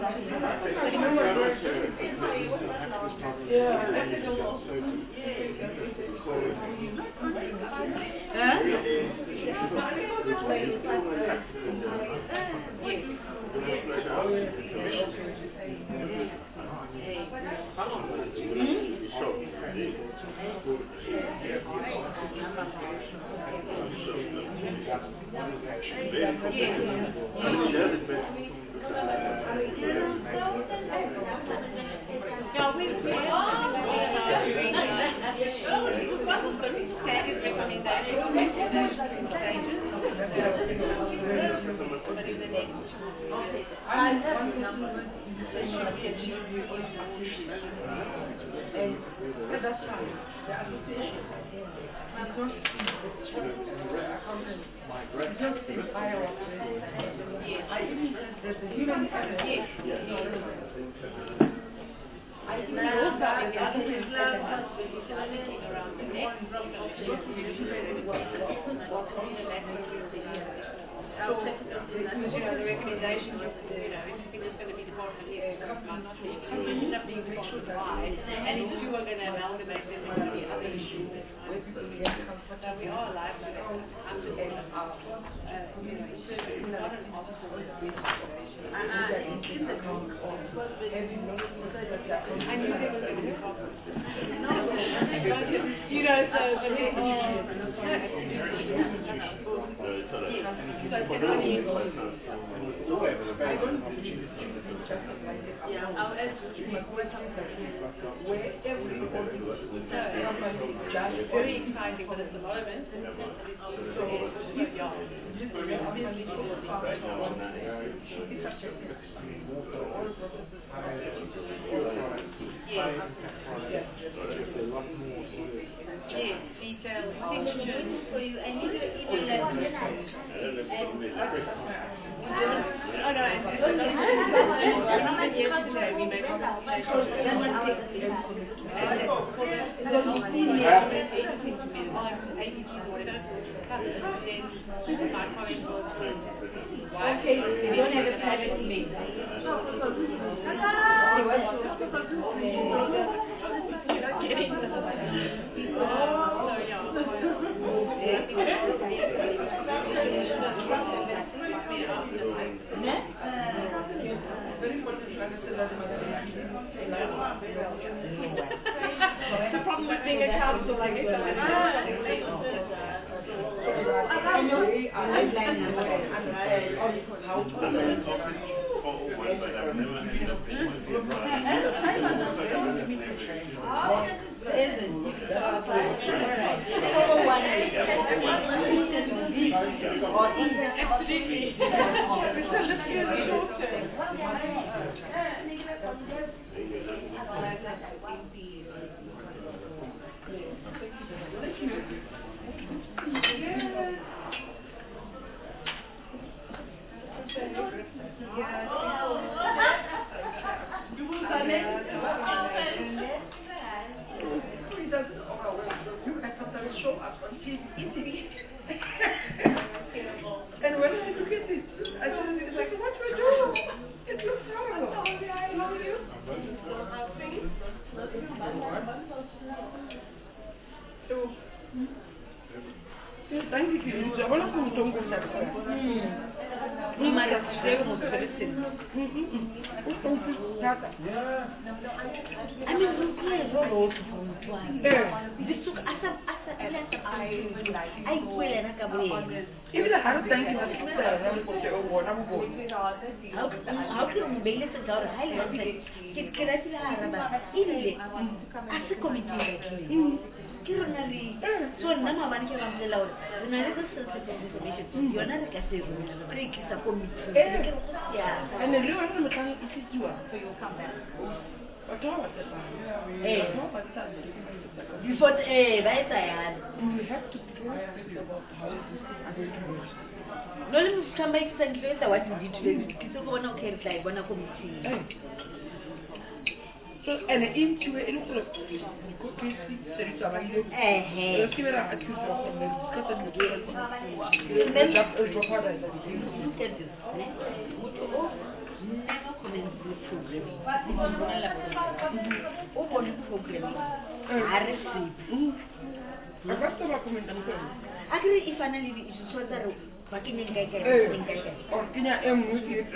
The problem with being a council like this. And when I look at it, I said, it's like, what do I do? It looks horrible. How are you? So, thank you. I want to come to Tongo we might have to share with the citizens. I mean, we play a role from one. This took us up, us up, I will and I can even the hard thing is how can you bail us out of highlight? Get get us in the Arab. Even as a committee. Kironali. So now I'm going to allow. When I have a sensitive information, you're not a cafe. Break is a committee. Yeah. And the real one is you. So you'll come back. Hey. Before eh, right there. We have to think about how this is going to work. No, let me come back and later what you did today. It's going to okay, like one committee. So, and into it, it looks like it's a value. Eh, eh. Give it a two thousand and discuss it with you. Then that's a drop out of look at this. Never comment this programming. Open programming. I receive. I got to recommend them. Actually, if I need it, it's what that but in England, or Kenya M with you.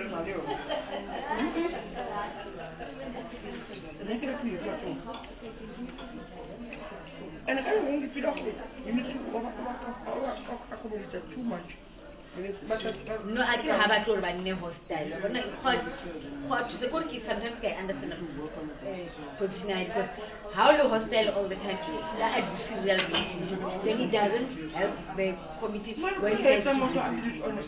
And I don't want to feel off it. You need to accommodate too much. No, I don't have a tour by name hostile. When I hot the good kids sometimes I understand because how the hostile all the time that adversarial then it doesn't help the committee when it some of honest.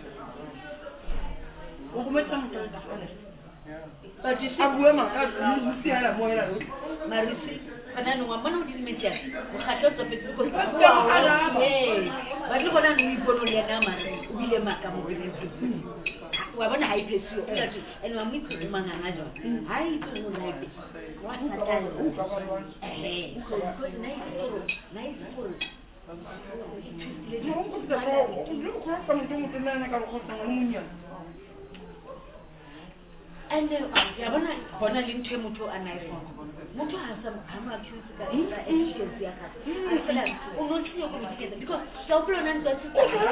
honest. But you see, I'm see how I'm Marisi, and I know one of these meetings. We had lots of it because yes, but look at we go to the Nama, we the Macam with him. We want to high place you, and I'm with you, man. I don't like it. What a time! Hey, so good, nice, nice food. And yabona khona linthe mutho anayiphone mutho has some ama accused ka efficiency yakhe afela unothile ukuthi because sawubona ngithi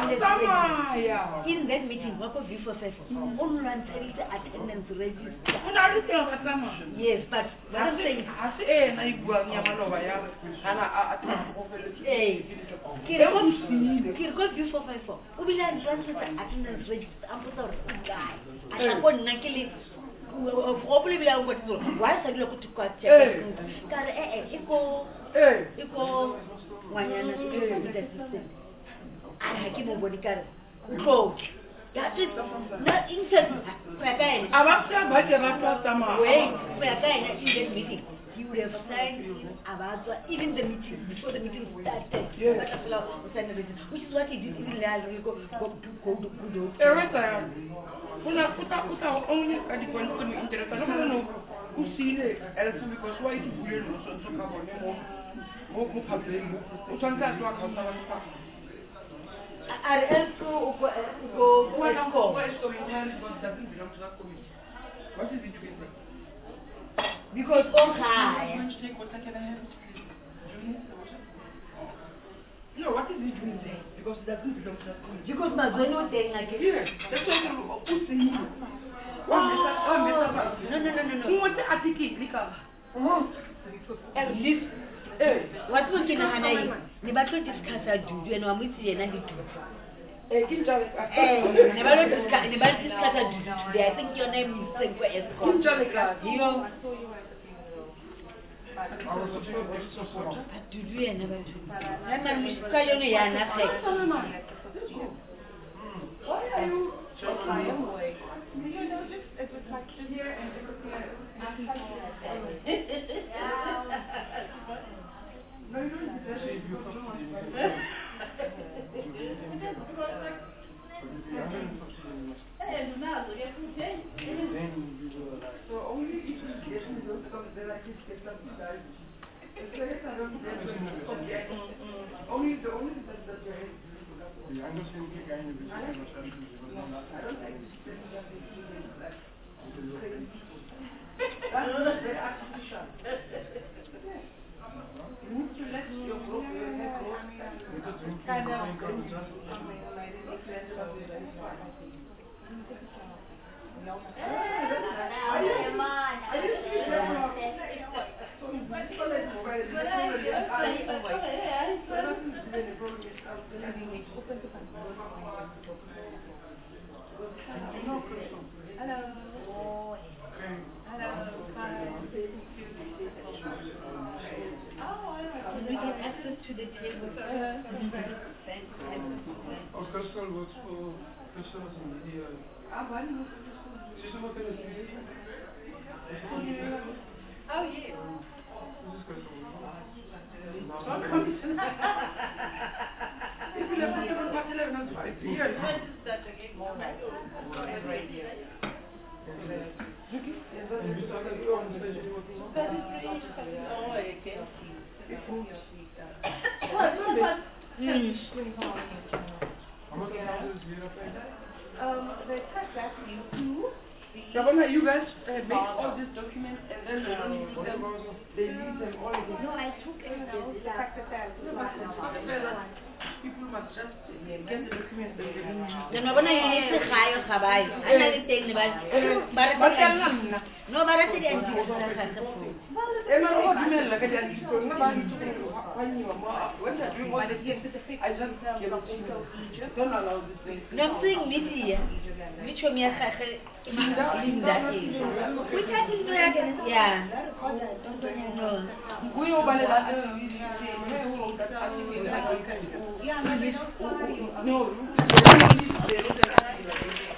in that meeting wako V four five online attendance register yes but what I'm saying asi eh na igwa nyamaloba ya ana eh kirko V four five four ubila attendance register amposa uri guy akakona kile probably be able to why say look to cut check kare eh eh iko eh iko wanyana iko system ana hakimu bodikare ko that is not inside kwakaina abafika baje bafama wait kwakaina in this meeting you would have signed about even the meeting before the meeting started which is what he did in the go go go go every Una puta puta only at the point to me interested. No, no, no. Who see it? Because why you do it? So so come on, more more more problem. Who trying to do a contact? Are also go go one of the story time because doesn't belong to that committee. What is between them? Because okay. No, what is he doing there? Because it doesn't belong to that committee. Because my zone thing like yes, that's why you who's saying you. No, no, no, no, no. Who wants the article? Lika. At least, eh, what we can have ni bato discuss a dudu and we see another dudu. Eh, kinjale. Eh, ni bato discuss, ni bato discuss a dudu today. I think your name is Senkwe Esco. Kinjale class. You know. Do you never do? I'm not going to nothing. Why are you? You know, just a reflection here and no, you so only if you get me those come there like this get some size. It's like I don't get only the only that that you I don't think I don't like that's very artificial. You need to let your growth your hair grow kind Hello. Hello. We get access to the table. Our Crystal works for customers in media. She's not in the Oh, yes. This is Crystal. If you have to put eleven on five, yes. Um, the tax that you do. Governor, you guys uh, make all these documents and then they don't use them, they leave them all again. No, I took it out. People must just get the documents and they don't use them. Then we're going to use the higher Hawaii. I'm not saying the bad. No, but I think I'm going to Emma, what do you mean? Like, I didn't know. Nobody told me when you were more. When they're doing all this, I just give it to you. Don't allow this thing. No, I'm saying Lydia. Which one you have? Linda is. Which one is that? Yeah. No. We all buy that. No.